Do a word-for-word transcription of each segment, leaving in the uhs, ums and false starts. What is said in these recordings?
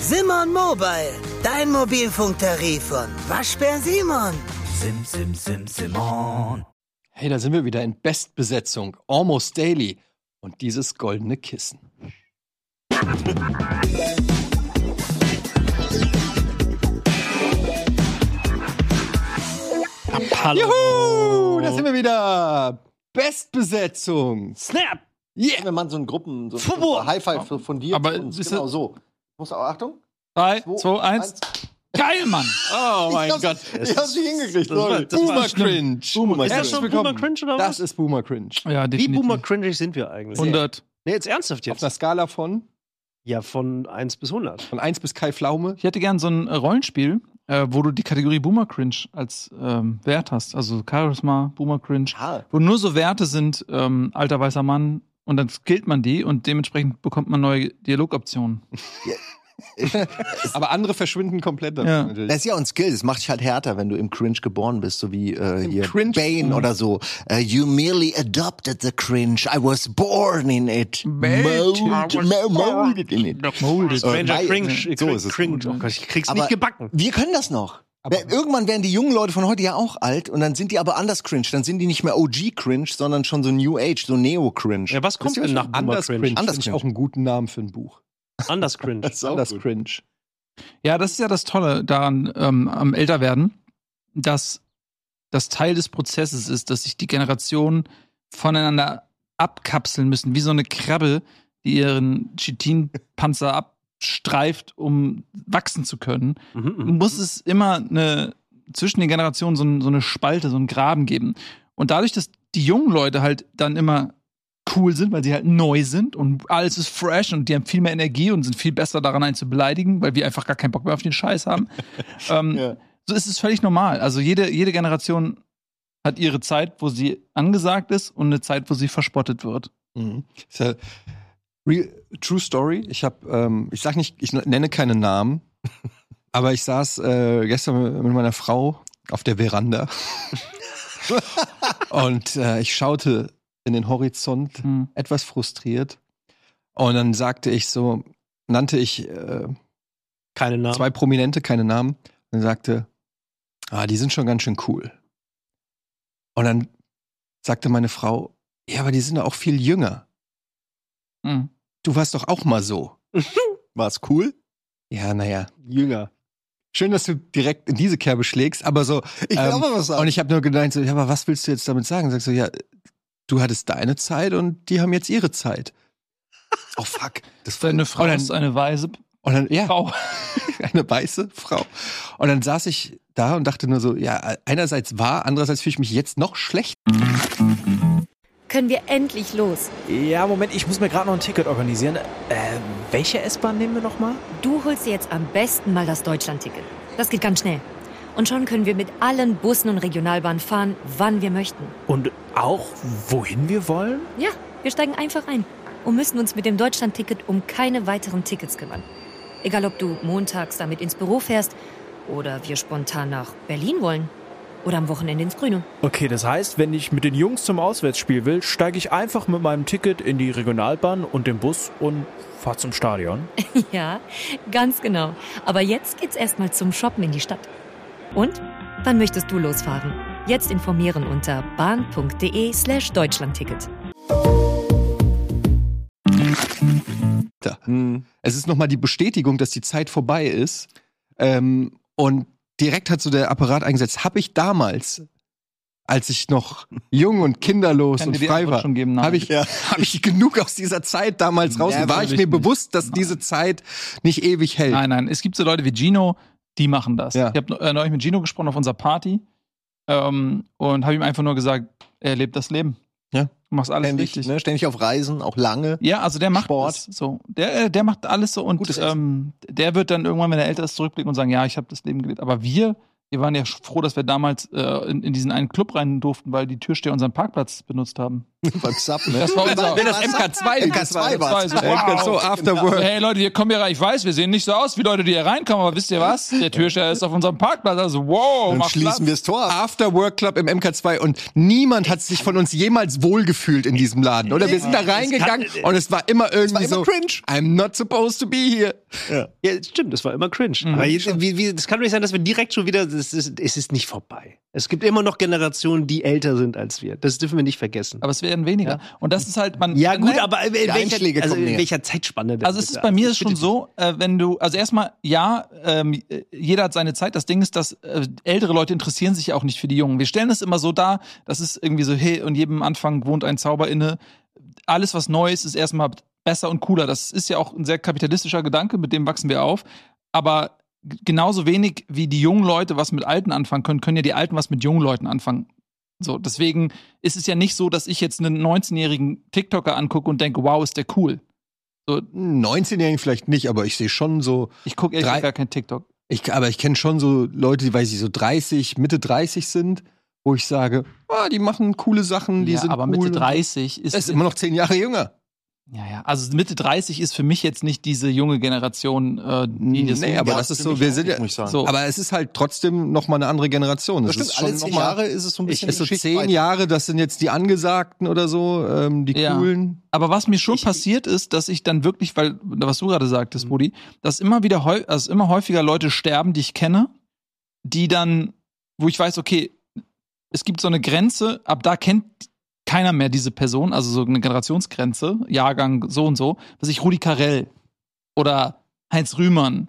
Simon Mobile, dein Mobilfunktarif von Waschbär Simon. Sim, sim, sim, Simon. Hey, da sind wir wieder in Bestbesetzung. Almost Daily. Und dieses goldene Kissen. Hallo. Juhu, da sind wir wieder. Bestbesetzung. Snap. Yeah. Wir machen so einen Gruppen, so Fubu. ein High-Five von, von dir. Aber zu uns. siehst Genau du- so. Muss auch, Achtung. drei, Zwei, zwei, eins. eins. Geil, Mann. Oh mein ich Gott. Ich hab's nicht hingekriegt, das war- sorry. das war Boomer schlimm. Cringe. Boomer Ist das Cringe. schon Boomer Cringe oder was? Das ist Boomer Cringe. Ja, Wie definitiv. Boomer Cringe sind wir eigentlich? hundert. Nee, jetzt ernsthaft Auf einer jetzt. Skala von, Ja, von eins bis hundert. von eins bis Kai Pflaume. Ich hätte gern so ein äh, Rollenspiel, äh, wo du die Kategorie Boomer Cringe als ähm, Wert hast. Also Charisma, Boomer Cringe. Ah, Wo nur so Werte sind, ähm, alter weißer Mann, und dann skillt man die und dementsprechend bekommt man neue Dialogoptionen. Aber andere verschwinden komplett. Ja. natürlich. das ist ja ein Skill, das macht dich halt härter, wenn du im Cringe geboren bist, so wie äh, Im hier Cringe? Bane oder so. Uh, you merely adopted the cringe, I was born in it. Mold, mo- molded in it. Molded. Stranger Stranger Cringe. Cringe. So ist es. Cringe. Oh Gott, ich krieg's Aber nicht gebacken. Wir können das noch. Wer- Irgendwann werden die jungen Leute von heute ja auch alt und dann sind die aber anders cringe. Dann sind die nicht mehr O G-Cringe, sondern schon so New Age, so Neo-Cringe. Ja, was kommt Wisst ihr, denn was nach ich- Boomer Anders Cringe? Cringe. Anders Finde ich Cringe. auch einen guten Namen für ein Buch. Anders Cringe. Das ist auch Anders gut. Cringe. Ja, das ist ja das Tolle daran, ähm, am Älterwerden, dass das Teil des Prozesses ist, dass sich die Generationen voneinander abkapseln müssen, wie so eine Krabbe, die ihren Chitin-Panzer abstreift, um wachsen zu können. Mhm, mhm. Muss es immer eine, zwischen den Generationen so, ein, so eine Spalte, so einen Graben geben. Und dadurch, dass die jungen Leute halt dann immer cool sind, weil sie halt neu sind und alles ist fresh und die haben viel mehr Energie und sind viel besser daran, einen zu beleidigen, weil wir einfach gar keinen Bock mehr auf den Scheiß haben. ähm, Ja. So ist es völlig normal. Also jede, jede Generation hat ihre Zeit, wo sie angesagt ist und eine Zeit, wo sie verspottet wird. Mhm. Ist ja real, true Story. Ich habe, ähm, ich sag nicht, ich nenne keine Namen, aber ich saß äh, gestern mit meiner Frau auf der Veranda und äh, ich schaute in den Horizont, Hm. etwas frustriert. Und dann sagte ich so, nannte ich äh, Keine Namen. zwei Prominente, keine Namen, und sagte, ah, die sind schon ganz schön cool. Und dann sagte meine Frau, ja, aber die sind doch auch viel jünger. Hm. Du warst doch auch mal so. War's cool? Ja, naja. Jünger. Schön, dass du direkt in diese Kerbe schlägst, aber so. Ich will ähm, auch mal was sagen. Und ich habe nur gedacht, so, ja, aber was willst du jetzt damit sagen? Sagst du, ja, du hattest deine Zeit und die haben jetzt ihre Zeit. Oh fuck. Das Deine Frau Und dann- ist eine weise Und dann, ja, Frau. eine weiße Frau. Und dann saß ich da und dachte nur so, ja, einerseits wahr, andererseits fühle ich mich jetzt noch schlecht. Können wir endlich los? Ja, Moment, ich muss mir gerade noch ein Ticket organisieren. Äh, welche S-Bahn nehmen wir nochmal? Du holst dir jetzt am besten mal das Deutschland-Ticket. Das geht ganz schnell. Und schon können wir mit allen Bussen und Regionalbahnen fahren, wann wir möchten. Und auch, wohin wir wollen? Ja, wir steigen einfach ein und müssen uns mit dem Deutschland-Ticket um keine weiteren Tickets kümmern. Egal, ob du montags damit ins Büro fährst oder wir spontan nach Berlin wollen oder am Wochenende ins Grüne. Okay, das heißt, wenn ich mit den Jungs zum Auswärtsspiel will, steige ich einfach mit meinem Ticket in die Regionalbahn und den Bus und fahr zum Stadion. Ja, ganz genau. Aber jetzt geht's erstmal zum Shoppen in die Stadt. Und? Wann möchtest du losfahren? Jetzt informieren unter bahn.de slash Deutschlandticket. Da. Es ist nochmal die Bestätigung, dass die Zeit vorbei ist. Ähm, und direkt hat so der Apparat eingesetzt. Habe ich damals, als ich noch jung und kinderlos Kann und dir die frei Antwort war, schon geben, nein. habe ich, hab ich genug aus dieser Zeit damals raus? Never, War ich mir richtig. bewusst, dass diese Zeit nicht ewig hält? Nein, nein, es gibt so Leute wie Gino, die machen das. Ja. Ich habe äh, neulich mit Gino gesprochen auf unserer Party ähm, und habe ihm einfach nur gesagt, er lebt das Leben. Ja. Du machst alles ständig, richtig. ne, ständig auf Reisen, auch lange. Ja, also der macht Sport. das so. Der, äh, der macht alles so und Gutes Essen. ähm, der wird dann irgendwann, wenn er älter ist, zurückblicken und sagen, ja, ich habe das Leben gelebt. Aber wir, wir waren ja froh, dass wir damals äh, in, in diesen einen Club rein durften, weil die Türsteher unseren Parkplatz benutzt haben. Beim Sub, ne? Das war unser. Wenn das M K zwei M K zwei war so, M K so Afterwork. Hey Leute, hier kommen wir rein. Ich weiß, wir sehen nicht so aus wie Leute, die hier reinkommen, aber wisst ihr was? Der Türsteher ist auf unserem Parkplatz. Also, wow, Dann macht schließen wir das Tor ab. Afterwork Club im M K zwei und niemand hat sich von uns jemals wohlgefühlt in diesem Laden, oder? Wir sind da reingegangen und es war immer irgendwie war immer so, cringe. I'm not supposed to be here. Ja, stimmt, das war immer cringe. Mhm. Aber jetzt, wie, wie, das kann doch nicht sein, dass wir direkt schon wieder, das ist, es ist nicht vorbei. Es gibt immer noch Generationen, die älter sind als wir. Das dürfen wir nicht vergessen. Aber es werden weniger. Ja. Und das ist halt, man. Ja, gut, ne? aber in Die welcher, Einschläge also kommen in näher. welcher Zeitspanne denn Also es bitte? ist bei mir Bitte schon dich. so, äh, wenn du, also erstmal, ja, ähm, jeder hat seine Zeit. Das Ding ist, dass äh, ältere Leute interessieren sich ja auch nicht für die Jungen. Wir stellen es immer so dar, das ist irgendwie so, hey, und jedem Anfang wohnt ein Zauber inne. Alles, was neu ist, ist erstmal besser und cooler. Das ist ja auch ein sehr kapitalistischer Gedanke, mit dem wachsen wir auf. Aber g- genauso wenig wie die jungen Leute was mit Alten anfangen können, können ja die Alten was mit jungen Leuten anfangen. So, deswegen ist es ja nicht so, dass ich jetzt einen neunzehnjährigen TikToker angucke und denke, wow, ist der cool. So, neunzehnjährigen vielleicht nicht, aber ich sehe schon so, ich gucke ehrlich Drei- gesagt gar kein TikTok. ich, aber ich kenne schon so Leute, die, weiß ich, so dreißig, Mitte dreißig sind, wo ich sage, ah, die machen coole Sachen, die Ja, sind aber cool. Mitte und- dreißig ist. Das ist immer noch zehn Jahre jünger. Ja, ja. Also Mitte dreißig ist für mich jetzt nicht diese junge Generation, äh, die das Nee, aber Ja, das ist für so, mich wir auch sind nicht, ja, muss ich sagen. so. aber es ist halt trotzdem noch mal eine andere Generation. Das Das stimmt, ist schon alle noch zehn mal, Jahre ist es so ein bisschen ist so Schicht zehn weiter. Jahre, das sind jetzt die Angesagten oder so, ähm, die Ja. coolen. Aber was mir schon passiert ist, dass ich dann wirklich, weil, was du gerade sagtest, Rudi, dass immer wieder häu also immer häufiger Leute sterben, die ich kenne, die dann, wo ich weiß, okay, es gibt so eine Grenze, ab da kennt keiner mehr diese Person, also so eine Generationsgrenze, Jahrgang so und so, was ich Rudi Carrell oder Heinz Rühmann.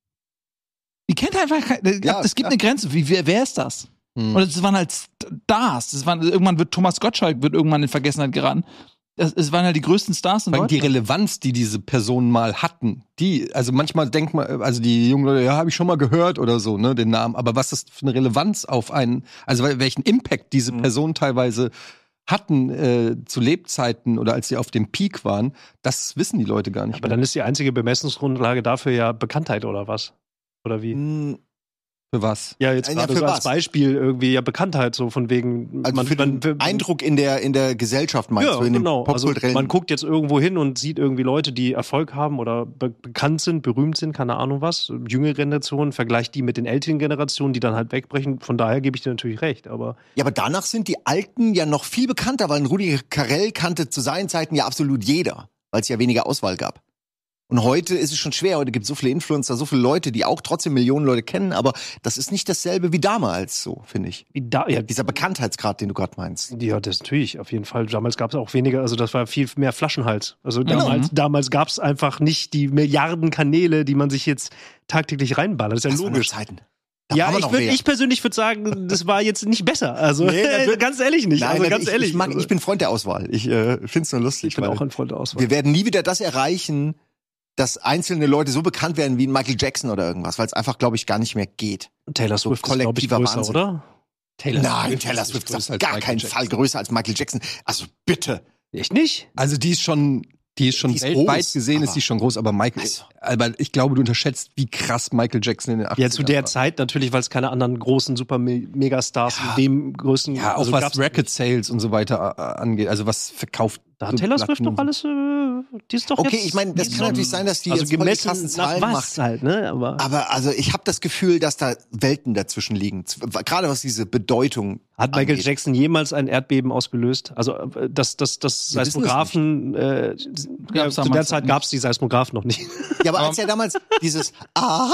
Die kennt einfach kein, Ja, es gibt ja. eine Grenze. Wie, wer, wer ist das? Hm. Und das waren halt Stars. Das waren, irgendwann wird Thomas Gottschalk wird irgendwann in Vergessenheit geraten. Das, es waren halt die größten Stars in Weil die Deutschland. Relevanz, die diese Personen mal hatten, die, also manchmal denkt man, also die jungen Leute, ja, habe ich schon mal gehört oder so, ne, den Namen, aber was ist für eine Relevanz auf einen, also welchen Impact diese Mhm. Personen teilweise hatten äh, zu Lebzeiten oder als sie auf dem Peak waren, das wissen die Leute gar nicht Aber mehr. dann ist die einzige Bemessungsgrundlage dafür ja Bekanntheit oder was? Oder wie? Hm, Für was? Ja, jetzt Ja, gerade für so als was? Beispiel irgendwie ja Bekanntheit, so von wegen. Also man, für den man, Eindruck in der, in der Gesellschaft meinst Ja, du, in dem genau. Also popkulturellen. man guckt jetzt irgendwo hin und sieht irgendwie Leute, die Erfolg haben oder be bekannt sind, berühmt sind, keine Ahnung was. Jüngere Generationen, vergleicht die mit den älteren Generationen, die dann halt wegbrechen. Von daher gebe ich dir natürlich recht. Aber Ja, aber danach sind die Alten ja noch viel bekannter, weil ein Rudi Carrell kannte zu seinen Zeiten ja absolut jeder, weil es ja weniger Auswahl gab. Und heute ist es schon schwer. Heute gibt es so viele Influencer, so viele Leute, die auch trotzdem Millionen Leute kennen, aber das ist nicht dasselbe wie damals, so, finde ich. wie da, ja, Dieser Bekanntheitsgrad, den du gerade meinst. ja, das natürlich, auf jeden Fall. Damals gab es auch weniger, also das war viel mehr Flaschenhals. Also Genau. damals, damals gab es einfach nicht die Milliarden Kanäle, die man sich jetzt tagtäglich reinballert. Das ist ja Das waren noch logisch. Zeiten. Da Ja, war man ich, noch würd, wer. ich persönlich würde sagen, das war jetzt nicht besser. Also Nee, natürlich- ganz ehrlich nicht. Nein, also nein, ganz ich, ehrlich. Ich, mag, also, ich bin Freund der Auswahl. Ich äh, finde es nur lustig. ich bin weil auch ein Freund der Auswahl. wir werden nie wieder das erreichen, dass einzelne Leute so bekannt werden wie ein Michael Jackson oder irgendwas, weil es einfach, glaube ich, gar nicht mehr geht. Taylor so Swift ist, glaube ich, kollektiver größer, Wahnsinn. oder? Taylor Nein, Taylor Swift ist auf gar keinen Fall größer als Michael Jackson. Also bitte. Echt nicht? Also die ist schon, die ist schon Die ist weltweit groß, gesehen, aber- ist die schon groß, aber Michael, Also. aber ich glaube, du unterschätzt, wie krass Michael Jackson in den achtzigern Ja, zu der war. Zeit natürlich, weil es keine anderen großen Super-Megastars Ja. in dem größten... Ja, auch also was gab's Record Sales und so weiter äh, angeht, also was verkauft. Da so hat Taylor Swift Platten doch und so. alles, äh, die ist doch Okay, jetzt, ich meine, das die kann ist natürlich so- sein, dass die also jetzt voll die gemessen krassen nach Zahlen was macht. halt, ne? Aber Aber also ich habe das Gefühl, dass da Welten dazwischen liegen. Z- Gerade was diese Bedeutung hat Michael angeht. Jackson jemals ein Erdbeben ausgelöst? Also äh, das, das, das Wir wissen es Seismographen, äh, ja, Gab's zu der damals Zeit nicht. gab es die Seismographen noch nicht. Ja, aber als ja damals dieses Aha,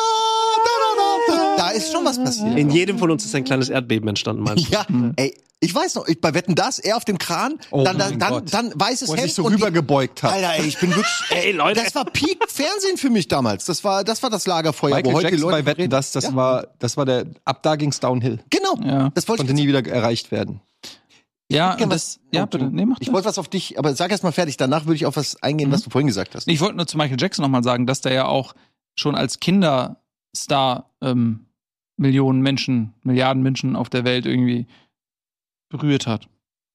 da, da, da, da ist schon was passiert. In jedem von uns ist ein kleines Erdbeben entstanden, meinst du? Ja, ey, ich weiß noch, ich, bei Wetten das, er auf dem Kran, Oh dann, dann, mein dann, Gott. dann weißes Wo er Hemd sich so und die- rübergebeugt hat. Alter, ey, ich bin wirklich, Ey, Leute. das war Peak Fernsehen für mich damals. Das war, das war das Lagerfeuer, Michael wo heute Jackson Leute bei Wetten, reden. das, das Ja. war, das war der, ab da ging's downhill. Genau, Ja. das wollte Konnte ich nie wieder erreicht werden. Ja, gerne und das, was- ja, bitte, nee, mach Ich das. wollte was auf dich, aber sag erst mal fertig. Danach würde ich auf was eingehen, Mhm. was du vorhin gesagt hast. Ich wollte nur zu Michael Jackson nochmal sagen, dass der ja auch schon als Kinderstar ähm, Millionen Menschen, Milliarden Menschen auf der Welt irgendwie berührt hat.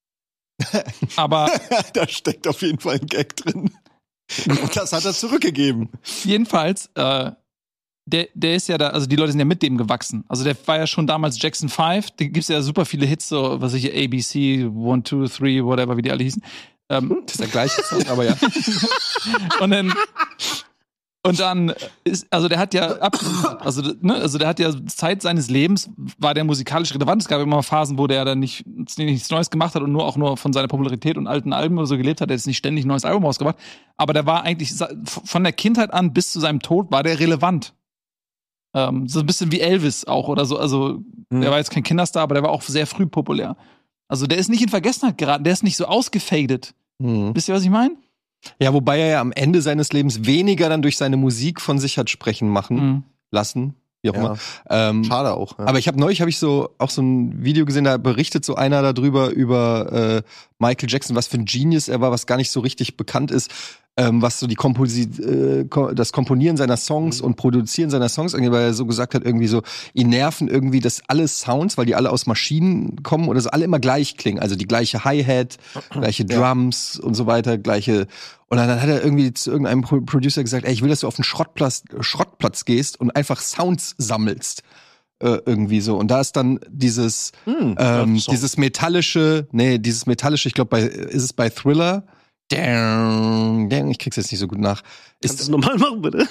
Aber Da steckt auf jeden Fall ein Gag drin. Und das hat er zurückgegeben. jedenfalls, äh, der, der ist ja da, also die Leute sind ja mit dem gewachsen. Also der war ja schon damals Jackson fünf, da gibt's ja super viele Hits, so, was ich, A B C, eins, zwei, drei, whatever, wie die alle hießen. Ähm, Das ist der gleiche Song, aber ja. und dann, und dann ist, also der hat ja abgeliefert. Also, ne, also der hat ja Zeit seines Lebens, war der musikalisch relevant. Es gab immer Phasen, wo der dann nicht, nichts Neues gemacht hat und nur auch nur von seiner Popularität und alten Alben oder so gelebt hat. Er hat jetzt nicht ständig ein neues Album rausgebracht. Aber der war eigentlich, von der Kindheit an bis zu seinem Tod war der relevant. Ähm, so ein bisschen wie Elvis auch oder so. Also, mhm. der war jetzt kein Kinderstar, aber der war auch sehr früh populär. Also, der ist nicht in Vergessenheit geraten, der ist nicht so ausgefadet. Mhm. Wisst ihr, was ich meine? Ja, wobei er ja am Ende seines Lebens weniger dann durch seine Musik von sich hat sprechen machen Mhm. lassen. Wie auch Ja. immer. Ähm, Schade auch. Ja. Aber ich habe neulich habe ich so auch so ein Video gesehen, da berichtet so einer darüber über äh, Michael Jackson, was für ein Genius er war, was gar nicht so richtig bekannt ist, ähm, was so die Komposi äh, ko- das Komponieren seiner Songs Mhm. und Produzieren seiner Songs, irgendwie, weil er so gesagt hat, irgendwie so, ihn nerven irgendwie, dass alle Sounds, weil die alle aus Maschinen kommen oder so alle immer gleich klingen, also die gleiche Hi-Hat, gleiche Drums und so weiter, gleiche. Und dann hat er irgendwie zu irgendeinem Pro- Producer gesagt, ey, ich will, dass du auf den Schrottplatz, Schrottplatz gehst und einfach Sounds sammelst. Äh, irgendwie so. Und da ist dann dieses, Hm. ähm, Song. dieses metallische, nee, dieses metallische, ich glaube, bei, ist es bei Thriller? Dang, dang, ich krieg's jetzt nicht so gut nach. Kannst du es Ist, nochmal machen, bitte?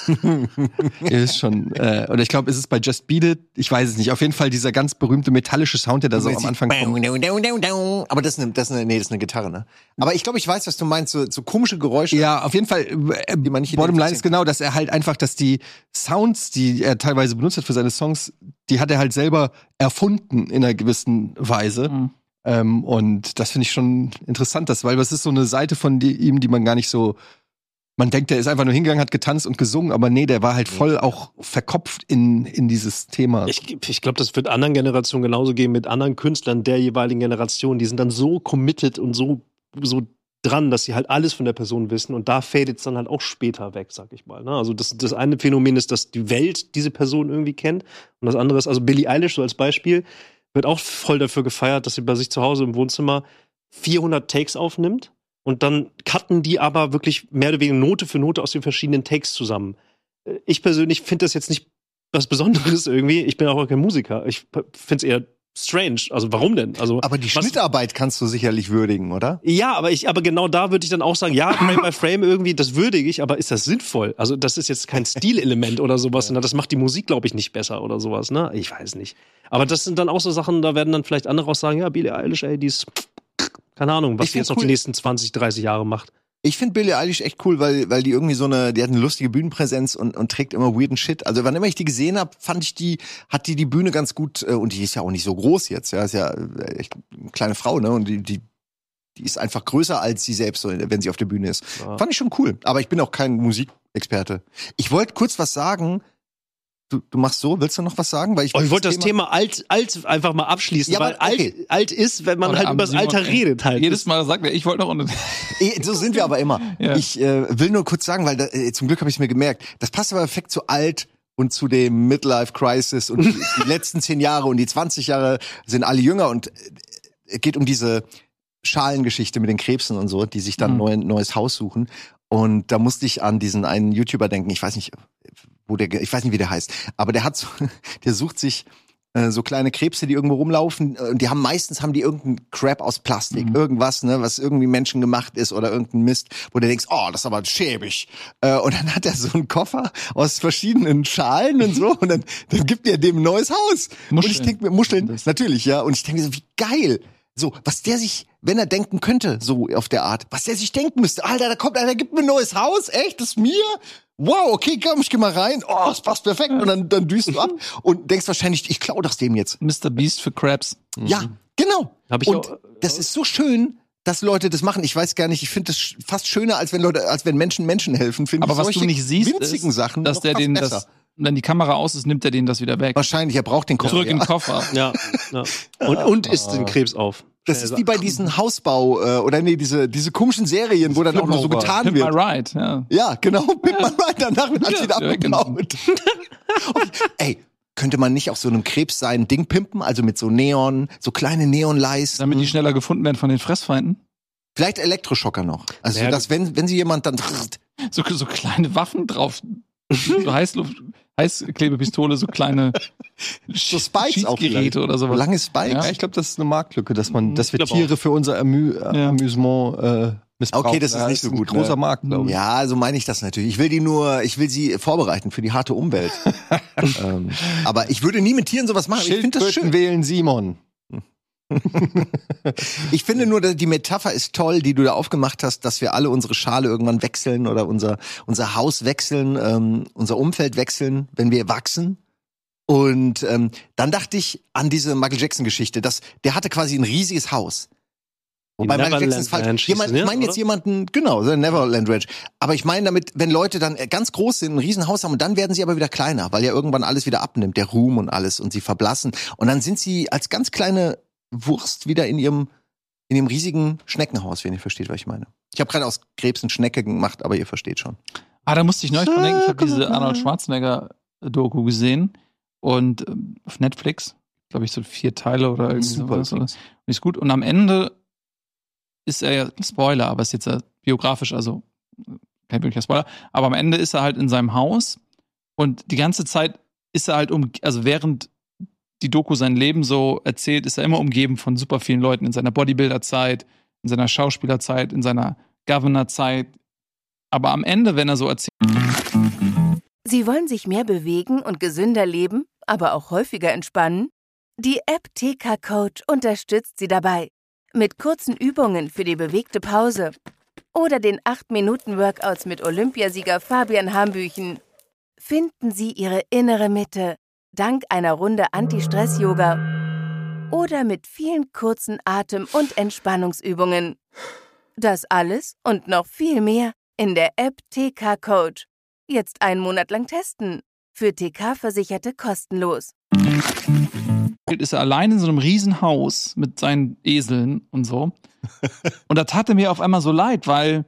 ist schon, äh, oder ich glaube, ist es bei Just Beat It? Ich weiß es nicht. Auf jeden Fall dieser ganz berühmte metallische Sound, der da so am Anfang kommt. Aber das ist eine, das ist eine, nee, das ist eine Gitarre, ne? Aber ich glaube, ich weiß, was du meinst, so, so komische Geräusche. Ja, auf jeden Fall, äh, Die man nicht Bottom Line identifizieren ist genau, dass er halt einfach, dass die Sounds, die er teilweise benutzt hat für seine Songs, die hat er halt selber erfunden in einer gewissen Weise. Mhm. Ähm, und das finde ich schon interessant, das, weil das ist so eine Seite von die, ihm, die man gar nicht so, man denkt, der ist einfach nur hingegangen, hat getanzt und gesungen, aber nee, der war halt voll auch verkopft in, in dieses Thema. Ich, ich glaube, das wird anderen Generationen genauso gehen mit anderen Künstlern der jeweiligen Generation. Die sind dann so committed und so, so dran, dass sie halt alles von der Person wissen und da fadet es dann halt auch später weg, sag ich mal. Ne? Also das, das eine Phänomen ist, dass die Welt diese Person irgendwie kennt und das andere ist, also Billie Eilish so als Beispiel, wird auch voll dafür gefeiert, dass sie bei sich zu Hause im Wohnzimmer vierhundert Takes aufnimmt und dann cutten die aber wirklich mehr oder weniger Note für Note aus den verschiedenen Takes zusammen. Ich persönlich finde das jetzt nicht was Besonderes irgendwie. Ich bin auch kein Musiker. Ich finde es eher strange. Also warum denn? Also Aber die was- Schnittarbeit kannst du sicherlich würdigen, oder? Ja, aber ich, aber genau da würde ich dann auch sagen, ja, Frame by Frame irgendwie, das würdige ich, aber ist das sinnvoll? Also das ist jetzt kein Stilelement oder sowas, ne? Das macht die Musik, glaube ich, nicht besser oder sowas, ne? Ich weiß nicht. Aber das sind dann auch so Sachen, da werden dann vielleicht andere auch sagen, ja, Billie Eilish, ey, die ist, keine Ahnung, was Ich die jetzt find's noch cool. die nächsten zwanzig, dreißig Jahre macht. Ich finde Billie Eilish echt cool, weil, weil die irgendwie so eine, die hat eine lustige Bühnenpräsenz und, und trägt immer weirden Shit. Also wann immer ich die gesehen habe, fand ich die, hat die die Bühne ganz gut, äh, und die ist ja auch nicht so groß jetzt, ja, ist ja äh, echt eine kleine Frau, ne, und die, die, die ist einfach größer als sie selbst, so, wenn sie auf der Bühne ist. Ja. Fand ich schon cool. Aber ich bin auch kein Musikexperte. Ich wollte kurz was sagen. Du, du machst so, willst du noch was sagen? Weil ich, Oh, ich wollte das Thema alt, alt einfach mal abschließen, Ja, weil aber okay. alt, alt ist, wenn man Oder halt am über das Simon- Alter redet halt. Jedes Mal sagt er, ich wollte noch unter. Eh, so sind wir aber immer. Ja. Ich äh, will nur kurz sagen, weil da, äh, zum Glück habe ich es mir gemerkt. Das passt aber perfekt zu alt und zu dem Midlife Crisis und die, die letzten zehn Jahre und die zwanzig Jahre sind alle jünger und äh, es geht um diese Schalengeschichte mit den Krebsen und so, die sich dann Mhm. ein neu, neues Haus suchen. Und da musste ich an diesen einen YouTuber denken. Ich weiß nicht, wo der, ich weiß nicht, wie der heißt, aber der hat so, der sucht sich äh, so kleine Krebse, die irgendwo rumlaufen, und die haben meistens haben die irgendeinen Crap aus Plastik, Mhm. irgendwas, ne, was irgendwie menschengemacht ist oder irgendein Mist, wo du denkst, oh, das ist aber schäbig. Äh, und dann hat er so einen Koffer aus verschiedenen Schalen und so, und dann, dann gibt er dem ein neues Haus. Und Muscheln. ich denke mir, Muscheln, Das- natürlich, ja, und ich denke mir so, wie geil. So, was der sich, wenn er denken könnte, so auf der Art, was der sich denken müsste. Alter, da kommt einer, der gibt mir ein neues Haus, echt, das ist mir? Wow, okay, komm, ich geh mal rein. Oh, das passt perfekt. Und dann, dann düst du ab und denkst wahrscheinlich, ich klau das dem jetzt. Mister Beast für Crabs. Ja, genau. Hab ich und auch- das ist so schön, dass Leute das machen. Ich weiß gar nicht, ich finde das sch- fast schöner, als wenn Leute, als wenn Menschen Menschen helfen. Finde Aber ich was solche du nicht siehst, winzigen ist, Sachen dass noch der fast den, besser. das, wenn die Kamera aus ist, nimmt er den das wieder weg. Wahrscheinlich, er braucht den Koffer. Zurück in den ja. Koffer. Ja, ja. Und, und isst den Krebs auf. Das ist wie bei diesen Hausbau, äh, oder nee, diese, diese komischen Serien, wo dann auch nur so getan Pimp My wird. Ride, ja. Ja, genau. Pimp My Ride, danach wird alles Ja, wieder ja, abgebaut. Okay. Ey, könnte man nicht auf so einem Krebs sein Ding pimpen? Also mit so Neon, so kleine Neonleisten. Damit die schneller gefunden werden von den Fressfeinden. Vielleicht Elektroschocker noch. Also, Naja, dass wenn, wenn sie jemand dann, So, so kleine Waffen drauf. So Heißluft. Heißklebepistole, so kleine So Spikes auch Schießgeräte vielleicht. oder sowas. Lange Spikes. Ja, ich glaube, das ist eine Marktlücke, dass man, dass wir glaub Tiere für unser Amü Ja. Amüsement äh, missbrauchen. Okay, das ist Ja, nicht so ein gut, großer ne? Markt, glaube ich. Ja, so meine ich das natürlich. Ich will die nur, ich will sie vorbereiten für die harte Umwelt. ähm, aber ich würde nie mit Tieren sowas machen. Ich finde das Schildkröten schön. wählen Simon. Ich finde nur, die Metapher ist toll, die du da aufgemacht hast, dass wir alle unsere Schale irgendwann wechseln oder unser, unser Haus wechseln, ähm, unser Umfeld wechseln, wenn wir wachsen. Und ähm, dann dachte ich an diese Michael Jackson-Geschichte, dass der hatte quasi ein riesiges Haus. Wobei Michael Jackson ist falsch. Ranch Jemand, hieß es, ich meine ja, jetzt oder? jemanden, genau, The Neverland Ranch. Aber ich meine damit, wenn Leute dann ganz groß sind, ein Riesenhaus haben und dann werden sie aber wieder kleiner, weil ja irgendwann alles wieder abnimmt, der Ruhm und alles und sie verblassen. Und dann sind sie als ganz kleine Wurst wieder in ihrem in dem riesigen Schneckenhaus, wenn ihr versteht, was ich meine. Ich habe gerade aus Krebs eine Schnecke gemacht, aber ihr versteht schon. Ah, da musste ich neulich dran denken. Ich habe diese Arnold Schwarzenegger-Doku gesehen und ähm, auf Netflix, glaube ich, so vier Teile oder irgendwie Super sowas. Und ist gut. Und am Ende ist er ja, Spoiler, aber ist jetzt ja biografisch, also kein wirklicher Spoiler, aber am Ende ist er halt in seinem Haus und die ganze Zeit ist er halt um, also während die Doku sein Leben so erzählt, ist er immer umgeben von super vielen Leuten in seiner Bodybuilder-Zeit, in seiner Schauspielerzeit, in seiner Governor-Zeit. Aber am Ende, wenn er so erzählt. Sie wollen sich mehr bewegen und gesünder leben, aber auch häufiger entspannen? Die App T K Coach unterstützt Sie dabei. Mit kurzen Übungen für die bewegte Pause. Oder den acht Minuten Workouts mit Olympiasieger Fabian Hambüchen. Finden Sie Ihre innere Mitte. Dank einer Runde Anti-Stress-Yoga oder mit vielen kurzen Atem- und Entspannungsübungen. Das alles und noch viel mehr in der App T K Coach. Jetzt einen Monat lang testen. Für T K-Versicherte kostenlos. ist er allein in so einem Riesenhaus mit seinen Eseln und so. Und da tat er mir auf einmal so leid, weil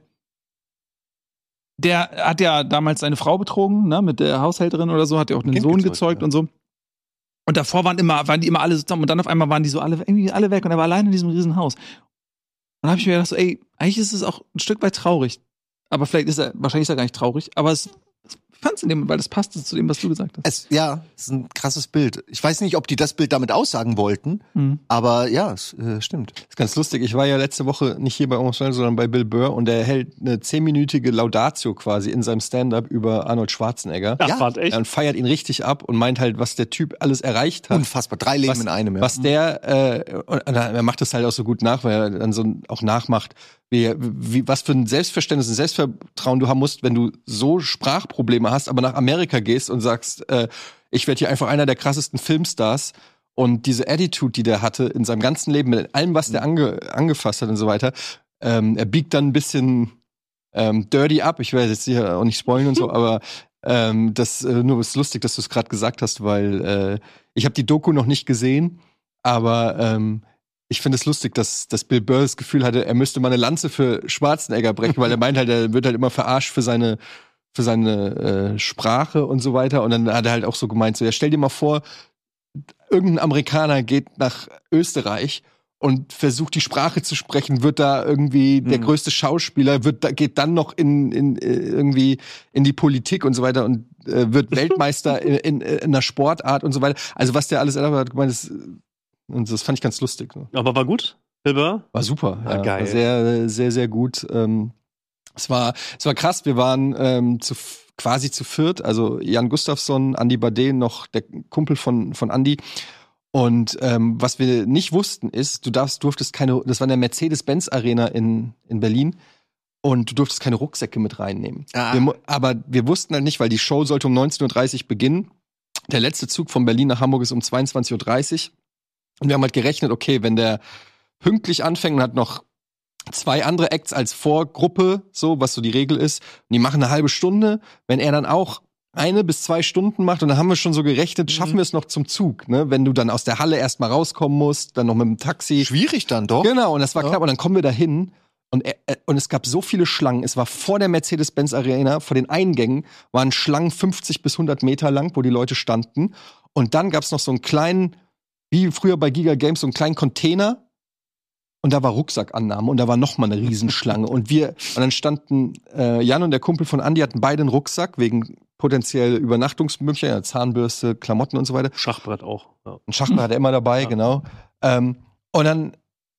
der hat ja damals seine Frau betrogen, ne, mit der Haushälterin oder so, hat ja auch einen Kind Sohn gezeugt, gezeugt ja. und so. Und davor waren immer, waren die immer alle zusammen und dann auf einmal waren die so alle, irgendwie alle weg und er war allein in diesem Riesenhaus. Und dann habe ich mir gedacht, so, ey, eigentlich ist es auch ein Stück weit traurig. Aber vielleicht ist er, wahrscheinlich ist er gar nicht traurig, aber es, ich fand's in dem, weil das passte zu dem, was du gesagt hast. Es, ja, es ist ein krasses Bild. Ich weiß nicht, ob die das Bild damit aussagen wollten, Mhm. aber ja, es äh, stimmt. Das ist ganz lustig. Ich war ja letzte Woche nicht hier bei Almost Famous, sondern bei Bill Burr und er hält eine zehnminütige Laudatio quasi in seinem Stand-up über Arnold Schwarzenegger. Ach, Ja. warte, echt? Und feiert ihn richtig ab und meint halt, was der Typ alles erreicht hat. Unfassbar. Drei Leben was, in einem, ja. Was der, äh, und er macht das halt auch so gut nach, weil er dann so auch nachmacht, wie, wie, was für ein Selbstverständnis, ein Selbstvertrauen du haben musst, wenn du so Sprachprobleme hast, aber nach Amerika gehst und sagst, äh, ich werde hier einfach einer der krassesten Filmstars. Und diese Attitude, die der hatte in seinem ganzen Leben, mit allem, was der ange, angefasst hat und so weiter, ähm, er biegt dann ein bisschen ähm, dirty ab. Ich werde jetzt hier auch nicht spoilen und so, aber ähm, das äh, nur ist lustig, dass du es gerade gesagt hast, weil äh, ich habe die Doku noch nicht gesehen, aber ähm, ich finde es lustig, dass, dass Bill Burr das Gefühl hatte, er müsste mal eine Lanze für Schwarzenegger brechen, weil er meint halt, er wird halt immer verarscht für seine für seine äh, Sprache und so weiter. Und dann hat er halt auch so gemeint, so, ja, stell dir mal vor, irgendein Amerikaner geht nach Österreich und versucht die Sprache zu sprechen, wird da irgendwie der größte Schauspieler, wird da, geht dann noch in, in äh, irgendwie in die Politik und so weiter und äh, wird Weltmeister in, in, in einer Sportart und so weiter. Also was der alles erlaubt hat, gemeint, das, und das fand ich ganz lustig. Ne? Aber war gut? Bill Burr? War super. Ah, ja, geil. War sehr, sehr, sehr gut. Ähm, es war, es war krass. Wir waren ähm, zu, quasi zu viert. Also Jan Gustafsson, Andi Bade, noch der Kumpel von, von Andi. Und ähm, was wir nicht wussten ist, du darfst, durftest keine, das war in der Mercedes-Benz-Arena in, in Berlin. Und du durftest keine Rucksäcke mit reinnehmen. Ah. Wir, mu- aber wir wussten halt nicht, weil die Show sollte um neunzehn Uhr dreißig beginnen. Der letzte Zug von Berlin nach Hamburg ist um zweiundzwanzig Uhr dreißig. Und wir haben halt gerechnet, okay, wenn der pünktlich anfängt und hat noch zwei andere Acts als Vorgruppe, so, was so die Regel ist, und die machen eine halbe Stunde, wenn er dann auch eine bis zwei Stunden macht, und dann haben wir schon so gerechnet, schaffen wir es noch zum Zug, ne? Wenn du dann aus der Halle erst mal rauskommen musst, dann noch mit dem Taxi. Schwierig dann doch. Genau, und das war klar, und dann kommen wir da hin. Und, er, und es gab so viele Schlangen. Es war vor der Mercedes-Benz-Arena, vor den Eingängen, waren Schlangen fünfzig bis hundert Meter lang, wo die Leute standen. Und dann gab es noch so einen kleinen, wie früher bei Giga Games, so einen kleinen Container. Und da war Rucksackannahme und da war noch mal eine Riesenschlange. Und wir, und dann standen äh, Jan und der Kumpel von Andi hatten beide einen Rucksack wegen potenziell Übernachtungsmöglichkeiten, ja, Zahnbürste, Klamotten und so weiter. Schachbrett auch. Ja. Ein Schachbrett hat er immer dabei, Ja. genau. Ähm, und dann,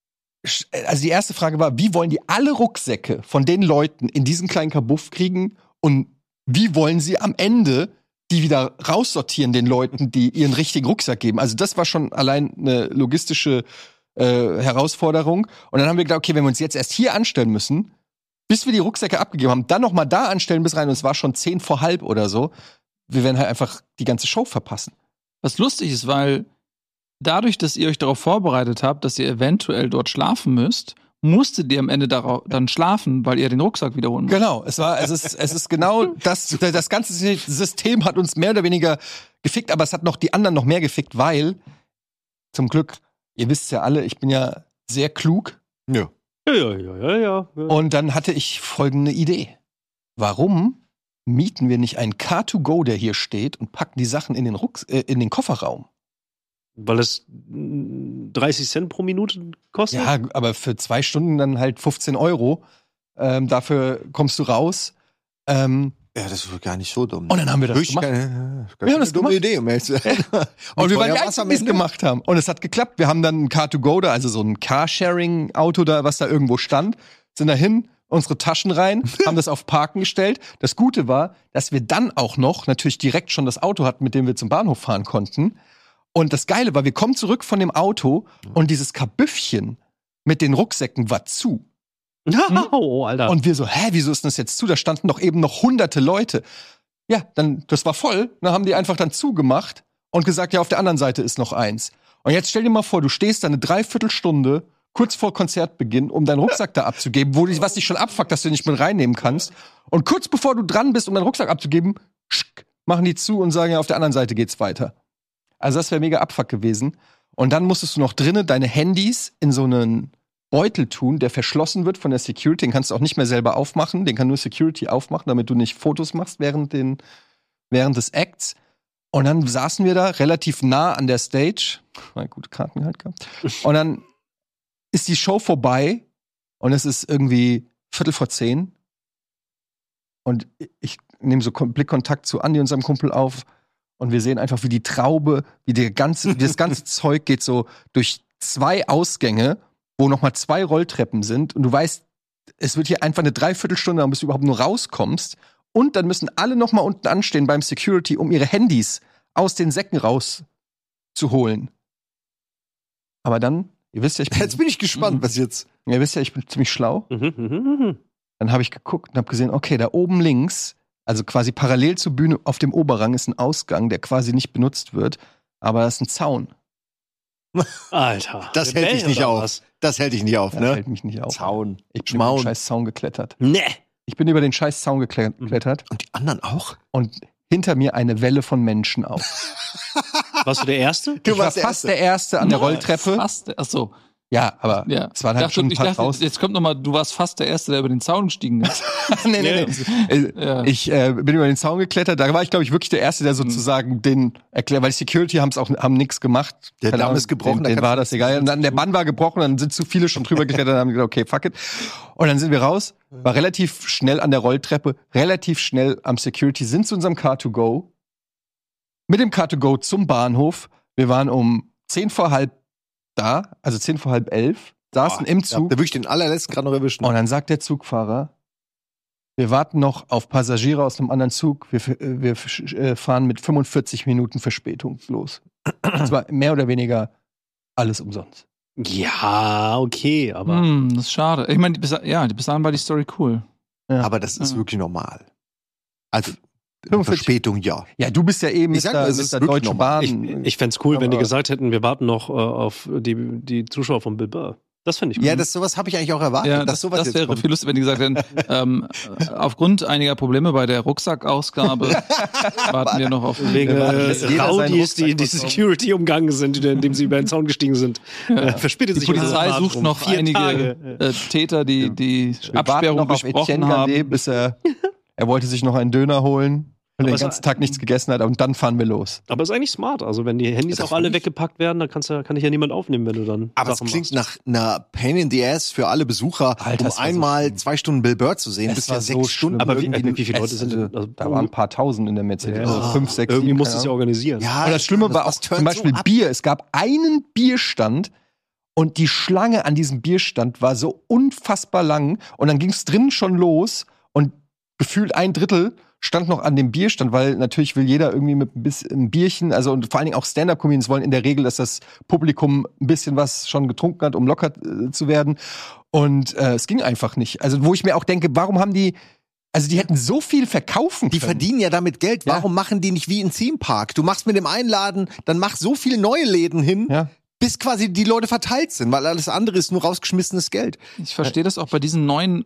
also die erste Frage war, wie wollen die alle Rucksäcke von den Leuten in diesen kleinen Kabuff kriegen und wie wollen sie am Ende die wieder raussortieren, den Leuten, die ihren richtigen Rucksack geben. Also das war schon allein eine logistische äh, Herausforderung. Und dann haben wir gedacht, okay, wenn wir uns jetzt erst hier anstellen müssen, bis wir die Rucksäcke abgegeben haben, dann noch mal da anstellen bis rein, und es war schon zehn vor halb oder so, wir werden halt einfach die ganze Show verpassen. Was lustig ist, weil dadurch, dass ihr euch darauf vorbereitet habt, dass ihr eventuell dort schlafen müsst, musstet ihr am Ende darauf dann schlafen, weil ihr den Rucksack wiederholen müsst. Genau, es war, es ist, es ist genau das, das ganze System hat uns mehr oder weniger gefickt, aber es hat noch die anderen noch mehr gefickt, weil, zum Glück, ihr wisst ja alle, ich bin ja sehr klug. Ja. Ja, ja, ja, ja, ja. Und dann hatte ich folgende Idee. Warum mieten wir nicht einen Car to go, der hier steht, und packen die Sachen in den Rucks äh, in den Kofferraum? Weil es dreißig Cent pro Minute kostet? Ja, aber für zwei Stunden dann halt fünfzehn Euro. Ähm, dafür kommst du raus. Ähm, Ja, das ist gar nicht so dumm. und dann haben wir das Wirklich gemacht. keine, Wir haben das dumme gemacht. Idee, um ehrlich zu sein. Und wir waren die teuer war's Einzigen, am die es Ende? gemacht haben. Und es hat geklappt. Wir haben dann ein Car to go da, also so ein Carsharing-Auto da, was da irgendwo stand, sind dahin, unsere Taschen rein, haben das auf Parken gestellt. Das Gute war, dass wir dann auch noch natürlich direkt schon das Auto hatten, mit dem wir zum Bahnhof fahren konnten. Und das Geile war, wir kommen zurück von dem Auto und dieses Kabüffchen mit den Rucksäcken war zu. Oh, Alter. Und wir so, hä, wieso ist das jetzt zu? Da standen doch eben noch hunderte Leute. Ja, dann, das war voll. Dann haben die einfach dann zugemacht und gesagt, ja, auf der anderen Seite ist noch eins. Und jetzt stell dir mal vor, du stehst da eine Dreiviertelstunde kurz vor Konzertbeginn, um deinen Rucksack da abzugeben, wo die, was dich schon abfuckt, dass du nicht mit reinnehmen kannst. Und kurz bevor du dran bist, um deinen Rucksack abzugeben, schick, machen die zu und sagen, ja, auf der anderen Seite geht's weiter. Also das wäre mega Abfuck gewesen. Und dann musstest du noch drinnen deine Handys in so einen Beutel tun, der verschlossen wird von der Security. Den kannst du auch nicht mehr selber aufmachen. Den kann nur Security aufmachen, damit du nicht Fotos machst während, den, während des Acts. Und dann saßen wir da relativ nah an der Stage. Na, gute Karten halt gehabt. Und dann ist die Show vorbei und es ist irgendwie Viertel vor zehn. Und ich nehme so Blickkontakt zu Andi, unserem Kumpel, auf. Und wir sehen einfach, wie die Traube, wie der ganze, wie das ganze Zeug geht so durch zwei Ausgänge, wo nochmal zwei Rolltreppen sind. Und du weißt, es wird hier einfach eine Dreiviertelstunde, bis du überhaupt nur rauskommst. Und dann müssen alle nochmal unten anstehen beim Security, um ihre Handys aus den Säcken rauszuholen. Aber dann, ihr wisst ja, ich bin, Jetzt bin ich gespannt, was jetzt. ihr wisst ja, ich bin ziemlich schlau. Mhm, mhm, mhm. Dann habe ich geguckt und habe gesehen, okay, da oben links, also quasi parallel zur Bühne auf dem Oberrang, ist ein Ausgang, der quasi nicht benutzt wird, aber das ist ein Zaun. Alter. Das hält dich nicht oder auf. was? Das hält dich nicht auf, Das ne? hält mich nicht auf. Zaun. Ich bin Schmaun. über den scheiß Zaun geklettert. Nee. Ich bin über den scheiß Zaun gekle- geklettert Und die anderen auch? und hinter mir eine Welle von Menschen auf. Warst du der Erste? Du Ich war warst der fast Erste. der Erste an der Rolltreppe. Fast, ach so. Ja, aber Ja. es waren Ich halt dachte, schon ein ich paar dachte, draußen. jetzt kommt noch mal, du warst fast der Erste, der über den Zaun gestiegen ist. nee, nee, nee. Äh, Ja. Ich äh, bin über den Zaun geklettert. Da war ich, glaube ich, wirklich der Erste, der sozusagen den erklärt, weil die Security haben's auch haben nichts gemacht. Der Keine Damm Ahnung, ist gebrochen, da Denen, denen kannst war du das egal. Und dann der Bann war gebrochen, dann sind zu viele schon drüber geklettert und haben gesagt, okay, fuck it. Und dann sind wir raus, war relativ schnell an der Rolltreppe, relativ schnell am Security, sind zu unserem Car to go. Mit dem Car to go zum Bahnhof. Wir waren um zehn vor halb da, also zehn vor halb elf, saßen im Ja, Zug. da würde ich den allerletzten gerade noch erwischen. Und dann sagt der Zugfahrer, wir warten noch auf Passagiere aus einem anderen Zug. Wir, wir äh, fahren mit fünfundvierzig Minuten Verspätung los. Das war mehr oder weniger alles umsonst. Ja, okay, aber. Hm, das ist schade. Ich meine, bis, ja, bis dahin war die Story cool. Aber das ist Ja. wirklich normal. Also, fünfundvierzig Verspätung, ja. Ja, du bist ja eben Ich mit sag der, nur, es mit ist der wirklich Deutschen normal. Bahn. Ich fänd's cool, wenn die Aber- gesagt hätten, wir warten noch äh, auf die, die Zuschauer von Bill Burr. Das fände ich cool. Ja, das, sowas habe ich eigentlich auch erwartet, Ja, dass das, sowas das jetzt wäre kommt. viel lustig, wenn die gesagt hätten, ähm, äh, aufgrund einiger Probleme bei der Rucksackausgabe warten wir noch auf Wegen Wir warten, äh, bis jeder seinen Raudis, die Rucksack die bekommt. Security umgangen sind, indem sie über den Zaun gestiegen sind. Äh, verspätet Die sich unser Polizei Fahrt sucht um noch vier einige Tage. äh, Täter, die die Wir warten Absperrung noch auf besprochen Etienne haben. Gardet, bis er, er wollte sich noch einen Döner holen. Wenn er Aber den ganzen Tag nichts gegessen hat und dann fahren wir los. Aber ist eigentlich smart. Also wenn die Handys Das auch alle find ich- weggepackt werden, dann kannst du, kann dich ja niemand aufnehmen, wenn du dann Aber Sachen es klingt machst. nach einer Pain in the Ass für alle Besucher, Alter, um es war so einmal schlimm. zwei Stunden Bill Burr zu sehen, Es bis war ja so sechs schlimm. Stunden. Aber wie, irgendwie- wie viele Leute Es- sind denn? Also, Da waren ein paar Tausend in der Mercedes. Ja. Also fünf, sechs, irgendwie sieben, musst du keine es ja Ahnung. organisieren. Ja, Und das Schlimme war auch das turnt zum Beispiel so ab. Bier. Es gab einen Bierstand und die Schlange an diesem Bierstand war so unfassbar lang. Und dann ging es drinnen schon los und gefühlt ein Drittel stand noch an dem Bierstand, weil natürlich will jeder irgendwie mit ein bisschen ein Bierchen, also und vor allen Dingen auch Stand-Up-Comedians wollen in der Regel, dass das Publikum ein bisschen was schon getrunken hat, um locker äh, zu werden. Und äh, es ging einfach nicht. Also wo ich mir auch denke, warum haben die, also die hätten so viel verkaufen Die können. verdienen ja damit Geld. Ja. Warum machen die nicht wie ein Theme Park? Du machst mit dem Einladen, dann mach so viele neue Läden hin, Ja. bis quasi die Leute verteilt sind, weil alles andere ist nur rausgeschmissenes Geld. Ich verstehe das auch bei diesen neuen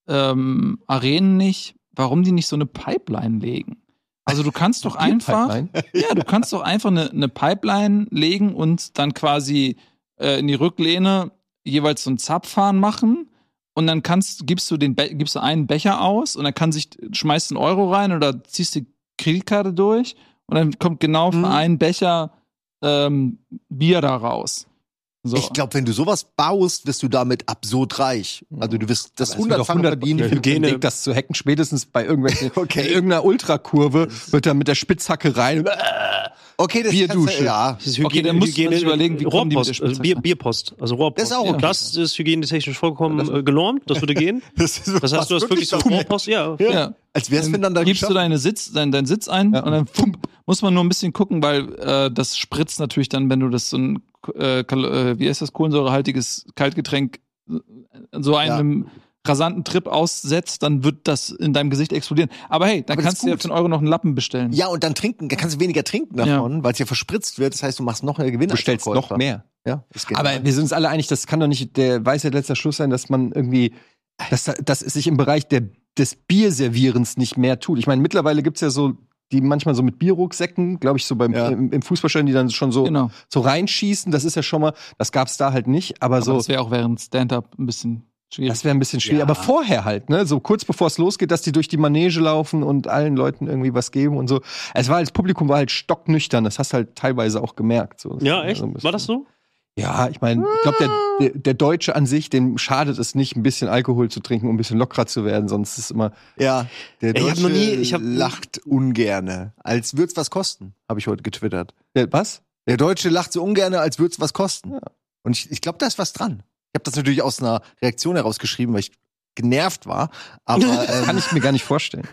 ähm, Arenen nicht, warum die nicht so eine Pipeline legen. Also du kannst doch einfach, Pipeline? ja, du kannst doch einfach eine, eine Pipeline legen und dann quasi äh, in die Rücklehne jeweils so ein Zapfhahn machen und dann kannst, gibst du den, Be- gibst du einen Becher aus und dann kann sich, schmeißt einen Euro rein oder ziehst die Kreditkarte durch und dann kommt genau für Mhm. einen Becher ähm, Bier da raus. So. Ich glaube, wenn du sowas baust, wirst du damit absurd reich. Also du wirst das Es wird hundertfache hundert verdienen. Ich Hygiene- bin Weg, das zu hacken, spätestens bei irgendwelchen, Okay. in irgendeiner Ultrakurve wird er mit der Spitzhacke rein. Okay, das Bierdusche. kannst du- ja. Das ist Okay, dann muss man sich überlegen, wie kommen die mit Rohrpost, der also Bier, Bierpost, also Rohrpost. Das ist auch okay. Das ist hygienetechnisch vollkommen äh, genormt, das würde gehen. Das, ist Das heißt, du hast wirklich so Rohrpost, ja. ja. Als wär's miteinander gibst du geschafft. deine Sitz, dein, deinen Sitz ein Ja. und dann pum, muss man nur ein bisschen gucken, weil äh, das spritzt natürlich dann, wenn du das so ein, äh, Kal- äh, wie heißt das, kohlensäurehaltiges Kaltgetränk äh, so einem rasanten Trip aussetzt, dann wird das in deinem Gesicht explodieren. Aber hey, dann Aber das kannst ist du ja gut. für einen Euro noch einen Lappen bestellen. Ja, und dann trinken, dann kannst du weniger trinken davon, weil es ja verspritzt wird. Das heißt, du machst noch mehr Gewinn. Du als bestellst Verkäufer. noch mehr. Ja, das geht Aber wir sind uns alle einig, das kann doch nicht der Weisheit letzter Schluss sein, dass man irgendwie, dass, dass es sich im Bereich der, des Bierservierens nicht mehr tut. Ich meine, mittlerweile gibt's ja so, die manchmal so mit Bierrucksäcken, glaube ich, so beim Ja. im, im Fußballstadion, die dann schon so, Genau. so reinschießen. Das ist ja schon mal, das gab's da halt nicht. Aber, Aber so, das wäre auch während Stand-up ein bisschen schwierig. das wäre ein bisschen schwierig. Ja. Aber vorher halt, ne, so kurz bevor es losgeht, dass die durch die Manege laufen und allen Leuten irgendwie was geben und so. Es war, das Publikum war halt stocknüchtern. Das hast du halt teilweise auch gemerkt. So. Das Ja, war echt? so ein bisschen- War das so? Ja, ich meine, ich glaube, der, der, der Deutsche an sich, dem schadet es nicht, ein bisschen Alkohol zu trinken, um ein bisschen lockerer zu werden. Sonst ist es immer. Ja, der Ich hab Deutsche noch nie- ich hab- lacht ungerne, als würd's was kosten, habe ich heute getwittert. Der, was? Der Deutsche lacht so ungerne, als würd's was kosten. Und ich, ich glaube, da ist was dran. Ich habe das natürlich aus einer Reaktion herausgeschrieben, weil ich genervt war. Aber, ähm, Kann ich mir gar nicht vorstellen.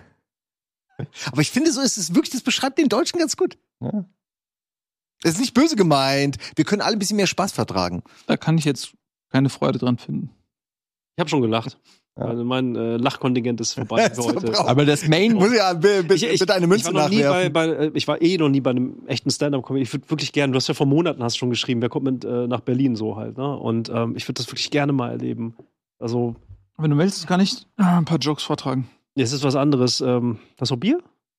aber ich finde, so ist es wirklich, das beschreibt den Deutschen ganz gut. Ja. Es ist nicht böse gemeint. Wir können alle ein bisschen mehr Spaß vertragen. Da kann ich jetzt keine Freude dran finden. Ich habe schon gelacht. Ja. Also mein äh, Lachkontingent ist vorbei für heute. Aber das Main. Muss ja bitte, Ich, ich, bitte eine Münze ich war noch nie bei, nachwerfen. bei, äh, ich war eh noch nie bei einem echten Stand-Up-Comedy. Ich würde wirklich gerne, du hast ja vor Monaten hast schon geschrieben, wer kommt mit äh, nach Berlin so halt, ne? Und ähm, ich würde das wirklich gerne mal erleben. Also, Wenn du willst, kann ich äh, ein paar Jokes vortragen. es ist was anderes. Ähm, hast du Bier?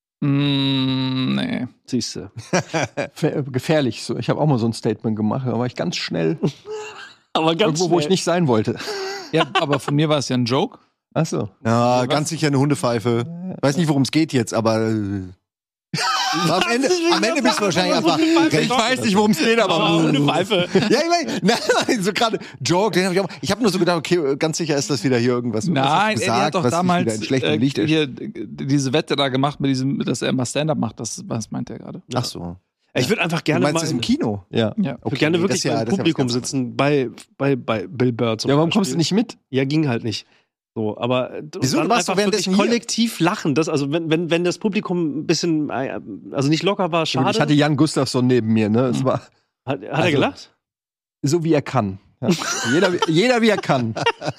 Mm, nee. Siehst du. Fe- gefährlich so. Ich habe auch mal so ein Statement gemacht, da war ich ganz schnell Aber ganz irgendwo, wo ich schnell. nicht sein wollte. Ja, aber von mir war es ja ein Joke. Ach so. Ja, ganz sicher eine Hundepfeife. Weiß nicht, worum es geht jetzt, aber äh, am Ende, am Ende bist du wahrscheinlich einfach. Ich weiß nicht, worum es geht, aber. Aber ohne Pfeife. Ja, ich meine, nein, nein, so gerade Joke, den hab ich auch. Ich habe nur so gedacht, okay, ganz sicher ist das wieder hier irgendwas. was Nein, ich er hat doch was dich damals wieder in schlechtem äh, Licht ist. hier äh, diese Wette da gemacht mit diesem, dass er immer Stand-up macht. Das, was meint er gerade? Ach so. Ich würde einfach Du gerne meinst mal. das im Kino? Ja. Ja. Ich würde Okay, gerne nee, wirklich das ja- im das ist ja was Publikum ganz sitzen bei, bei, bei Bill Burr zum Ja, warum Beispiel. kommst du nicht mit? Ja, ging halt nicht. So, aber äh, Wieso? dann Du warst doch einfach wirklich währenddessen hier. kollektiv lachen. Das, also wenn, wenn, wenn das Publikum ein bisschen, äh, also nicht locker war, schade. Ich hatte Jan Gustafsson neben mir, ne? Es war hat hat er also- gelacht? so, wie er kann. Ja. jeder, jeder, wie er kann.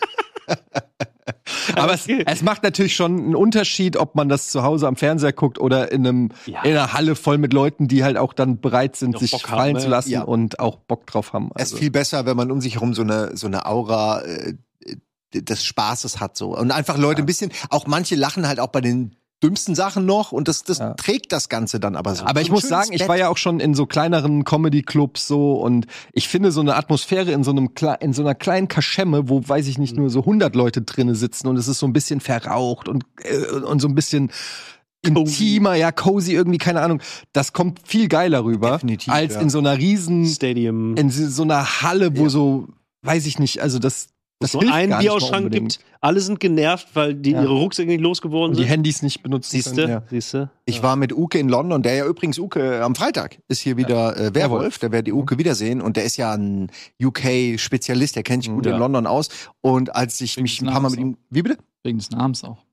Aber es, Okay. es macht natürlich schon einen Unterschied, ob man das zu Hause am Fernseher guckt oder in einem Ja. in einer Halle voll mit Leuten, die halt auch dann bereit sind, Die auch sich Bock haben, fallen ne? zu lassen Ja. und auch Bock drauf haben. Es ist Also, viel besser, wenn man um sich herum so eine, so eine Aura äh, des Spaßes hat so. Und einfach Leute ein bisschen, auch manche lachen halt auch bei den dümmsten Sachen noch und das, das Ja. trägt das Ganze dann aber so. aber ich So ein muss schönes sagen, ich Bett. war ja auch schon in so kleineren Comedy-Clubs so und ich finde so eine Atmosphäre in so einem Kle- in so einer kleinen Kaschemme, wo, weiß ich nicht, nur so hundert Leute drinne sitzen und es ist so ein bisschen verraucht und, äh, und so ein bisschen intimer, ja, cozy irgendwie, keine Ahnung. Das kommt viel geiler rüber, Definitiv, als ja. in so einer riesen, Stadium. in so einer Halle, wo so, weiß ich nicht, also das, das so hilft einen gar nicht mal Bierausschrank unbedingt. gibt. Alle sind genervt, weil die Ja. ihre Rucksäcke nicht losgeworden Und die sind. Handys nicht benutzen Siehste, können. Ja. siehste. Ich war mit Uke in London, der ja übrigens Uke am Freitag ist hier wieder äh, Werwolf, der wird die Uke wiedersehen und der ist ja ein U K-Spezialist, der kennt sich gut Ja. in London aus und als ich Wegen mich des ein paar Mal Namens mit ihm, wie bitte? Wegen des Namens auch.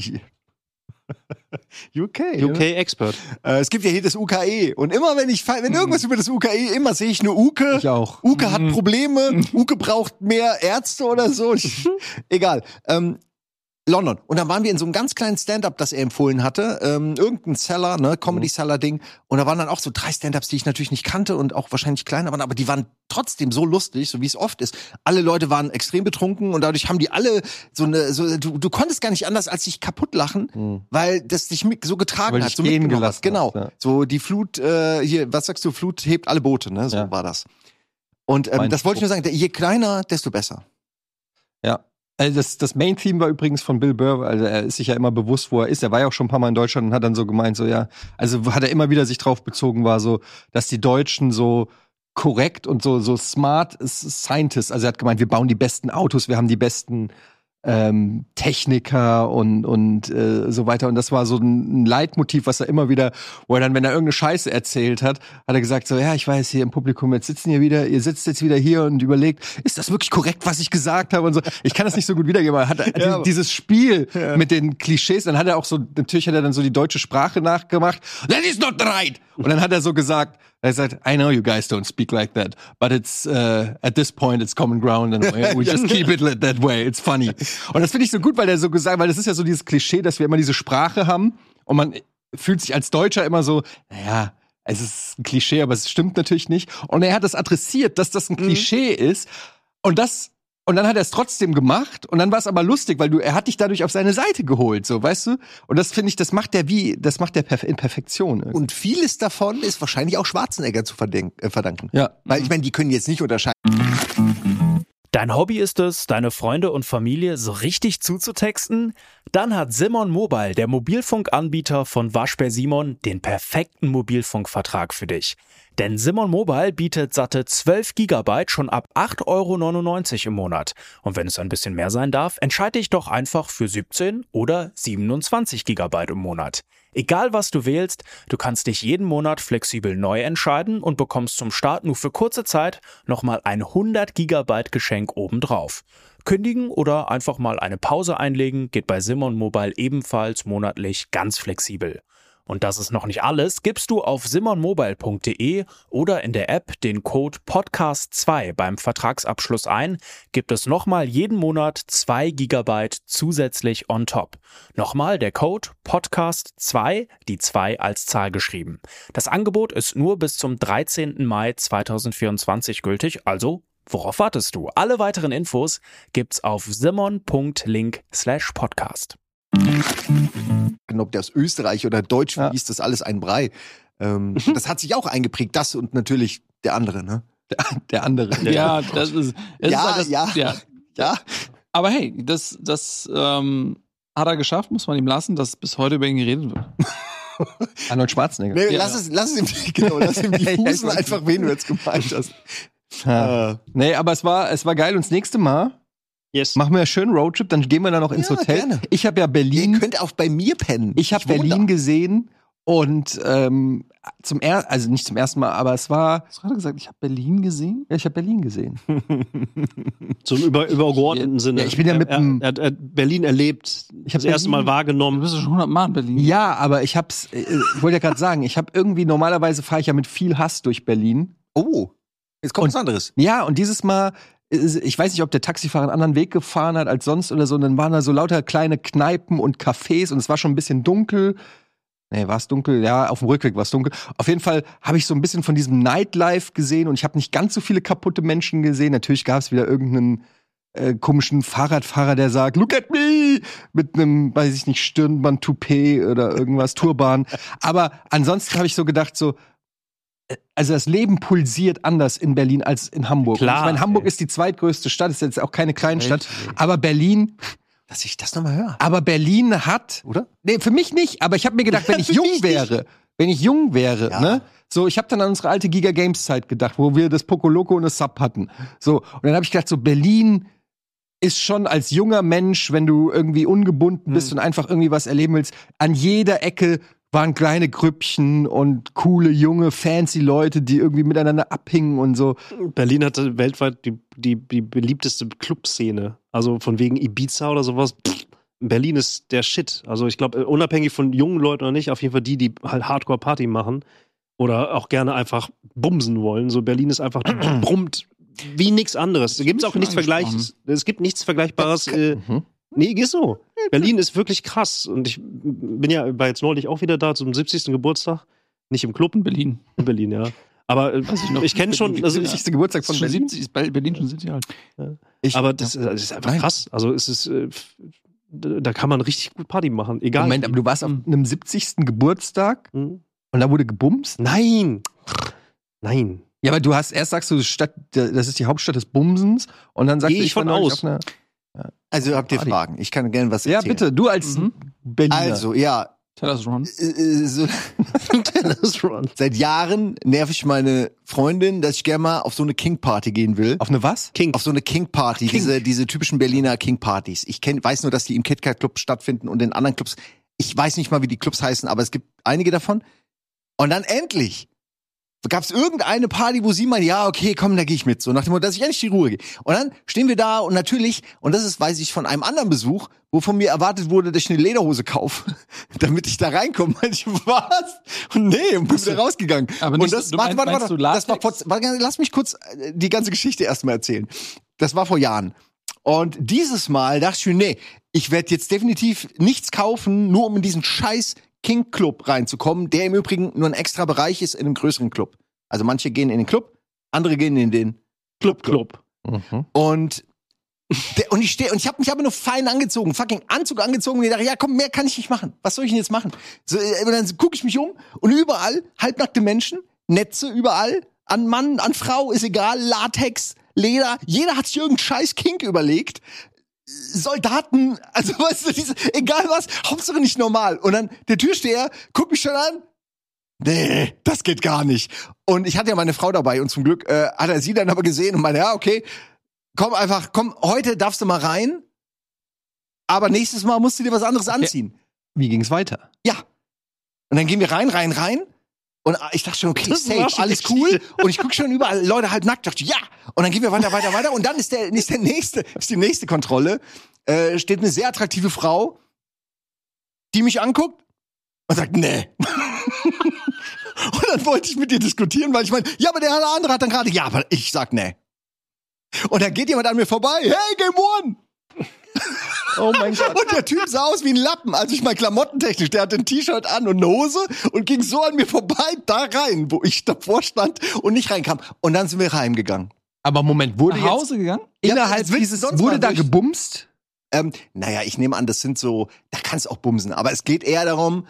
U K. U K-Expert. Äh, es gibt ja hier das U K E und immer wenn ich wenn irgendwas über das U K E, immer sehe ich nur Uke. Ich auch. Uke hat Probleme, Uke braucht mehr Ärzte oder so. Ich, egal. Ähm, London. Und dann waren wir in so einem ganz kleinen Stand-up, das er empfohlen hatte. Ähm, irgendein Seller, ne, Comedy-Seller-Ding. Und da waren dann auch so drei Stand-ups, die ich natürlich nicht kannte und auch wahrscheinlich kleiner waren, aber die waren trotzdem so lustig, so wie es oft ist. Alle Leute waren extrem betrunken und dadurch haben die alle so eine, so, du, du konntest gar nicht anders als dich kaputt lachen, Mhm. weil das dich mit, so getragen Weil hat, dich so gehen mitgenommen gelassen hat. Genau. hat, ja. So die Flut, äh, hier, was sagst du, Flut hebt alle Boote, ne? So Ja. war das. Und ähm, Mein das wollte ich nur sagen, je kleiner, desto besser. Ja. Also das, das Main-Theme war übrigens von Bill Burr, also er ist sich ja immer bewusst, wo er ist. Er war ja auch schon ein paar Mal in Deutschland und hat dann so gemeint, so ja, also hat er immer wieder sich drauf bezogen, war so, dass die Deutschen so korrekt und so, so smart Scientists, also er hat gemeint, wir bauen die besten Autos, wir haben die besten ähm, Techniker und, und äh, so weiter. Und das war so ein Leitmotiv, was er immer wieder, wo er dann, wenn er irgendeine Scheiße erzählt hat, hat er gesagt so, ja, ich weiß, hier im Publikum, jetzt sitzen hier wieder, ihr sitzt jetzt wieder hier und überlegt, ist das wirklich korrekt, was ich gesagt habe und so. Ich kann das nicht so gut wiedergeben, aber hat er Ja, die, dieses Spiel mit den Klischees, dann hat er auch so, natürlich hat er dann so die deutsche Sprache nachgemacht. That is not right! Und dann hat er so gesagt, er sagt, I know you guys don't speak like that, but it's uh, at this point it's common ground and we just keep it that way. It's funny. Und das finde ich so gut, weil er so gesagt, weil das ist ja so dieses Klischee, dass wir immer diese Sprache haben und man fühlt sich als Deutscher immer so, naja, es ist ein Klischee, aber es stimmt natürlich nicht. Und er hat das adressiert, dass das ein Klischee ist und das Und dann hat er es trotzdem gemacht und dann war es aber lustig, weil du, er hat dich dadurch auf seine Seite geholt, so, weißt du? Und das finde ich, das macht der wie, das macht der perf- in Perfektion. Irgendwie. Und vieles davon ist wahrscheinlich auch Schwarzenegger zu verdenk- äh, verdanken. Ja. Weil ich meine, die können jetzt nicht unterscheiden. Dein Hobby ist es, deine Freunde und Familie so richtig zuzutexten? Dann hat Simon Mobile, der Mobilfunkanbieter von Waschbär Simon, den perfekten Mobilfunkvertrag für dich. Denn Simon Mobile bietet satte zwölf Gigabyte schon ab acht Euro neunundneunzig im Monat. Und wenn es ein bisschen mehr sein darf, entscheide dich doch einfach für siebzehn oder siebenundzwanzig Gigabyte im Monat. Egal was du wählst, du kannst dich jeden Monat flexibel neu entscheiden und bekommst zum Start nur für kurze Zeit nochmal ein hundert Gigabyte Geschenk obendrauf. Kündigen oder einfach mal eine Pause einlegen geht bei Simon Mobile ebenfalls monatlich ganz flexibel. Und das ist noch nicht alles, gibst du auf simonmobile punkt de oder in der App den Code Podcast zwei beim Vertragsabschluss ein, gibt es nochmal jeden Monat zwei Gigabyte zusätzlich on top. Nochmal der Code Podcast zwei, die zwei als Zahl geschrieben. Das Angebot ist nur bis zum dreizehnten Mai zweitausendvierundzwanzig gültig, also worauf wartest du? Alle weiteren Infos gibt's auf simon punkt link slash podcast. Ob der aus Österreich oder Deutsch Ja. fließt, das alles ein Brei. Ähm, das hat sich auch eingeprägt, das und natürlich der andere, ne? Der, der andere. Ja, das ist, es Ja, ist halt das, ja. ja. Ja, Aber hey, das, das ähm, hat er geschafft, muss man ihm lassen, dass bis heute über ihn geredet wird. Arnold Schwarzenegger. nee, Ja. lass es, lass es ihm, genau, lass ihm Ja, ich diffusen weiß einfach, wen du jetzt gemeint hast. Ja. Äh, Nee, aber es war, es war geil. Und das nächste Mal Yes. machen wir einen schönen Roadtrip, dann gehen wir dann noch ins Ja, Hotel. gerne. Ich habe ja ihr Berlin, könnt auch bei mir pennen. ich habe wohne Berlin da. gesehen und ähm, zum er also nicht zum ersten Mal, aber es war, Hast du gerade gesagt, ich habe Berlin gesehen? ja, ich habe Berlin gesehen. Zum über, übergeordneten Sinne. Ja, ich bin ja mit er, dem- er, er hat Berlin erlebt, Ich hab das erste Berlin- Mal Du wahrgenommen. bist ja schon hundert Mal in Berlin. Ja, aber ich hab's, äh, ich wollte ja gerade sagen, ich habe irgendwie, normalerweise fahre ich ja mit viel Hass durch Berlin. Oh, jetzt kommt Und- was anderes. Ja, und dieses Mal, ist- ich weiß nicht, ob der Taxifahrer einen anderen Weg gefahren hat als sonst oder so, und dann waren da so lauter kleine Kneipen und Cafés und es war schon ein bisschen dunkel. Nee, war es dunkel? Ja, auf dem Rückweg war es dunkel. Auf jeden Fall habe ich so ein bisschen von diesem Nightlife gesehen und ich habe nicht ganz so viele kaputte Menschen gesehen. Natürlich gab es wieder irgendeinen äh, komischen Fahrradfahrer, der sagt, look at me! Mit einem, weiß ich nicht, Stirnband, Toupet oder irgendwas, Turban. Aber ansonsten habe ich so gedacht, so, äh, also das Leben pulsiert anders in Berlin als in Hamburg. Klar, Und ich meine, Hamburg ey. ist die zweitgrößte Stadt, ist jetzt auch keine Kleinstadt. Aber Berlin, Dass ich das nochmal höre. Aber Berlin hat, oder? Nee, für mich nicht, aber ich habe mir gedacht, wenn ich jung wäre, wenn ich jung wäre, Ja. ne? So, ich habe dann an unsere alte Giga Games Zeit gedacht, wo wir das Poco Loco und das Sub hatten. So, und dann habe ich gedacht, so Berlin ist schon als junger Mensch, wenn du irgendwie ungebunden bist Mhm. und einfach irgendwie was erleben willst, an jeder Ecke waren kleine Grüppchen und coole, junge, fancy Leute, die irgendwie miteinander abhingen und so. Berlin hatte weltweit die, die, die beliebteste Clubszene. Also von wegen Ibiza oder sowas. Pff, Berlin ist der Shit. Also ich glaube, unabhängig von jungen Leuten oder nicht, auf jeden Fall die, die halt Hardcore-Party machen oder auch gerne einfach bumsen wollen. So Berlin ist einfach brummt wie nichts anderes. Da gibt es auch nichts Vergleiches. Es gibt nichts Vergleichbares. Äh, Mhm. Nee, ist so. Berlin ist wirklich krass. Und ich bin ja, war jetzt neulich auch wieder da zum siebzigsten Geburtstag. Nicht im Club. In Berlin. In Berlin, ja. Aber äh, Weiß ich noch. ich kenne schon. Also, siebzigste Geburtstag von Ist schon Berlin. siebzig, ist Be- Berlin schon siebzig alt. Ich, aber das, das ist einfach Nein. krass. Also es ist, äh, f- da kann man richtig gut Party machen. Egal. Moment, wie. aber du warst auf einem siebzigsten Geburtstag Hm? und da wurde gebumst? Nein. Nein. Ja, aber du hast erst sagst du, Stadt, das ist die Hauptstadt des Bumsens und dann sagst Geh du, ich war von neulich aus. auf einer- Also habt ihr Party. Fragen? Ich kann gerne was Ja, erzählen. bitte, du als Mhm. Berliner. Also, ja, Tell us, Ron. äh, äh, so, seit Jahren nerv ich meine Freundin, dass ich gerne mal auf so eine King-Party gehen will. Auf eine was? King. Auf so eine King-Party, diese, diese typischen Berliner King-Partys. Ich kenn, weiß nur, dass die im KitKat-Club stattfinden und in anderen Clubs. Ich weiß nicht mal, wie die Clubs heißen, aber es gibt einige davon. Und dann endlich gab es irgendeine Party, wo sie meint, ja, okay, komm, da gehe ich mit. So nach dem Motto, dass ich endlich die Ruhe gehe. Und dann stehen wir da und natürlich, und das ist, weiß ich, von einem anderen Besuch, wo von mir erwartet wurde, dass ich eine Lederhose kaufe, damit ich da reinkomme. Und ich, was? Und nee, und bin wieder rausgegangen. Aber und nicht, das, du warte, meinst- warte, meinst warte, du das war Latex? vor, warte, lass mich kurz äh, die ganze Geschichte erstmal erzählen. Das war vor Jahren. Und dieses Mal dachte ich mir, nee, ich werde jetzt definitiv nichts kaufen, nur um in diesen scheiß King Club reinzukommen, der im Übrigen nur ein extra Bereich ist in einem größeren Club. Also manche gehen in den Club, andere gehen in den Club, Club. Mhm. und der, und ich stehe und ich habe mich aber nur fein angezogen, fucking Anzug angezogen und ich dachte, ja komm, mehr kann ich nicht machen. Was soll ich denn jetzt machen? So, äh, und dann gucke ich mich um und überall halbnackte Menschen, Netze überall, an Mann, an Frau, ist egal, Latex, Leder, jeder hat sich irgendeinen scheiß Kink überlegt. Soldaten, also weißt du, diese, egal was, Hauptsache nicht normal. Und dann der Türsteher guckt mich schon an. Nee, das geht gar nicht. Und ich hatte ja meine Frau dabei und zum Glück äh, hat er sie dann aber gesehen und meinte, ja, okay, komm einfach, komm, heute darfst du mal rein, aber nächstes Mal musst du dir was anderes anziehen. Wie ging's weiter? Ja. Und dann gehen wir rein, rein, rein. Und ich dachte schon, okay, Das war safe, schon alles die cool. Und ich gucke schon überall Leute halb nackt. Dachte, ja. Und dann gehen wir weiter, weiter, weiter. Und dann ist der, ist der nächste, ist die nächste Kontrolle. Äh, steht eine sehr attraktive Frau, die mich anguckt und sagt, nee. Und dann wollte ich mit ihr diskutieren, weil ich meine, ja, aber der andere hat dann gerade, ja, aber ich sag nee. Und dann geht jemand an mir vorbei, hey, Game One! Oh mein Gott. Und der Typ sah aus wie ein Lappen. Also ich meine, klamottentechnisch, der hatte ein T-Shirt an und eine Hose und ging so an mir vorbei, da rein, wo ich davor stand und nicht reinkam. Und dann sind wir heimgegangen. Aber Moment, wurde Nach Hause gegangen? Ja, innerhalb das willst du dieses, sonst wurde mal da durch- gebumst? Ähm, naja, ich nehme an, das sind so, da kannst du auch bumsen. Aber es geht eher darum,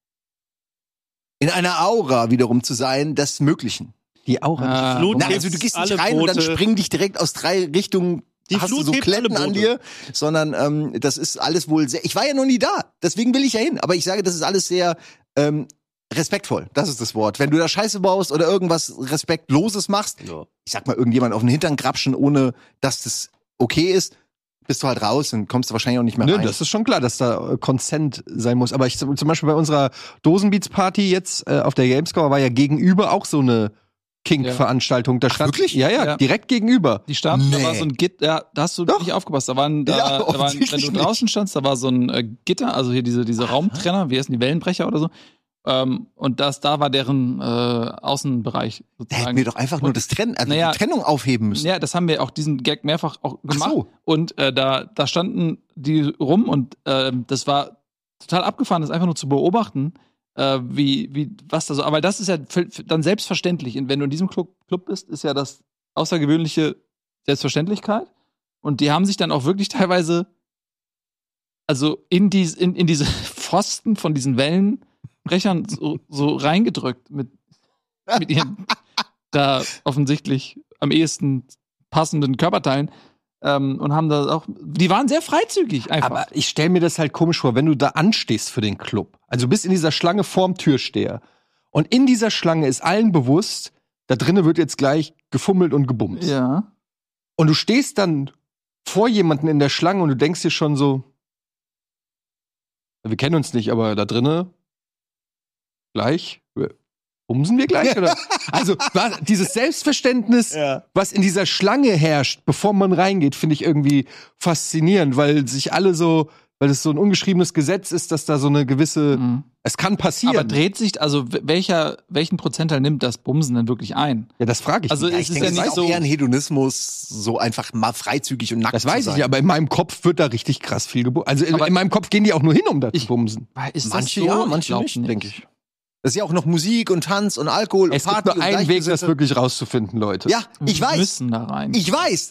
in einer Aura wiederum zu sein, des Möglichen. Die Aura. Ah, Flut Na, hebt also du gehst nicht alle rein und dann Boote. springen dich direkt aus drei Richtungen. Die Hast Flut du so hebt alle Kletten an Boote. dir, sondern ähm, das ist alles wohl sehr. Ich war ja noch nie da, deswegen will ich ja hin. Aber ich sage, das ist alles sehr ähm, respektvoll. Das ist das Wort. Wenn du da Scheiße baust oder irgendwas Respektloses machst, Ja. ich sag mal, irgendjemand auf den Hintern grapschen, ohne dass das okay ist, bist du halt raus und kommst du wahrscheinlich auch nicht mehr Nö, rein. das ist schon klar, dass da äh, Consent sein muss. Aber ich zum zum Beispiel bei unserer Dosenbeats-Party jetzt äh, auf der Gamescore war ja gegenüber auch so eine Kink-Veranstaltung. Da stand, wirklich? Ja, ja, Ja. direkt gegenüber. Die standen, da Nee. war so ein Gitter, ja, da hast du Doch. nicht aufgepasst. Da waren, da, Ja, da waren, wenn offensichtlich du draußen standst, da war so ein äh, Gitter, also hier diese, diese Raumtrenner, wie heißen die, Wellenbrecher oder so. Ähm, und das, da war deren äh, Außenbereich Da hätten sozusagen. wir doch einfach nur das Trennen, also Naja, die Trennung aufheben müssen. Ja, das haben wir auch diesen Gag mehrfach auch Ach gemacht. so. Und äh, da, da standen die rum und äh, das war total abgefahren, das einfach nur zu beobachten, äh, wie, wie, was da so. Aber das ist ja f- f- dann selbstverständlich. Und wenn du in diesem Club, Club bist, ist ja das außergewöhnliche Selbstverständlichkeit. Und die haben sich dann auch wirklich teilweise, also in, dies, in, in diese Pfosten von diesen Wellenbrechern so, so reingedrückt mit, mit ihren da offensichtlich am ehesten passenden Körperteilen. Ähm, und haben da auch, die waren sehr freizügig einfach. Aber ich stelle mir das halt komisch vor, wenn du da anstehst für den Club. Also du bist in dieser Schlange vorm Türsteher. Und in dieser Schlange ist allen bewusst, da drinnen wird jetzt gleich gefummelt und gebumst. Ja. Und du stehst dann vor jemanden in der Schlange und du denkst dir schon so, wir kennen uns nicht, aber da drinnen gleich, bumsen wir gleich? Oder? Also was, dieses Selbstverständnis, Ja. was in dieser Schlange herrscht, bevor man reingeht, finde ich irgendwie faszinierend, weil sich alle so, weil es so ein ungeschriebenes Gesetz ist, dass da so eine gewisse, Mhm. es kann passieren. Aber dreht sich, also welcher, welchen Prozentteil nimmt das Bumsen denn wirklich ein? Ja, das frage ich Also mich. Ja, es ich ist denke, ja es nicht ist auch so. eher ein Hedonismus, so einfach mal freizügig und nackt Das zu weiß ich sein. nicht, aber in meinem Kopf wird da richtig krass viel gebumst. Also in, Aber in meinem Kopf gehen die auch nur hin, um da zu Ich- bumsen. Ist Manche das so? ja, Ich manche glaub nicht, denke ich. Das ist ja auch noch Musik und Tanz und Alkohol Es und gibt Party nur und einen Weg, das Gleichgesinnte. wirklich rauszufinden, Leute. Ja, ich Wir weiß. müssen da rein. Ich weiß.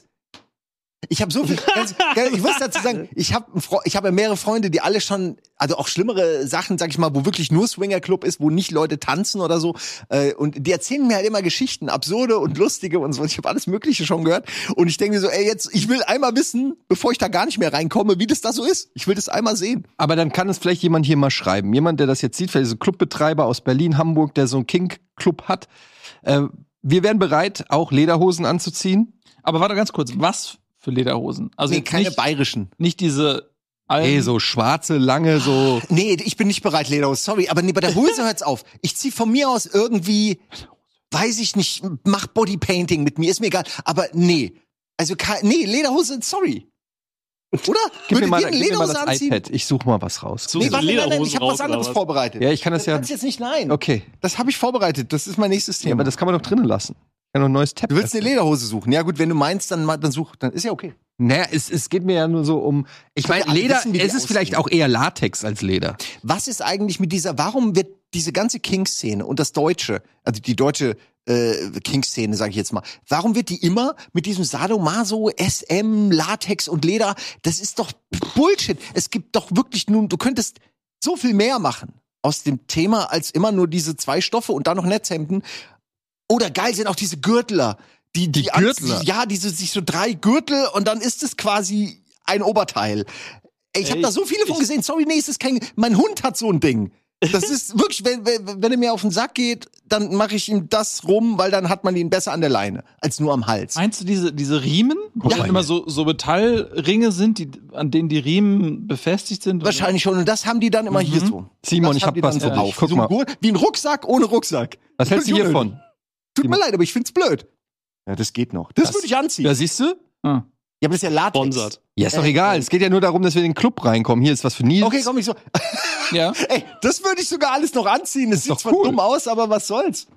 Ich habe so viel. Ganz, ich muss dazu sagen, ich habe ich habe mehrere Freunde, die alle schon, also auch schlimmere Sachen, sag ich mal, wo wirklich nur Swingerclub ist, wo nicht Leute tanzen oder so. Äh, und die erzählen mir halt immer Geschichten, absurde und lustige und so. Ich habe alles Mögliche schon gehört. Und ich denke mir so, ey, jetzt, ich will einmal wissen, bevor ich da gar nicht mehr reinkomme, wie das da so ist. Ich will das einmal sehen. Aber dann kann es vielleicht jemand hier mal schreiben. Jemand, der das jetzt sieht, vielleicht so ein Clubbetreiber aus Berlin, Hamburg, der so einen Kink-Club hat. Äh, wir wären bereit, auch Lederhosen anzuziehen. Aber warte ganz kurz, was für Lederhosen? Also Nee, jetzt keine nicht, bayerischen. nicht diese alten. Ey, so schwarze, lange, so. Nee, ich bin nicht bereit, Lederhose, sorry. Aber nee, bei der Hose hört's auf. Ich zieh von mir aus irgendwie, weiß ich nicht, mach Bodypainting mit mir, ist mir egal. Aber nee. Also, ke- nee, Lederhose, sorry. Oder? Gib mir Würdet mal, ihr eine gib mir mal Lederhose das anziehen? iPad. Ich suche mal was raus. So Nee, so warte, nein, nein, Lederhosen ich habe was raus, oder anderes was? vorbereitet. Ja, ich kann das ja. Kannst jetzt nicht, nein. Okay. Das habe ich vorbereitet. Das ist mein nächstes Ja, Thema. aber das kann man doch drinnen lassen. Ich kann doch ein neues Tab. du willst eine öffnen. Lederhose suchen. Ja gut, wenn du meinst, dann, ma- dann such, dann ist ja okay. Naja, es, es geht mir ja nur so um. Ich meine, wir alle Leder, wissen, wie die es ist vielleicht aussehen. auch eher Latex als Leder. Was ist eigentlich mit dieser, warum wird diese ganze King-Szene und das Deutsche, also die deutsche äh, King-Szene, sage ich jetzt mal, warum wird die immer mit diesem Sadomaso, S M, Latex und Leder, das ist doch Bullshit. Es gibt doch wirklich nun, du könntest so viel mehr machen aus dem Thema, als immer nur diese zwei Stoffe und dann noch Netzhemden. Oder geil sind auch diese Gürtler. Die, die, Die an- Gürtler? Ja, diese sich so drei Gürtel und dann ist es quasi ein Oberteil. Ey, ich habe Ey, da so viele von ich- gesehen. Sorry, nee, es ist kein. Mein Hund hat so ein Ding. Das ist wirklich, wenn, wenn, wenn er mir auf den Sack geht, dann mache ich ihm das rum, weil dann hat man ihn besser an der Leine als nur am Hals. Meinst du diese, diese Riemen, wo Ja. dann immer so, so Metallringe sind, die, an denen die Riemen befestigt sind? Wahrscheinlich schon. Und das haben die dann immer hier so. Simon, Das ich haben hab die was dann für so dich. auf. Guck so ein mal. Gurt, wie ein Rucksack ohne Rucksack. Was hältst du Völlig hiervon? unnötig. Tut mir leid, aber ich find's blöd. Ja, das geht noch. Das, Das- würde ich anziehen. Ja, siehst du? Ah. Ja, aber das ist ja Latex. Sponsert. Ja, ist doch Äh, egal. Es geht ja nur darum, dass wir in den Club reinkommen. Hier ist was für Nils. Okay, komm ich so. Ja. Ey, das würde ich sogar alles noch anziehen. Das Ist sieht doch zwar cool. dumm aus, aber was soll's?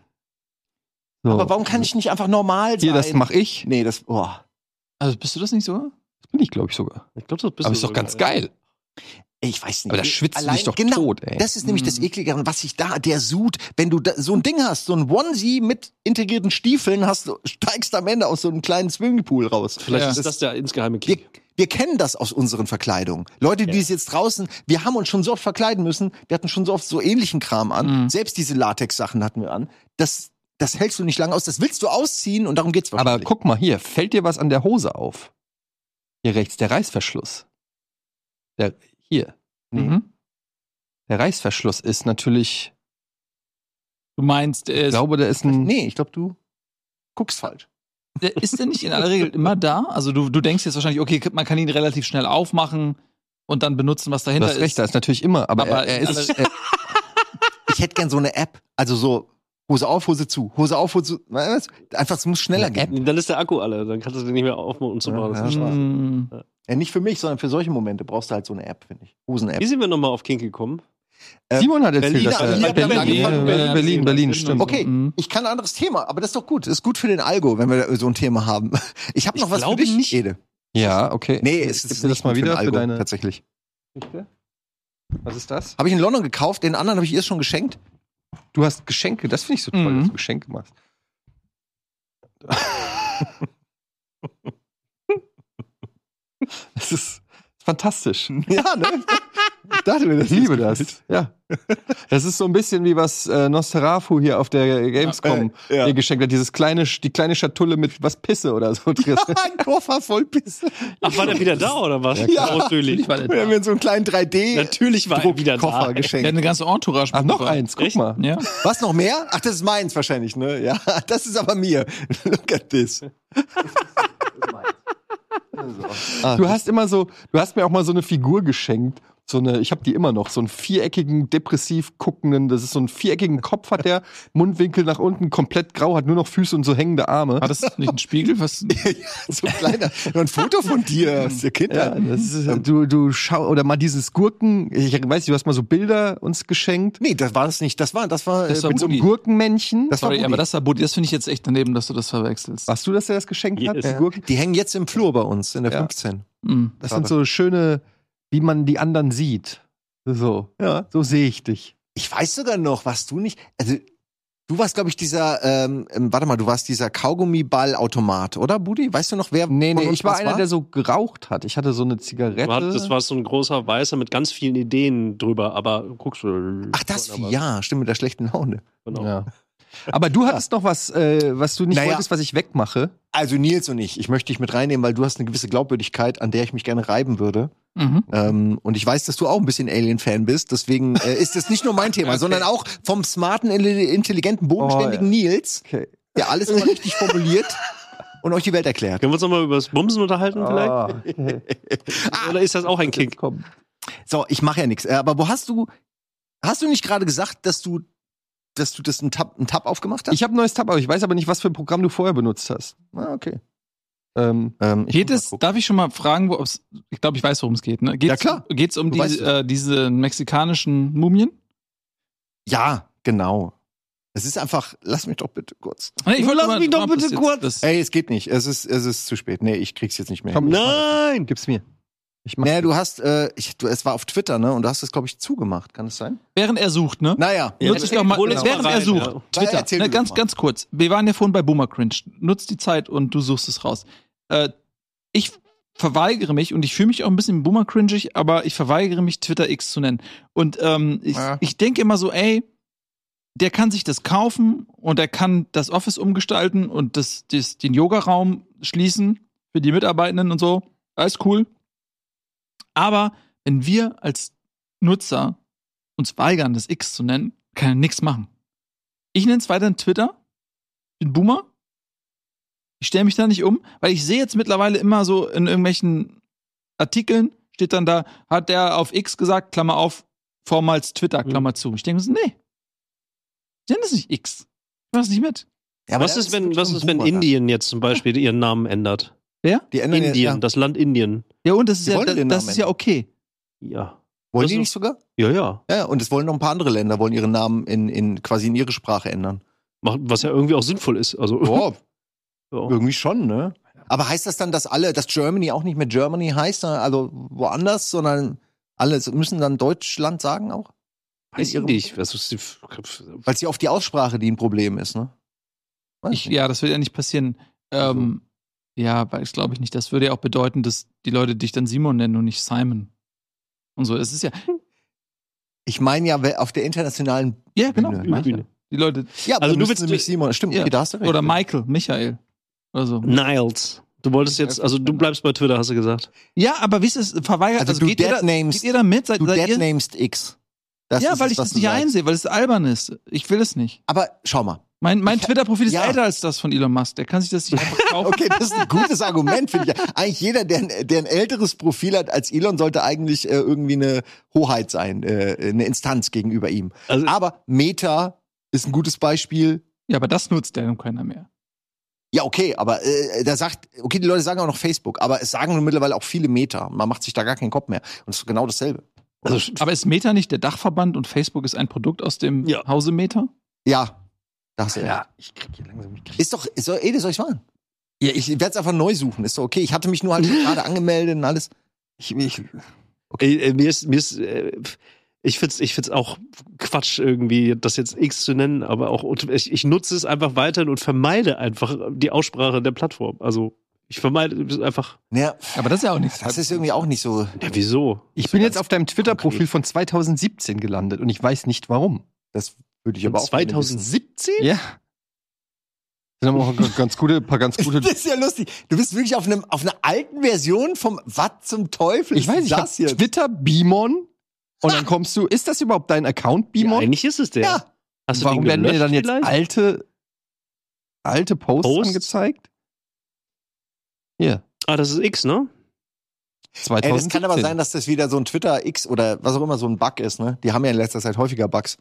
So. Aber warum kann ich nicht einfach normal sein? Hier, das mache ich. Nee, das. Oh. Also bist du das nicht so? Das bin ich, glaube ich, sogar. Ich glaube, das bist Aber du ist doch sogar, ganz ja. geil. Ich weiß nicht. Aber da schwitzt du Allein- dich doch genau, tot, ey. Das ist nämlich das Mhm. Eklige, was ich da, der Sud, wenn du da, so ein Ding hast, so ein Onesie mit integrierten Stiefeln, hast du, steigst am Ende aus so einem kleinen Swimmingpool raus. Vielleicht Ja. ist das der insgeheime Wir, Kick. wir kennen das aus unseren Verkleidungen. Leute, die Ja. es jetzt draußen, wir haben uns schon so oft verkleiden müssen, wir hatten schon so oft so ähnlichen Kram an. Mhm. Selbst diese Latex-Sachen hatten wir an. Das, das hältst du nicht lange aus, das willst du ausziehen und darum geht's Aber wahrscheinlich. guck mal hier, fällt dir was an der Hose auf? Hier rechts, der Reißverschluss. Der, hier. Mhm. Der Reißverschluss ist natürlich, Du meinst, er ich ist, glaube, der ist ein. Nee, ich glaube, du guckst falsch. der, ist der nicht in aller Regel immer da? Also du, du denkst jetzt wahrscheinlich, okay, man kann ihn relativ schnell aufmachen und dann benutzen, was Du dahinter hast recht, ist. da ist natürlich immer, aber, Aber er, er ist. alle- Er, Ich hätte gern so eine App, also so Hose auf, Hose zu, Hose auf, Hose zu. Was? Einfach, es muss schneller Eine gehen. Dann ist der Akku alle, dann kannst du den nicht mehr aufmachen und so Ja, machen. ja. Das ist Spaß. Mhm. Ja, nicht für mich, sondern für solche Momente brauchst du halt so eine App, finde ich. Hosen-App. Wie sind wir nochmal auf Kink gekommen? Simon hat erzählt, Berliner- dass er Berliner- Berlin, Berliner- Berlin, Berliner- Berlin, Berlin, stimmt. Okay, Mhm. ich kann ein anderes Thema, aber das ist doch gut. Das ist gut für den Algo, wenn wir so ein Thema haben. Ich habe noch Ich was für glaube dich, nicht. Ede. Ja, okay. Nee, Gib es ist dir nicht das mal gut für wieder den für Algo, deine. tatsächlich. Was ist das? Habe ich in London gekauft, den anderen habe ich erst schon geschenkt. Du hast Geschenke, das finde ich so toll, Mhm. dass du Geschenke machst. Das ist fantastisch. Ja, ne? Ich dachte mir, Ich liebe das. Ja. Das ist so ein bisschen wie was äh, Nosferatu hier auf der Gamescom Ja, äh, ja. dir geschenkt hat. Dieses kleine, die kleine Schatulle mit was Pisse oder so drin. Ein Koffer voll Pisse. Ach, war der wieder da oder was? Ja. Ausführlich. War der Wir haben da. mir so einen kleinen drei D Natürlich war er wieder Koffer da. Der geschenkt. hat eine ganze Entourage. Ach, noch mitgebracht. eins, guck Echt? mal. Ja. Was, noch mehr? Ach, das ist meins wahrscheinlich, ne? Ja, das ist aber mir. Look at this. Ah, Du hast immer so, du hast mir auch mal so eine Figur geschenkt. So eine, ich habe die immer noch, so einen viereckigen, depressiv guckenden, das ist so einen viereckigen Kopf hat der, Mundwinkel nach unten, komplett grau, hat nur noch Füße und so hängende Arme. War das nicht ein Spiegel? Was? so ein kleiner, nur ein Foto von dir aus der Ja, Kindheit. das ist, du, du schau, oder mal dieses Gurken, ich weiß nicht, du hast mal so Bilder uns geschenkt. Nee, das war das nicht. Das war, das war, Das äh, war Mit so einem Budi. Gurkenmännchen. das war Sorry, Budi. aber das war Buddy. Das finde ich jetzt echt daneben, dass du das verwechselst. Warst du das, der das geschenkt hat? Yes. Die Gurken? Die hängen jetzt im Flur bei uns in der Ja. fünfzehn. Mhm. Das sind so schöne, wie man die anderen sieht. So, ja, so sehe ich dich. Ich weiß sogar noch, was du nicht. Also, du warst, glaube ich, dieser, ähm, ähm, warte mal, du warst dieser Kaugummiball-Automat, oder, Budi? Weißt du noch, wer Nee, von nee, uns ich war was einer, der so geraucht hat. Ich hatte so eine Zigarette. Du hattest- Das war so ein großer Weißer mit ganz vielen Ideen drüber, aber guckst du. Ach, das, ja, stimmt, mit der schlechten Laune. Genau. Ja. Aber du hattest noch was, äh, was du nicht Naja. wolltest, was ich wegmache. Also Nils und ich, ich möchte dich mit reinnehmen, weil du hast eine gewisse Glaubwürdigkeit, an der ich mich gerne reiben würde. Mhm. Ähm, und ich weiß, dass du auch ein bisschen Alien-Fan bist. Deswegen äh, ist das nicht nur mein Thema, Okay. sondern auch vom smarten, intelligenten, bodenständigen Oh, Nils, Okay. der alles immer richtig formuliert und euch die Welt erklärt. Können wir uns nochmal über das Bumsen unterhalten vielleicht? Ah, okay. Oder ist das auch ein Kick? Komm. So, ich mache ja nichts. Aber wo hast du, hast du nicht gerade gesagt, dass du, dass du das einen Tab, einen Tab aufgemacht hast? Ich habe ein neues Tab, aber ich weiß aber nicht, was für ein Programm du vorher benutzt hast. Ah, okay. Ähm, ähm, ich Geht muss mal es, gucken. darf ich schon mal fragen, wo es, ich glaube, ich weiß, worum es geht, ne? Geht's, Ja, klar. Geht's um Du die, weißt es. äh, diese mexikanischen Mumien? Ja, genau. Es ist einfach, lass mich doch bitte kurz. Nee, ich wollte Lass mal- mich doch ob bitte das jetzt- kurz. Das, Ey, es geht nicht. Es ist, es ist zu spät. Nee, ich krieg's jetzt nicht mehr. Komm, Nein! gib's mir. Ich mach Naja, du hast, äh, ich, du, es war auf Twitter, ne? Und du hast es, glaube ich, zugemacht. Kann das sein? während er sucht, ne? Naja. Nutze ich doch mal, hol uns während mal er rein, sucht, ja. Twitter, Erzähl ne, du ganz, mal. ganz kurz. Wir waren ja vorhin bei Boomer Cringe. Nutz die Zeit und du suchst es raus. Äh, ich verweigere mich und ich fühle mich auch ein bisschen Boomer Cringig, aber ich verweigere mich, Twitter X zu nennen. Und ähm, ich, Ja. ich denke immer so, ey, der kann sich das kaufen und er kann das Office umgestalten und das, das, den Yoga-Raum schließen für die Mitarbeitenden und so. Alles cool. Aber wenn wir als Nutzer uns weigern, das X zu nennen, kann er nichts machen. Ich nenne es weiterhin Twitter. Ich bin Boomer. Ich stelle mich da nicht um, weil ich sehe jetzt mittlerweile immer so in irgendwelchen Artikeln, steht dann da, hat der auf X gesagt, Klammer auf, vormals Twitter, Klammer zu. Ich denke mir so, nee. Ich nenne das nicht X. Ich mach das nicht mit. Ja, aber Was das ist, wenn, wirklich was ein ist, wenn Boomer, Indien jetzt zum Beispiel ihren Namen ändert? Wer? Die ändern Indien, ja, das Land Indien. Ja, und das ist Die ja, wollen das, den das Namen ist ja okay. Ja. Wollen Das die ist- nicht sogar? Ja, ja. Ja, und es wollen noch ein paar andere Länder, wollen ihren Namen in, in quasi in ihre Sprache ändern. Macht- Was ja irgendwie auch sinnvoll ist. Also, Boah, ja. irgendwie schon, ne? Aber heißt das dann, dass alle, dass Germany auch nicht mehr Germany heißt, also woanders, sondern alle müssen dann Deutschland sagen auch? Weiß ich ihrem- nicht. Was ist die, Weil es ja oft die Aussprache, die ein Problem ist, ne? Weiß Ich, nicht. ja, das wird ja nicht passieren. Ähm, ja, weil ich glaube ich nicht. Das würde ja auch bedeuten, dass die Leute dich dann Simon nennen und nicht Simon. Und so. Es ist ja, Ich meine ja wer- auf der internationalen ja, genau. Bühne, meine ich Bühne. ja. Die Leute, Ja, aber Also du du willst willst- nämlich Simon. Stimmt, Ja. okay, da hast du recht. oder Michael, Michael. Oder so. Niles. Du wolltest jetzt, also du bleibst bei Twitter, hast du gesagt. Ja, aber wie ist es verweigert? Also Also, du geht, ihr da, deadnamest- geht ihr da mit? Seid, Du seid ihr, deadnamest X. Das ja, ist weil es, ich was das du nicht sagst. einsehe, weil es albern ist. Ich will es nicht. Aber schau mal. Mein, mein Ich- Twitter-Profil ist ja. älter als das von Elon Musk. Der kann sich das nicht einfach kaufen. Okay, das ist ein gutes Argument, finde ich. Eigentlich jeder, der, ein- der ein älteres Profil hat als Elon, sollte eigentlich äh, irgendwie eine Hoheit sein, äh, eine Instanz gegenüber ihm. Also, Aber Meta ist ein gutes Beispiel. Ja, aber das nutzt ja nun keiner mehr. Ja, okay, aber äh, da sagt, okay, die Leute sagen auch noch Facebook, aber es sagen nun mittlerweile auch viele Meta. Man macht sich da gar keinen Kopf mehr. Und es ist genau dasselbe. also Aber ist Meta nicht der Dachverband und Facebook ist ein Produkt aus dem Ja. Hause Meta? Ja, da hast du recht. Ja, ich krieg hier langsam. Ich krieg Ist doch, ist doch, ey, das soll ich machen. Ja, ich werde es einfach neu suchen. Ist doch okay. Ich hatte mich nur halt gerade angemeldet und alles. ich, ich, Ey, äh, mir ist, mir ist, äh, ich find's, ich find's auch Quatsch irgendwie, das jetzt X zu nennen, aber auch, ich, ich nutze es einfach weiterhin und vermeide einfach die Aussprache der Plattform. Also, Ich vermeide einfach. Ja, Aber das ist ja auch nichts. das ist irgendwie auch nicht so. Ja, wieso? Ich bin jetzt auf deinem Twitter-Profil von zwanzig siebzehn gelandet und ich weiß nicht warum. Das würde ich aber auch gerne wissen. zwanzig siebzehn? Ja. Das sind aber auch ganz gute, paar ganz gute. Das ist ja lustig. Du bist wirklich auf einem auf einer alten Version vom Was zum Teufel? Ich weiß, ich hab das jetzt? Twitter Bimon und dann kommst du, ist das überhaupt dein Account Ja, Bimon? eigentlich ist es der. Ja. Hast du Warum den werden mir dann jetzt gelöscht alte alte Posts, Posts? angezeigt? Hier, Ah, das ist X, ne? zwanzig siebzehn. Ey, das kann aber sein, dass das wieder so ein Twitter X oder was auch immer so ein Bug ist, ne? Die haben ja in letzter Zeit häufiger Bugs.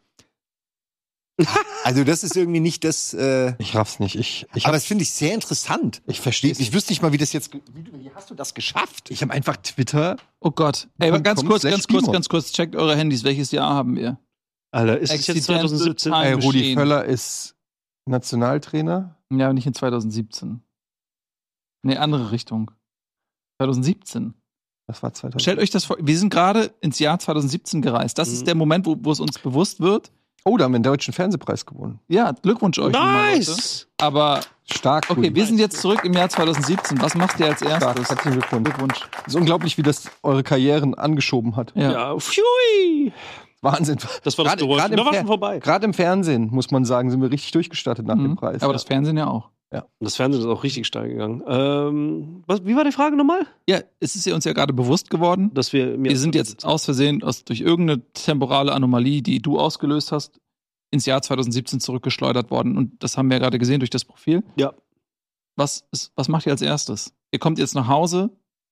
Also das ist irgendwie nicht das. Äh, Ich raff's nicht. Ich, ich aber hab, das finde ich sehr interessant. ich verstehe Ich, ich wüsste nicht mal, wie das jetzt. Wie, wie hast du das geschafft? Ich habe einfach Twitter. Oh Gott. Ey, aber Komm, ganz komm, kurz, slash ganz kurz, Bimon. ganz kurz. Checkt eure Handys. Welches Jahr haben wir? Alter, ist es jetzt Accidental zwanzig siebzehn? Time Äh, Rudi Machine. Völler ist Nationaltrainer. Ja, nicht in zwanzig siebzehn. Nee, andere Richtung. zwanzig siebzehn. Das war zwanzig. Stellt euch das vor. Wir sind gerade ins Jahr zwanzig siebzehn gereist. Das Mhm. ist der Moment, wo, wo es uns bewusst wird. Oh, da haben wir den deutschen Fernsehpreis gewonnen. Ja, Glückwunsch euch. nochmal, Leute. Nice! Aber Stark. okay, Rudi. wir sind jetzt zurück im Jahr zwanzig siebzehn. Was macht ihr als Stark. erstes? Herzlichen Glückwunsch. Glückwunsch. Es ist unglaublich, wie das eure Karrieren angeschoben hat. Ja. Ja, pfui! Wahnsinn. Das war das Gerade- Geräusch. gerade im Da war Fer- schon vorbei. Gerade im Fernsehen, muss man sagen, sind wir richtig durchgestartet nach dem Mhm. Preis. Aber das Fernsehen ja auch. Und das Fernsehen ist auch richtig steil gegangen. Ähm, was, wie war die Frage nochmal? Ja, es ist ja uns ja gerade bewusst geworden. Dass wir, mir Wir sind jetzt aus Versehen aus, durch irgendeine temporale Anomalie, die du ausgelöst hast, ins Jahr zwanzig siebzehn zurückgeschleudert worden. Und das haben wir ja gerade gesehen durch das Profil. Ja. Was, ist, was macht ihr als erstes? Ihr kommt jetzt nach Hause.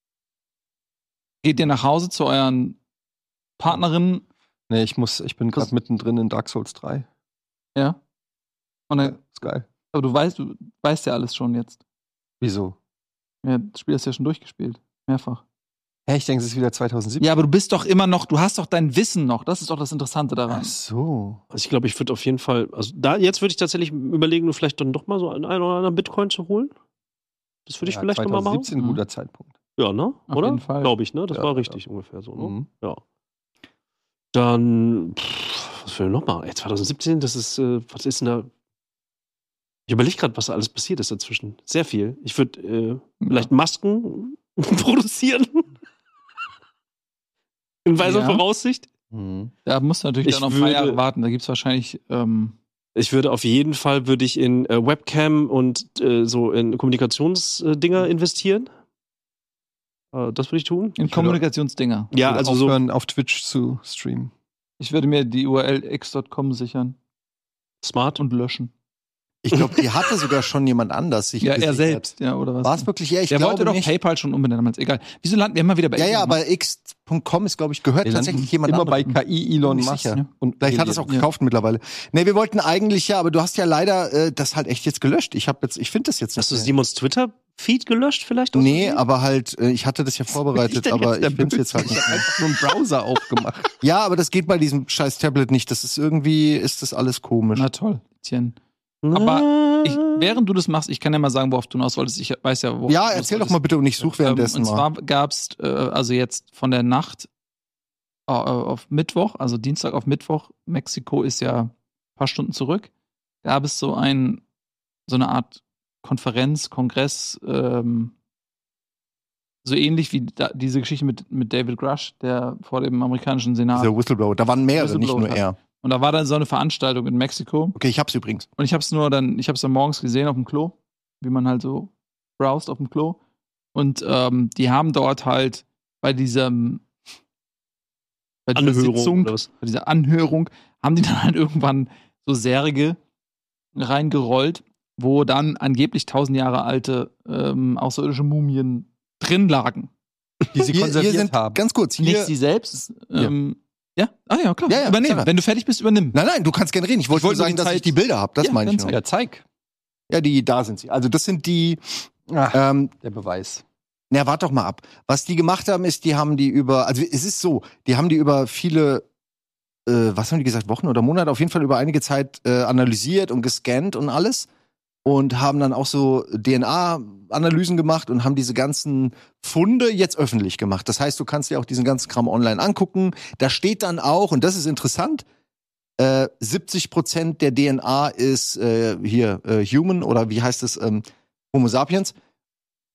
Geht ihr nach Hause zu euren Partnerinnen? Nee, ich muss, ich bin gerade mittendrin in Dark Souls drei. Ja. Und dann, Ja, ist geil. aber du weißt, du weißt ja alles schon jetzt. Wieso? Ja, das Spiel hast du ja schon durchgespielt. Mehrfach. Hä, ich denke, es ist wieder zwanzig siebzehn. Ja, aber du bist doch immer noch, du hast doch dein Wissen noch. Das ist doch das Interessante daran. Ach so. Also ich glaube, ich würde auf jeden Fall, also da jetzt würde ich tatsächlich überlegen, vielleicht dann doch mal so einen, einen oder anderen Bitcoin zu holen. Das würde ich Ja, vielleicht nochmal machen. zwanzig siebzehn ein guter Zeitpunkt. Ja, ne? Auf Oder? jeden Fall. Glaube ich, ne? Das Ja, war ja. richtig ungefähr so, ne? Mhm. Ja. Dann, pff, was will ich noch mal? Ey, zwanzig siebzehn, das ist, äh, was ist denn da? Ich überlege gerade, was da alles passiert ist dazwischen. Sehr viel. Ich würde äh, vielleicht Masken produzieren. In weiser Ja. Voraussicht. Mhm. Da musst du natürlich Ich dann noch ein paar würde- Jahre warten. Da gibt es wahrscheinlich. Ähm, Ich würde auf jeden Fall würde ich in äh, Webcam und äh, so in Kommunikationsdinger investieren. Äh, das würde ich tun. in Kommunikationsdinger. Ja, Oder also so. aufhören, auf Twitch zu streamen. Ich würde mir die U R L x Punkt com sichern Smart. und löschen. Ich glaube, die hatte sogar schon jemand anders sich Ja, er gesichert. selbst, ja, oder was? War es wirklich er? Ich Der glaube wollte doch nicht. PayPal schon unbenennen damals. Egal. Wieso landen wir immer wieder bei Ja, ja, Elon? aber x Punkt com ist, glaube ich, gehört Wir tatsächlich landen jemand immer bei anderem. K I Elon Bin ich Musk. sicher. Ja. Und Vielleicht hat er es auch Ja. gekauft mittlerweile. Nee, wir wollten eigentlich ja, aber du hast ja leider äh, das halt echt jetzt gelöscht. Ich habe jetzt, ich finde das jetzt Hast du nicht mehr. Simons Twitter-Feed gelöscht vielleicht? aus Nee, Versehen? aber halt, äh, ich hatte das ja vorbereitet, denn aber jetzt der ich finde es jetzt halt Ich nicht habe mehr. einfach nur einen Browser aufgemacht. Ja, aber das geht bei diesem scheiß Tablet nicht. Das ist irgendwie, ist das alles komisch. Na toll, Etienne. Aber ich, während du das machst, ich kann ja mal sagen, worauf du hinaus wolltest. Ich weiß ja, worauf Ja, du hinaus erzähl doch wolltest. mal bitte und ich suche währenddessen Ähm, und mal. zwar gab's äh, also jetzt von der Nacht äh, auf Mittwoch, also Dienstag auf Mittwoch, Mexiko ist ja ein paar Stunden zurück, gab es so ein, so eine Art Konferenz, Kongress, ähm, so ähnlich wie da, diese Geschichte mit, mit David Grush, der vor dem amerikanischen Senat. Dieser Whistleblower. Da waren mehrere, nicht nur Whistleblower. er. Und da war dann so eine Veranstaltung in Mexiko. Okay, ich hab's übrigens. Und ich habe es nur dann, ich habe es dann morgens gesehen auf dem Klo, wie man halt so browst auf dem Klo. Und ähm, die haben dort halt bei diesem bei dieser Anhörung Sitzung, oder was? bei dieser Anhörung, haben die dann halt irgendwann so Särge reingerollt, wo dann angeblich tausend Jahre alte ähm, außerirdische Mumien drin lagen. Die sie Hier, konserviert hier sind, haben. ganz kurz, hier. Nicht sie selbst. Ähm, ja. Ah ja, klar. Ja, ja, übernehmen. klar. Wenn du fertig bist, übernimm. Nein, nein, du kannst gerne reden. Ich wollte Ich wollte nur nur sagen, die dass ich Zeit- die Bilder habe. Das Ja, meine ich dann nur. Ja, zeig. Ja, die, da sind sie. Also das sind die, Ach, ähm, der Beweis. na, warte doch mal ab. Was die gemacht haben, ist, die haben die über, also es ist so, die haben die über viele, äh, was haben die gesagt, Wochen oder Monate, auf jeden Fall über einige Zeit äh, analysiert und gescannt und alles und haben dann auch so D N A-Analysen gemacht und haben diese ganzen Funde jetzt öffentlich gemacht. Das heißt, du kannst dir auch diesen ganzen Kram online angucken. Da steht dann auch, und das ist interessant, äh, siebzig Prozent der D N A ist äh, hier äh, human oder wie heißt es, ähm, Homo sapiens.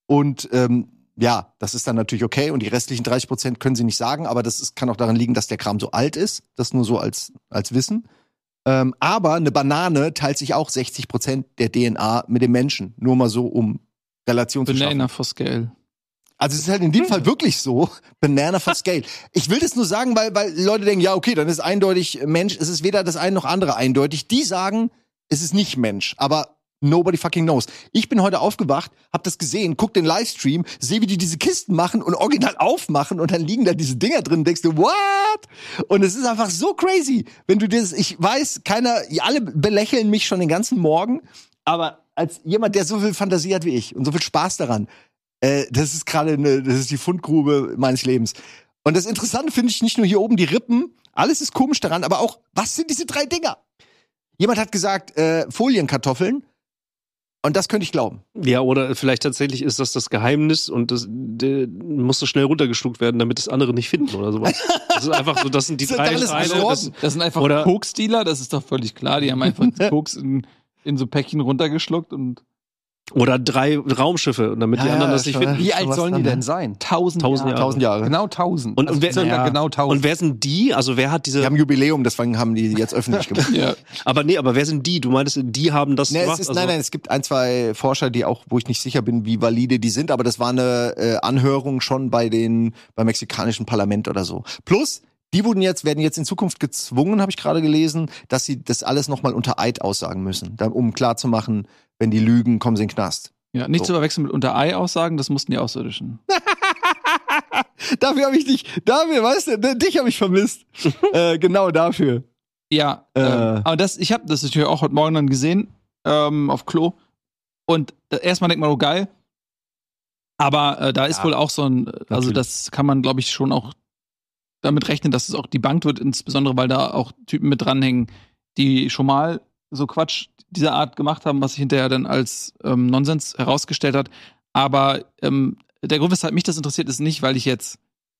Und ähm, ja, das ist dann natürlich okay. Und die restlichen dreißig Prozent können sie nicht sagen, aber das ist, kann auch daran liegen, dass der Kram so alt ist. Das nur so als, als Wissen. Ähm, aber eine Banane teilt sich auch sechzig Prozent der D N A mit dem Menschen. Nur mal so, um Relation zu schaffen. Banana for Scale. Also es ist halt in dem Fall wirklich so, Banana for Scale. Ich will das nur sagen, weil, weil Leute denken, ja okay, dann ist eindeutig Mensch. Es ist weder das eine noch andere eindeutig. Die sagen, es ist nicht Mensch, aber nobody fucking knows. Ich bin heute aufgewacht, hab das gesehen, guck den Livestream, sehe, wie die diese Kisten machen und original aufmachen und dann liegen da diese Dinger drin und denkst du, what? Und es ist einfach so crazy, wenn du das, ich weiß, keiner, alle belächeln mich schon den ganzen Morgen, aber als jemand, der so viel Fantasie hat wie ich und so viel Spaß daran, äh, das ist gerade eine, das ist die Fundgrube meines Lebens. Und das Interessante finde ich nicht nur hier oben die Rippen, alles ist komisch daran, aber auch, was sind diese drei Dinger? Jemand hat gesagt, äh, Folienkartoffeln. Und das könnte ich glauben. Ja, oder vielleicht tatsächlich ist das das Geheimnis und das de, muss so schnell runtergeschluckt werden, damit es andere nicht finden oder sowas. Das ist einfach so, das sind die Das drei ist alles Teile. beschlossen. Das, Das sind einfach Oder- Koks-Dealer, das ist doch völlig klar. Die haben einfach Koks in, in so Päckchen runtergeschluckt und oder drei Raumschiffe, und damit die Ja, anderen ja, das nicht schon. finden. Wie alt was sollen die dran, denn ne? sein? tausend, Tausend Jahre. Jahre. Tausend Jahre. Genau tausend. Und- Also und wer- circa ja. genau tausend. Und wer sind die? Also wer hat diese. Die haben Jubiläum, deswegen haben die jetzt öffentlich gemacht. Ja. aber nee, aber wer sind die? Du meintest, die haben das Nee, es gemacht? ist, Also- nein, nein, es gibt ein, zwei Forscher, die auch, wo ich nicht sicher bin, wie valide die sind, aber das war eine äh, Anhörung schon bei den, beim mexikanischen Parlament oder so. Plus, die wurden jetzt, werden jetzt in Zukunft gezwungen, habe ich gerade gelesen, dass sie das alles nochmal unter Eid aussagen müssen, da, um klarzumachen, wenn die lügen, kommen sie in den Knast. Ja, nicht So. zu verwechseln mit Unter-Ei-Aussagen, das mussten die Außerirdischen. Dafür habe ich dich, dafür, weißt du, dich habe ich vermisst. äh, genau dafür. Ja, Äh. ähm, aber das, ich habe das natürlich auch heute Morgen dann gesehen, ähm, auf Klo. Und äh, erstmal denkt man, oh geil. Aber äh, da ist Ja, wohl auch so ein, also natürlich. das kann man, glaube ich, schon auch damit rechnen, dass es auch debunked wird, insbesondere weil da auch Typen mit dranhängen, die schon mal so Quatsch dieser Art gemacht haben, was sich hinterher dann als ähm, Nonsens herausgestellt hat. Aber ähm, der Grund, weshalb mich das interessiert, ist nicht, weil ich jetzt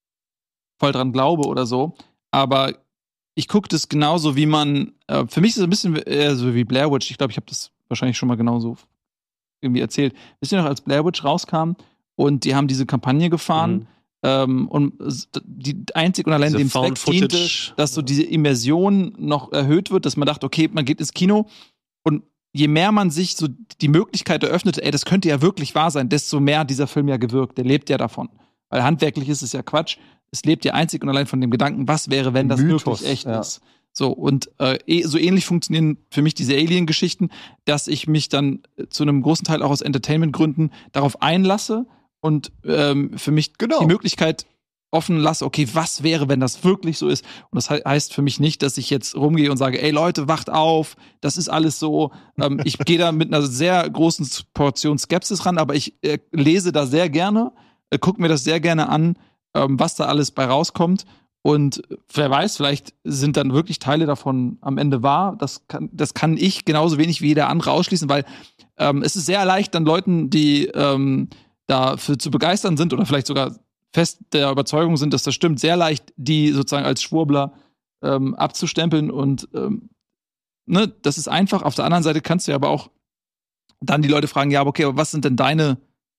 voll dran glaube oder so, aber ich gucke das genauso, wie man, äh, für mich ist es ein bisschen eher so wie Blair Witch, ich glaube, ich habe das wahrscheinlich schon mal genauso irgendwie erzählt. Wisst ihr noch, als Blair Witch rauskam und die haben diese Kampagne gefahren, Mhm. ähm, und s- die einzig und allein Diese dem Zweck Found diente, Footage. dass so diese Immersion noch erhöht wird, dass man dachte, okay, man geht ins Kino und je mehr man sich so die Möglichkeit eröffnete, ey, das könnte ja wirklich wahr sein, desto mehr hat dieser Film ja gewirkt. Der lebt ja davon. Weil handwerklich ist es ja Quatsch. Es lebt ja einzig und allein von dem Gedanken, was wäre, wenn das Mythos, wirklich echt ja. ist. So, und äh, eh- so ähnlich funktionieren für mich diese Alien-Geschichten, dass ich mich dann äh, zu einem großen Teil auch aus Entertainment-Gründen darauf einlasse und ähm, für mich Genau. die Möglichkeit offen lasse, okay, was wäre, wenn das wirklich so ist? Und das he heißt für mich nicht, dass ich jetzt rumgehe und sage, ey Leute, wacht auf, das ist alles so. Ähm, ich gehe da mit einer sehr großen Portion Skepsis ran, aber ich äh, lese da sehr gerne, äh, gucke mir das sehr gerne an, ähm, was da alles bei rauskommt. Und wer weiß, vielleicht sind dann wirklich Teile davon am Ende wahr. Das kann, das kann ich genauso wenig wie jeder andere ausschließen, weil ähm, es ist sehr leicht, dann Leuten, die ähm, dafür zu begeistern sind oder vielleicht sogar fest der Überzeugung sind, dass das stimmt, sehr leicht, die sozusagen als Schwurbler ähm, abzustempeln. Und ähm, ne, das ist einfach. Auf der anderen Seite kannst du ja aber auch dann die Leute fragen, ja, aber okay, aber was sind denn deine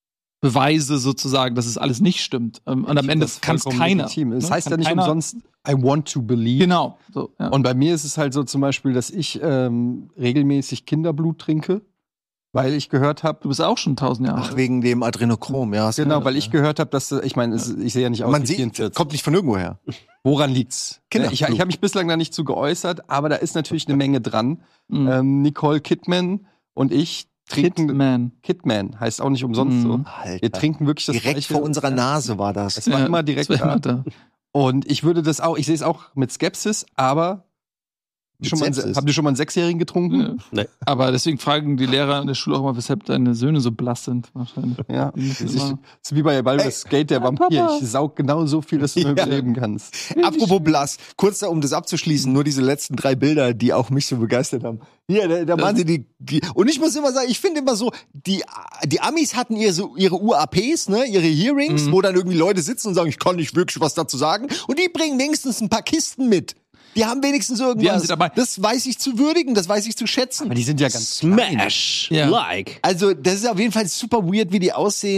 Beweise sozusagen, dass es alles nicht stimmt? Ähm, und am Ende kann es keiner. Legitim. Es ne? heißt Kann ja nicht keiner- umsonst, I want to believe. Genau. So, ja. Und bei mir ist es halt so zum Beispiel, dass ich ähm, regelmäßig Kinderblut trinke, weil ich gehört habe, Du bist auch schon tausend Jahre Ach, alt. wegen dem Adrenochrom, ja. hast du genau, recht, weil ja. ich gehört habe, dass, äh, ich meine, es- ich sehe ja nicht aus Man wie sieht, vierundvierzig. kommt nicht von irgendwo her. Woran liegt's? Kinderblut. Ich, ich habe mich bislang da nicht zu geäußert, aber da ist natürlich eine Menge dran. Mhm. Ähm, Nicole Kidman und ich trinken. Hitman. Kidman heißt auch nicht umsonst Mhm. so. Alter. Wir trinken wirklich das Direkt Gleiche. vor unserer Nase war das. Es war Ja, immer direkt das war da. immer da. Und ich würde das auch, ich sehe es auch mit Skepsis, aber Mit schon mal, einen- Sepsis. habt ihr schon mal einen Sechsjährigen getrunken? Nee. Aber deswegen fragen die Lehrer in der Schule auch mal, weshalb deine Söhne so blass sind. Wahrscheinlich. Ja. Das Das ist ist, immer- das ist wie bei Baldur's Gate, der Vampir. Papa. Ich saug genau so viel, dass du nur Ja. überleben kannst. Apropos blass, kurz da, um das abzuschließen, nur diese letzten drei Bilder, die auch mich so begeistert haben. Hier, da, da machen sie die, die, und ich muss immer sagen, ich finde immer so, die, die Amis hatten ihre, so, ihre U A Ps, ne, ihre Hearings, Mhm. wo dann irgendwie Leute sitzen und sagen, ich kann nicht wirklich was dazu sagen, und die bringen wenigstens ein paar Kisten mit. Die haben wenigstens irgendwas. Die haben sie dabei. Das weiß ich zu würdigen, das weiß ich zu schätzen. Aber die sind ja ganz klein. Smash! Ja. Like! Also, das ist auf jeden Fall super weird, wie die aussehen.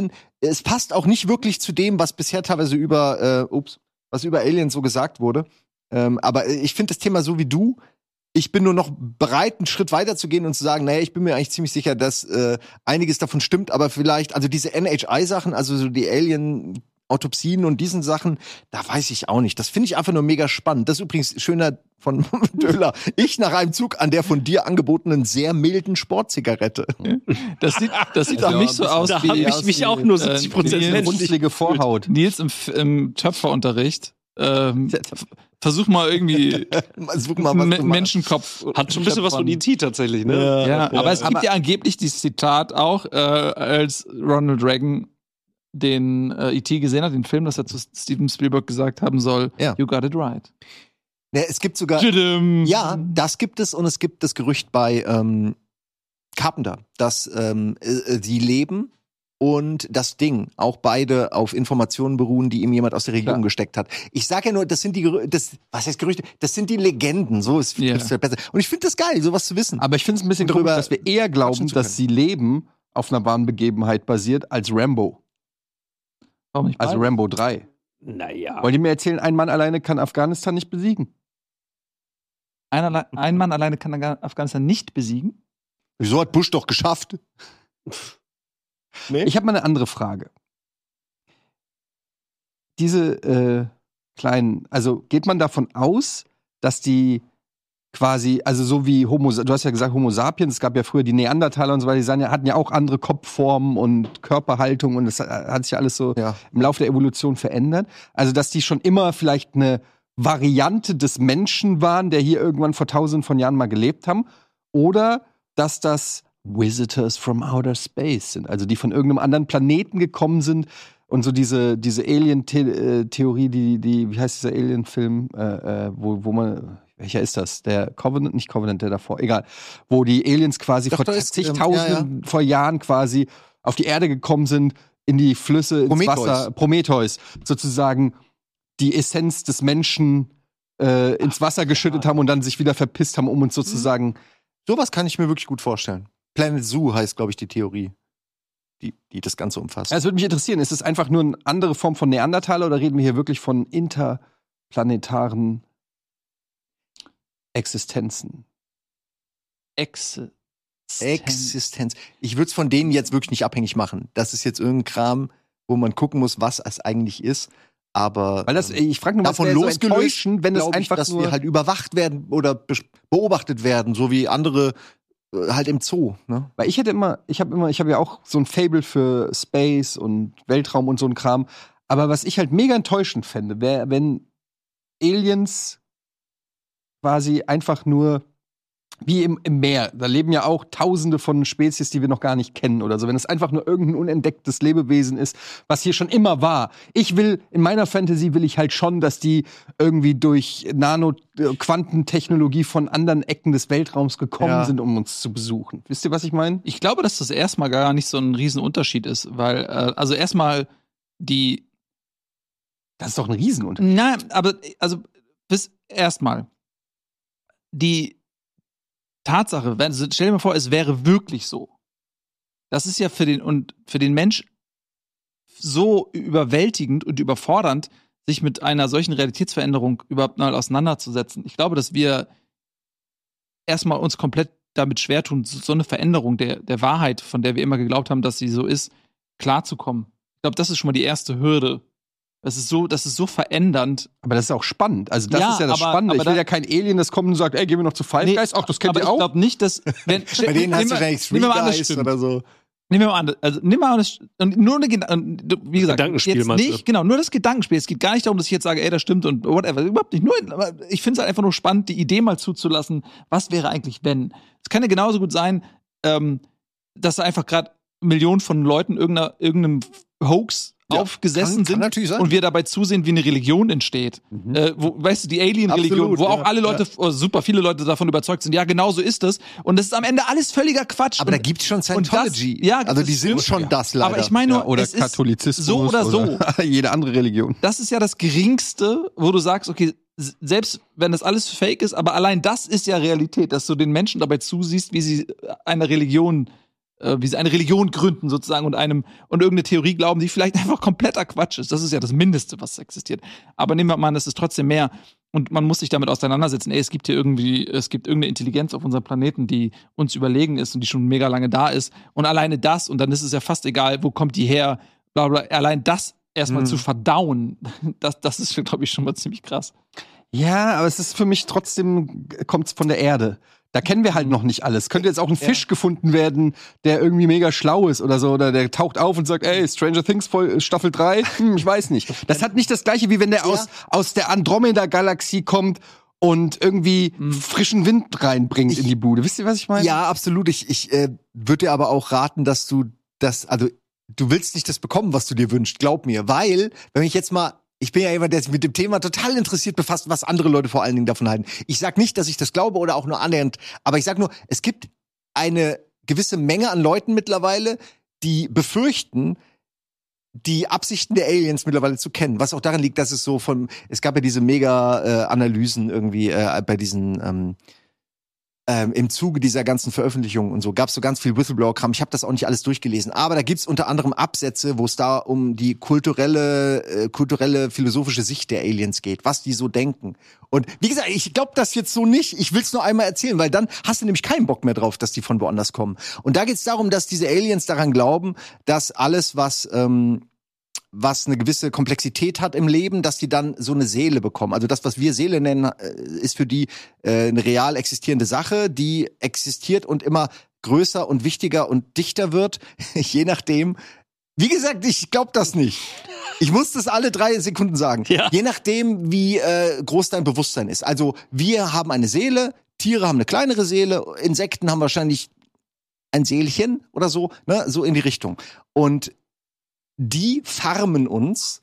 es passt auch nicht wirklich zu dem, was bisher teilweise über, äh, ups, was über Aliens so gesagt wurde. Ähm, aber ich finde das Thema so wie du. Ich bin nur noch bereit, einen Schritt weiter zu gehen und zu sagen, naja, ich bin mir eigentlich ziemlich sicher, dass äh, einiges davon stimmt, aber vielleicht, also diese N H I-Sachen, also so die Alien-Autopsien und diesen Sachen, da weiß ich auch nicht. Das finde ich einfach nur mega spannend. Das ist übrigens schöner von Döhler. Ich nach einem Zug an der von dir angebotenen sehr milden Sportzigarette. Das sieht, das sieht Also, auch nicht so aus da wie hab ich mich auch nur siebzig Prozent Nils, menschlich runzlige Vorhaut. Nils im, im Töpferunterricht. Ähm, f- versuch mal irgendwie Such mal, was einen du machst. Menschenkopf. Hat schon ein bisschen was von E T tatsächlich, ne? Ja, Ja. aber es gibt Ja. ja angeblich dieses Zitat auch, äh, als Ronald Reagan den äh, E T gesehen hat, den Film, dass er zu Steven Spielberg gesagt haben soll, Ja. you got it right. Ja, es gibt sogar, Tschüdüm. ja, das gibt es und es gibt das Gerücht bei ähm, Carpenter, dass ähm, äh, sie leben und das Ding auch beide auf Informationen beruhen, die ihm jemand aus der Region Klar. gesteckt hat. Ich sage ja nur, das sind die Gerü- das was heißt Gerüchte, das sind die Legenden, so ist Ja. ist besser. Und ich finde das geil, sowas zu wissen. Aber ich finde es ein bisschen Darüber komisch, dass wir eher glauben, quatschen zu dass sie leben auf einer wahren Begebenheit basiert, als Rambo. Warum nicht Also beide? Rambo drei. Naja. Wollt ihr mir erzählen, ein Mann alleine kann Afghanistan nicht besiegen? Ein, alle- ein Mann alleine kann Afghanistan nicht besiegen. Wieso hat Bush doch geschafft? Nee? Ich habe mal eine andere Frage. Diese äh, kleinen, also geht man davon aus, dass die quasi, also so wie Homo, du hast ja gesagt Homo sapiens, es gab ja früher die Neandertaler und so weiter, die sahen ja, hatten ja auch andere Kopfformen und Körperhaltung und das hat sich ja alles so Ja. im Laufe der Evolution verändert. Also dass die schon immer vielleicht eine Variante des Menschen waren, der hier irgendwann vor tausenden von Jahren mal gelebt haben, oder dass das Visitors from Outer Space sind, also die von irgendeinem anderen Planeten gekommen sind und so diese, diese Alien-Theorie, die, die, wie heißt dieser Alien-Film, äh, äh, wo, wo man, welcher ist das? Der Covenant, nicht Covenant, der davor, egal, wo die Aliens quasi Doch, vor da ist, ähm, zigtausenden, ja, vor Jahren quasi auf die Erde gekommen sind, in die Flüsse, ins Prometheus. Wasser, Prometheus, sozusagen die Essenz des Menschen äh, ins Wasser geschüttet haben und dann sich wieder verpisst haben, um uns sozusagen. Sowas kann ich mir wirklich gut vorstellen. Planet Zoo heißt, glaube ich, die Theorie, die, die das Ganze umfasst. Ja, es würde mich interessieren, ist es einfach nur eine andere Form von Neandertaler oder reden wir hier wirklich von interplanetaren Existenzen? Exe. Existenz. Ich würde es von denen jetzt wirklich nicht abhängig machen. Das ist jetzt irgendein Kram, wo man gucken muss, was es eigentlich ist. Aber Weil das, ähm, ich frage nur, was davon wäre so losgelöst, enttäuschend, wenn es glaub ich, einfach dass nur wir halt überwacht werden oder be- beobachtet werden, so wie andere äh, halt im Zoo. Ne? Weil ich hätte immer, ich habe immer, ich habe ja auch so ein Fable für Space und Weltraum und so ein Kram. Aber was ich halt mega enttäuschend fände, wäre, wenn Aliens quasi einfach nur wie im, im Meer. Da leben ja auch Tausende von Spezies, die wir noch gar nicht kennen oder so. Wenn es einfach nur irgendein unentdecktes Lebewesen ist, was hier schon immer war. Ich will, in meiner Fantasy will ich halt schon, dass die irgendwie durch Nano-Quantentechnologie von anderen Ecken des Weltraums gekommen Ja. sind, um uns zu besuchen. Wisst ihr, was ich meine? Ich glaube, dass das erstmal gar nicht so ein Riesenunterschied ist, weil, äh, also erstmal die. Das ist doch ein Riesenunterschied. Nein, aber, also, bis erstmal. Die Tatsache, wenn, stell dir mal vor, es wäre wirklich so. Das ist ja für den, und für den Mensch so überwältigend und überfordernd, sich mit einer solchen Realitätsveränderung überhaupt mal auseinanderzusetzen. Ich glaube, dass wir erstmal uns komplett damit schwer tun, so eine Veränderung der, der Wahrheit, von der wir immer geglaubt haben, dass sie so ist, klarzukommen. Ich glaube, das ist schon mal die erste Hürde. Das ist so, das ist so verändernd. Aber das ist auch spannend. Also das Ja, ist ja das aber- Spannende. aber ich will da- ja kein Alien, das kommt und sagt, ey, gehen wir noch zu Five Nee, Guys. Ach, das kennt aber ihr ich auch. glaube nicht, dass. Wenn, Bei denen hast du nehmen wir- wahrscheinlich Three nehmen wir mal an, das Guys stimmt. oder so. Nehmen wir mal an, also nimm mal an, das, und nur eine, Geda- und wie gesagt, Gedankenspiel, jetzt meinst du? nicht, genau, nur das Gedankenspiel. Es geht gar nicht darum, dass ich jetzt sage, ey, das stimmt und whatever, überhaupt nicht. Nur, aber ich finde es halt einfach nur spannend, die Idee mal zuzulassen, was wäre eigentlich, wenn. Es kann ja genauso gut sein, ähm, dass da einfach gerade Millionen von Leuten irgendeiner, irgendeinem Hoax Ja, aufgesessen kann- kann sind natürlich sein. und wir dabei zusehen, wie eine Religion entsteht. Äh, wo, weißt du, die Alien-Religion, Absolut, wo auch ja, alle Leute, oder super viele Leute davon überzeugt sind, ja, genau so ist es. Und das ist am Ende alles völliger Quatsch. Aber da Und- gibt's schon und das- Scientology. ja, also das die sind stimmt. schon das leider. Aber ich meine nur, Ja, oder es ist Katholizismus. so oder so. Oder jede andere Religion. Das ist ja das Geringste, wo du sagst, okay, s- selbst wenn das alles fake ist, aber allein das ist ja Realität, dass du den Menschen dabei zusiehst, wie sie einer Religion äh, wie sie eine Religion gründen sozusagen und einem und irgendeine Theorie glauben, die vielleicht einfach kompletter Quatsch ist. Das ist ja das Mindeste, was existiert. Aber nehmen wir mal an, das ist trotzdem mehr. Und man muss sich damit auseinandersetzen. Ey, es gibt hier irgendwie, es gibt irgendeine Intelligenz auf unserem Planeten, die uns überlegen ist und die schon mega lange da ist. Und alleine das, und dann ist es ja fast egal, wo kommt die her, bla bla. Allein das erstmal mhm. zu verdauen, das, das ist, glaube ich, schon mal ziemlich krass. Ja, aber es ist für mich trotzdem, kommt es von der Erde. Da kennen wir halt noch nicht alles. Könnte jetzt auch ein Fisch ja. gefunden werden, der irgendwie mega schlau ist oder so, oder der taucht auf und sagt, ey, Stranger Things voll, Staffel drei, hm, ich weiß nicht. Das hat nicht das Gleiche, wie wenn der ja. aus, aus der Andromeda-Galaxie kommt und irgendwie mhm. frischen Wind reinbringt ich, in die Bude. Wisst ihr, was ich meine? Ja, absolut. Ich, ich äh, würde dir aber auch raten, dass du das, also du willst nicht das bekommen, was du dir wünschst, glaub mir. Weil, wenn ich jetzt mal Ich bin ja jemand, der sich mit dem Thema total interessiert befasst, was andere Leute vor allen Dingen davon halten. Ich sag nicht, dass ich das glaube oder auch nur annähernd, aber ich sag nur, es gibt eine gewisse Menge an Leuten mittlerweile, die befürchten, die Absichten der Aliens mittlerweile zu kennen. Was auch daran liegt, dass es so von, es gab ja diese Mega-Analysen äh, irgendwie äh, bei diesen ähm, Ähm, im Zuge dieser ganzen Veröffentlichungen und so gab es so ganz viel Whistleblower-Kram. Ich habe das auch nicht alles durchgelesen, aber da gibt's unter anderem Absätze, wo es da um die kulturelle, äh, kulturelle, philosophische Sicht der Aliens geht, was die so denken. Und wie gesagt, ich glaube das jetzt so nicht. Ich will's nur einmal erzählen, weil dann hast du nämlich keinen Bock mehr drauf, dass die von woanders kommen. Und da geht's darum, dass diese Aliens daran glauben, dass alles, was ähm, was eine gewisse Komplexität hat im Leben, dass die dann so eine Seele bekommen. Also das, was wir Seele nennen, ist für die äh, eine real existierende Sache, die existiert und immer größer und wichtiger und dichter wird, je nachdem. Wie gesagt, ich glaube das nicht. Ich muss das alle drei Sekunden sagen. Ja. Je nachdem, wie äh, groß dein Bewusstsein ist. Also wir haben eine Seele, Tiere haben eine kleinere Seele, Insekten haben wahrscheinlich ein Seelchen oder so, ne, so in die Richtung. Und die farmen uns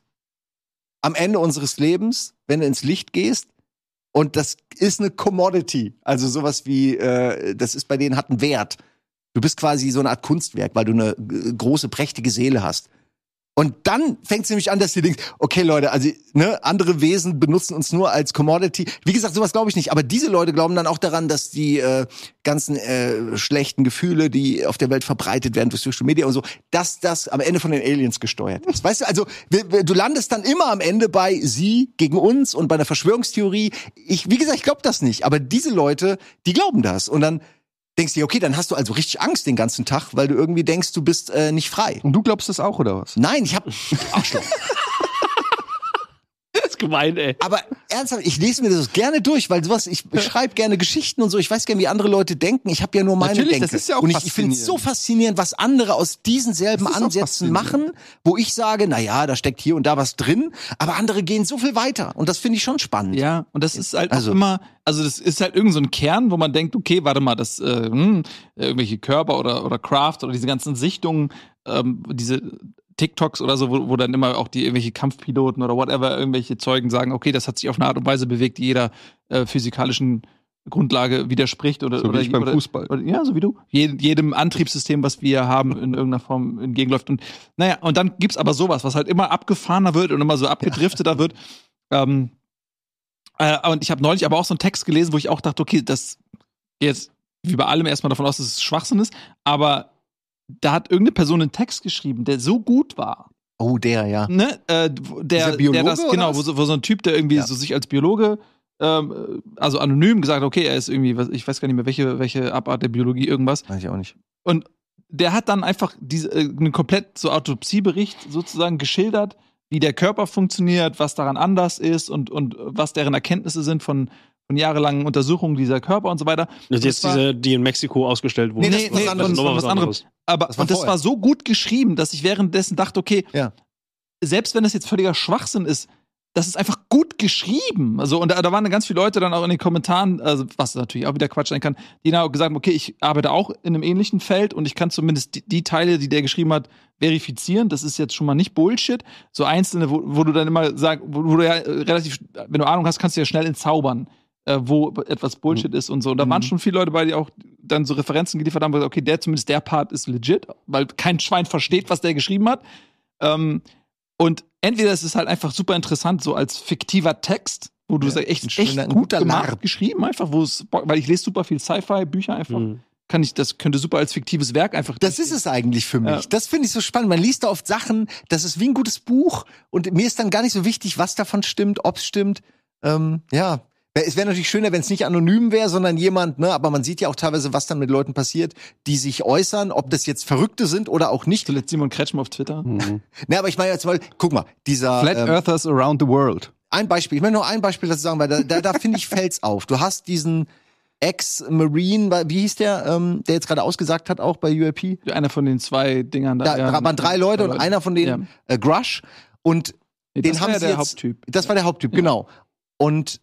am Ende unseres Lebens, wenn du ins Licht gehst. Und das ist eine Commodity. Also sowas wie, äh, das ist bei denen, hat einen Wert. Du bist quasi so eine Art Kunstwerk, weil du eine große, prächtige Seele hast. Und dann fängt es nämlich an, dass du denkst, okay Leute, also ne, andere Wesen benutzen uns nur als Commodity. Wie gesagt, sowas glaube ich nicht. Aber diese Leute glauben dann auch daran, dass die äh, ganzen äh, schlechten Gefühle, die auf der Welt verbreitet werden durch Social Media und so, dass das am Ende von den Aliens gesteuert ist. Weißt du, also wir, wir, du landest dann immer am Ende bei sie gegen uns und bei einer Verschwörungstheorie. Ich, wie gesagt, ich glaube das nicht. Aber diese Leute, die glauben das. Und dann denkst du dir, okay, dann hast du also richtig Angst den ganzen Tag, weil du irgendwie denkst, du bist äh, nicht frei. Und du glaubst das auch, oder was? Nein, ich hab Arschloch. Das ist gemein, ey. Aber ernsthaft, ich lese mir das gerne durch, weil sowas, ich schreibe gerne Geschichten und so, ich weiß gerne, wie andere Leute denken. Ich habe ja nur meine Natürlich, Denke. das ist ja auch und ich, ich finde es so faszinierend, was andere aus diesen selben Ansätzen machen, wo ich sage, na ja, da steckt hier und da was drin, aber andere gehen so viel weiter und das finde ich schon spannend. Ja, und das ist halt Also- auch immer, also das ist halt irgend so ein Kern, wo man denkt, okay, warte mal, das äh, hm, irgendwelche Körper oder oder Craft oder diese ganzen Sichtungen, ähm, diese TikToks oder so, wo, wo dann immer auch die irgendwelche Kampfpiloten oder whatever, irgendwelche Zeugen sagen, okay, das hat sich auf eine Art und Weise bewegt, die jeder äh, physikalischen Grundlage widerspricht oder So wie oder, ich beim oder, Fußball. Oder, ja, so wie du. Je, jedem Antriebssystem, was wir haben, in irgendeiner Form entgegenläuft. Und naja, und dann gibt's aber sowas, was halt immer abgefahrener wird und immer so abgedrifteter wird. Ähm, äh, und ich habe neulich aber auch so einen Text gelesen, wo ich auch dachte, okay, das jetzt wie bei allem erstmal davon aus, dass es Schwachsinn ist, aber da hat irgendeine Person einen Text geschrieben, der so gut war. Oh, der, ja. Ne? Äh, der, Dieser Biologe, der das, oder genau, was? wo, so- wo so ein Typ, der irgendwie Ja. so sich als Biologe, ähm, also anonym gesagt, okay, er ist irgendwie, was- ich weiß gar nicht mehr, welche, welche Abart der Biologie, irgendwas. Weiß ich auch nicht. Und der hat dann einfach diese, äh, einen komplett so Autopsiebericht sozusagen geschildert, wie der Körper funktioniert, was daran anders ist und, und was deren Erkenntnisse sind von, von jahrelangen Untersuchungen dieser Körper und so weiter. Das ist jetzt war- diese, die in Mexiko ausgestellt wurden. Nee, das Nee, ist was nee, anderes. das ist Nochmal was was anderes. Aber Das war und das vorher. war so gut geschrieben, dass ich währenddessen dachte, okay, Ja. selbst wenn das jetzt völliger Schwachsinn ist, das ist einfach gut geschrieben. Also, und da, da waren ganz viele Leute dann auch in den Kommentaren, also was natürlich auch wieder Quatsch sein kann, die dann auch gesagt haben, okay, ich arbeite auch in einem ähnlichen Feld und ich kann zumindest die, die Teile, die der geschrieben hat, verifizieren. Das ist jetzt schon mal nicht Bullshit. So einzelne, wo, wo du dann immer sagst, wo, wo du ja äh, relativ, wenn du Ahnung hast, kannst du ja schnell entzaubern, äh, wo etwas Bullshit ist und so. Und da waren schon viele Leute bei, die auch dann so Referenzen geliefert haben, wo gesagt, okay, der zumindest der Part ist legit, weil kein Schwein versteht, was der geschrieben hat. Ähm, und entweder ist es halt einfach super interessant, so als fiktiver Text, wo du Ja, sagst, echt, ein schöner- echt ein gut guter gemacht, Larp. geschrieben, einfach, wo es, weil ich lese super viel Sci-Fi-Bücher einfach, Mhm. kann ich, das könnte super als fiktives Werk einfach. Das ist es eigentlich für mich. Ja. Das finde ich so spannend. Man liest da oft Sachen, das ist wie ein gutes Buch und mir ist dann gar nicht so wichtig, was davon stimmt, ob es stimmt. Ähm, ja. Es wäre natürlich schöner, wenn es nicht anonym wäre, sondern jemand, ne, aber man sieht ja auch teilweise, was dann mit Leuten passiert, die sich äußern, ob das jetzt Verrückte sind oder auch nicht. Zuletzt Simon Kretschmer auf Twitter. Mhm. Ne, aber ich meine jetzt mal, guck mal, dieser Flat ähm, Earthers around the world. Ein Beispiel, ich möchte nur ein Beispiel dazu sagen, weil da, da, da finde ich, fällt's auf. Du hast diesen Ex-Marine, wie hieß der, ähm, der jetzt gerade ausgesagt hat, auch bei U A P? Einer von den zwei Dingern da. Da ja, waren drei Leute und Leute. einer von denen, ja. äh, Grush. Und nee, den das haben war ja sie der jetzt, Haupttyp. Das war der Haupttyp, ja. Genau. Und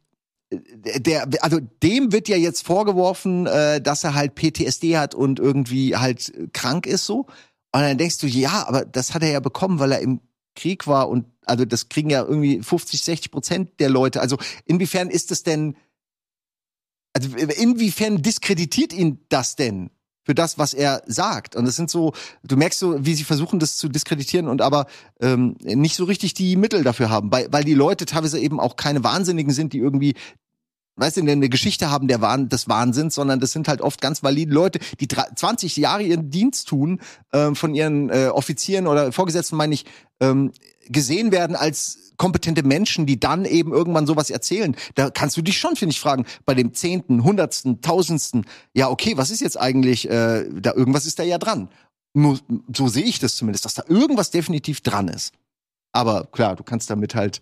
der, also dem wird ja jetzt vorgeworfen, äh, dass er halt P T S D hat und irgendwie halt krank ist so. Und dann denkst du, ja, aber das hat er ja bekommen, weil er im Krieg war und also das kriegen ja irgendwie fünfzig, sechzig Prozent der Leute. Also inwiefern ist es denn, also inwiefern diskreditiert ihn das denn für das, was er sagt? Und das sind so, du merkst so, wie sie versuchen, das zu diskreditieren und aber ähm, nicht so richtig die Mittel dafür haben, weil, weil die Leute teilweise eben auch keine Wahnsinnigen sind, die irgendwie, weißt du, eine Geschichte haben der Wahn, des Wahnsinns, sondern das sind halt oft ganz valide Leute, die zwanzig Jahre ihren Dienst tun, ähm, von ihren äh, Offizieren oder Vorgesetzten, meine ich, ähm, gesehen werden als kompetente Menschen, die dann eben irgendwann sowas erzählen. Da kannst du dich schon, finde ich, fragen, bei dem Zehnten, Hundertsten, Tausendsten, ja, okay, was ist jetzt eigentlich, äh, da irgendwas ist da ja dran. Nur, so sehe ich das zumindest, dass da irgendwas definitiv dran ist. Aber klar, du kannst damit halt,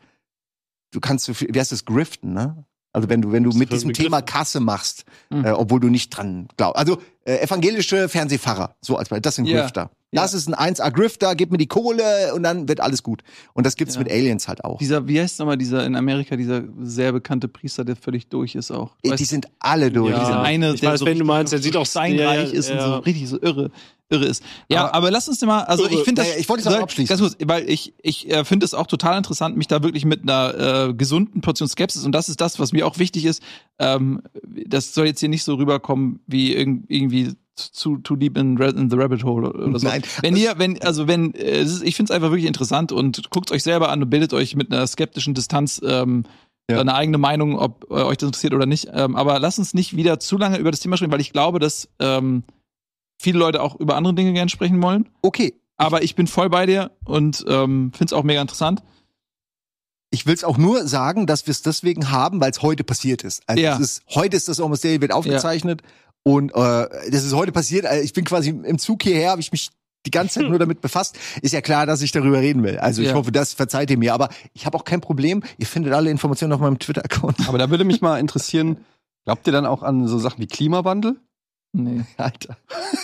du kannst, wie heißt das, griften, ne? Also wenn du, wenn du mit diesem Thema Kasse machst, mhm. äh, obwohl du nicht dran glaubst. Also äh, evangelische Fernsehpfarrer, so als das sind Grifter. Yeah. Das ja. ist ein eins A Grifter, gib mir die Kohle und dann wird alles gut. Und das gibt's ja. mit Aliens halt auch. Dieser, wie heißt nochmal dieser in Amerika, dieser sehr bekannte Priester, der völlig durch ist auch. Die weißt, sind alle durch. Ja. Dieser eine, ich der weiß, so wenn du meinst, der sieht auch steinreich ja, ist ja. und so richtig so irre. irre ist. Ja, aber, aber lass uns mal, also irre. ich finde das, naja, ich wollte es auch abschließen. Ganz kurz, weil ich, ich äh, finde es auch total interessant, mich da wirklich mit einer äh, gesunden Portion Skepsis, und das ist das, was mir auch wichtig ist, ähm, das soll jetzt hier nicht so rüberkommen, wie irg- irgendwie zu too deep in, in the rabbit hole oder so. Nein. Wenn ihr, wenn, also wenn, äh, es ist, ich finde es einfach wirklich interessant und guckt euch selber an und bildet euch mit einer skeptischen Distanz ähm, ja. eine eigene Meinung, ob äh, euch das interessiert oder nicht. Ähm, aber lasst uns nicht wieder zu lange über das Thema sprechen, weil ich glaube, dass ähm, viele Leute auch über andere Dinge gerne sprechen wollen. Okay. Aber ich bin voll bei dir und ähm, finde es auch mega interessant. Ich will es auch nur sagen, dass wir es deswegen haben, weil es heute passiert ist. Also ja. es ist, heute ist das Almost Daily, wird aufgezeichnet. Ja. Und äh, das ist heute passiert. Ich bin quasi im Zug hierher, habe ich mich die ganze Zeit nur damit befasst. Ist ja klar, dass ich darüber reden will. Also ich ja. hoffe, das verzeiht ihr mir. Aber ich habe auch kein Problem. Ihr findet alle Informationen auf meinem Twitter-Account. Aber da würde mich mal interessieren, glaubt ihr dann auch an so Sachen wie Klimawandel? Nee. Alter.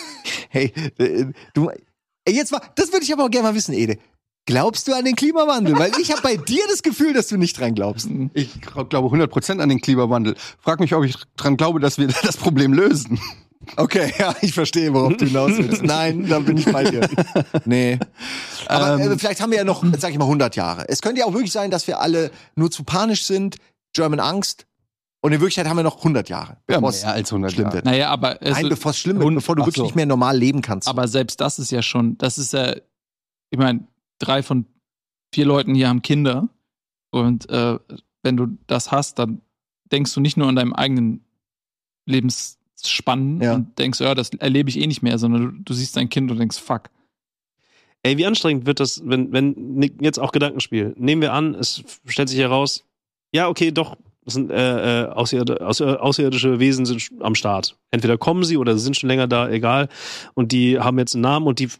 Hey, du, ey, jetzt mal, das würde ich aber auch gerne mal wissen, Ede. Glaubst du an den Klimawandel? Weil ich habe bei dir das Gefühl, dass du nicht dran glaubst. Ich glaube hundert Prozent an den Klimawandel. Frag mich, ob ich dran glaube, dass wir das Problem lösen. Okay, ja, ich verstehe, worauf du hinaus willst. Nein, da bin ich bei dir. Nee. Aber ähm, äh, vielleicht haben wir ja noch, sag ich mal, hundert Jahre. Es könnte ja auch wirklich sein, dass wir alle nur zu panisch sind, German Angst. Und in Wirklichkeit haben wir noch hundert Jahre. Ja, mehr als hundert schlimm Jahre. Wird. Naja, aber also, Nein, bevor es schlimm wird, bevor du wirklich so. nicht mehr normal leben kannst. Aber selbst das ist ja schon, das ist ja, ich meine, drei von vier Leuten hier haben Kinder. Und äh, wenn du das hast, dann denkst du nicht nur an deinem eigenen Lebensspannen ja. und denkst, ja, das erlebe ich eh nicht mehr, sondern du, du siehst dein Kind und denkst, fuck. Ey, wie anstrengend wird das, wenn, wenn jetzt auch Gedankenspiel. Nehmen wir an, es stellt sich heraus, ja, okay, doch, das sind äh, außerirdische, außerirdische Wesen sind am Start. Entweder kommen sie oder sie sind schon länger da, egal. Und die haben jetzt einen Namen und die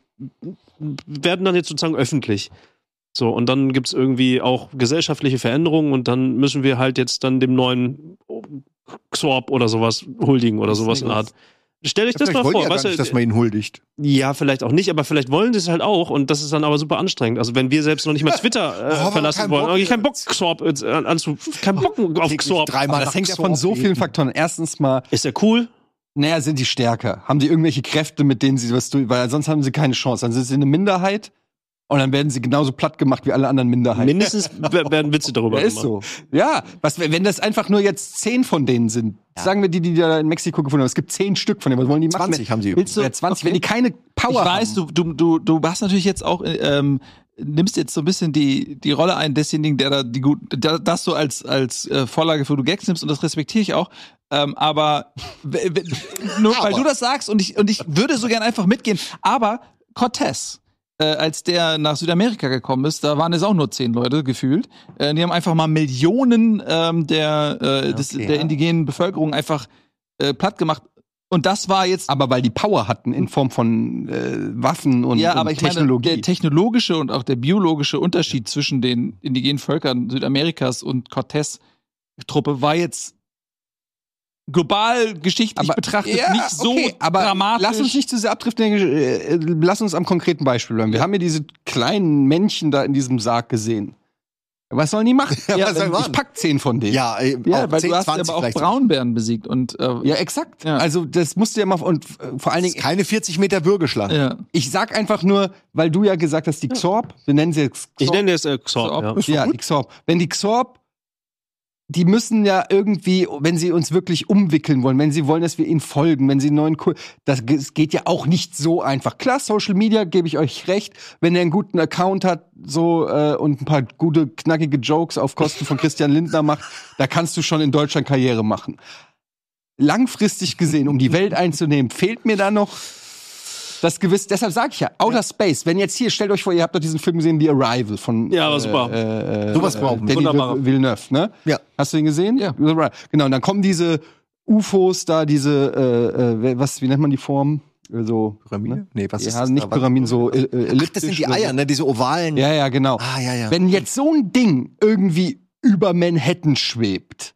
werden dann jetzt sozusagen öffentlich. So, und dann gibt's irgendwie auch gesellschaftliche Veränderungen und dann müssen wir halt jetzt dann dem neuen Xorb oder sowas huldigen oder sowas in der Art. Stell dich ja, das mal vor, ja weißt du, nicht, dass man ihn huldigt. Ja, vielleicht auch nicht, aber vielleicht wollen sie es halt auch und das ist dann aber super anstrengend. Also wenn wir selbst noch nicht mal Twitter äh, oh, verlassen wollen, habe ich keinen Bock, Xorb äh, anzu, keinen Bock auf Xorb. Aber das hängt ja von so vielen Faktoren. Erstens mal, ist der cool? Naja, sind die stärker? Haben die irgendwelche Kräfte, mit denen sie was tun? Weil sonst haben sie keine Chance. Dann sind sie eine Minderheit. Und dann werden sie genauso platt gemacht wie alle anderen Minderheiten. Mindestens werden Witze darüber ja, ist gemacht. So. Ja, was, wenn das einfach nur jetzt zehn von denen sind, ja. sagen wir die, die da in Mexiko gefunden haben, es gibt zehn Stück von denen, was wollen die machen? zwanzig haben sie. Willst du, ja, zwanzig, okay. Wenn die keine Power ich weiß, haben. Du, du, du, du hast natürlich jetzt auch ähm, nimmst jetzt so ein bisschen die, die Rolle ein desjenigen, der da die gut, der, das so als, als äh, Vorlage für du Gags nimmst und das respektiere ich auch. Ähm, aber w- w- nur Aber. weil du das sagst und ich, und ich würde so gern einfach mitgehen. Aber Cortés, äh, als der nach Südamerika gekommen ist, da waren es auch nur zehn Leute gefühlt. Äh, die haben einfach mal Millionen ähm, der, äh, des, Okay, der ja. indigenen Bevölkerung einfach äh, platt gemacht. Und das war jetzt Aber weil die Power hatten in Form von äh, Waffen und, ja, und aber ich Technologie. meine, der technologische und auch der biologische Unterschied zwischen den indigenen Völkern Südamerikas und Cortés-Truppe war jetzt global geschichtlich aber, betrachtet ja, nicht so okay, aber dramatisch. Lass uns nicht zu sehr abdriften, äh, lass uns am konkreten Beispiel bleiben. Wir haben ja diese kleinen Männchen da in diesem Sarg gesehen. Was sollen die machen? Ja, was sollen die ich machen? pack zehn von denen. Ja, äh, ja, auch weil zehn, du hast zwanzig aber auch vielleicht. Braunbären besiegt und äh, Ja, exakt. Ja. Also das musst du ja mal und äh, vor allen Das ist Dingen, keine vierzig Meter Würgeschlange. ja. ich sag einfach nur, weil du ja gesagt hast, die Xorb, wir nennen sie jetzt Xorb. Ich nenne es äh, Xorb, Xorb. ja. Ja, die Xorb. Wenn die Xorb, die müssen ja irgendwie, wenn sie uns wirklich umwickeln wollen, wenn sie wollen, dass wir ihnen folgen, wenn sie einen neuen Kurs, das ge- es geht ja auch nicht so einfach. Klar, Social Media, gebe ich euch recht, wenn er einen guten Account hat, so äh, und ein paar gute, knackige Jokes auf Kosten von Christian Lindner macht, da kannst du schon in Deutschland Karriere machen. Langfristig gesehen, um die Welt einzunehmen, fehlt mir da noch das Gewiss. Deshalb sage ich ja, Outer Space. Wenn jetzt hier, stellt euch vor, ihr habt doch diesen Film gesehen, The Arrival von Ja, war super. Äh, äh, Sowas brauchen wir. Denis Wunderbar. Villeneuve, ne? Ja. Hast du ihn gesehen? Ja. Genau, und dann kommen diese U F Os da, diese, äh, äh, was, wie nennt man die Form? So, Pyramide? ne? Nee, was ist ja, das nicht da? Was- Pyramiden, so äh, äh, Ach, das sind die oder so. Eier, ne? Diese ovalen. Ja, ja, genau. Ah, ja, ja. Wenn jetzt so ein Ding irgendwie über Manhattan schwebt,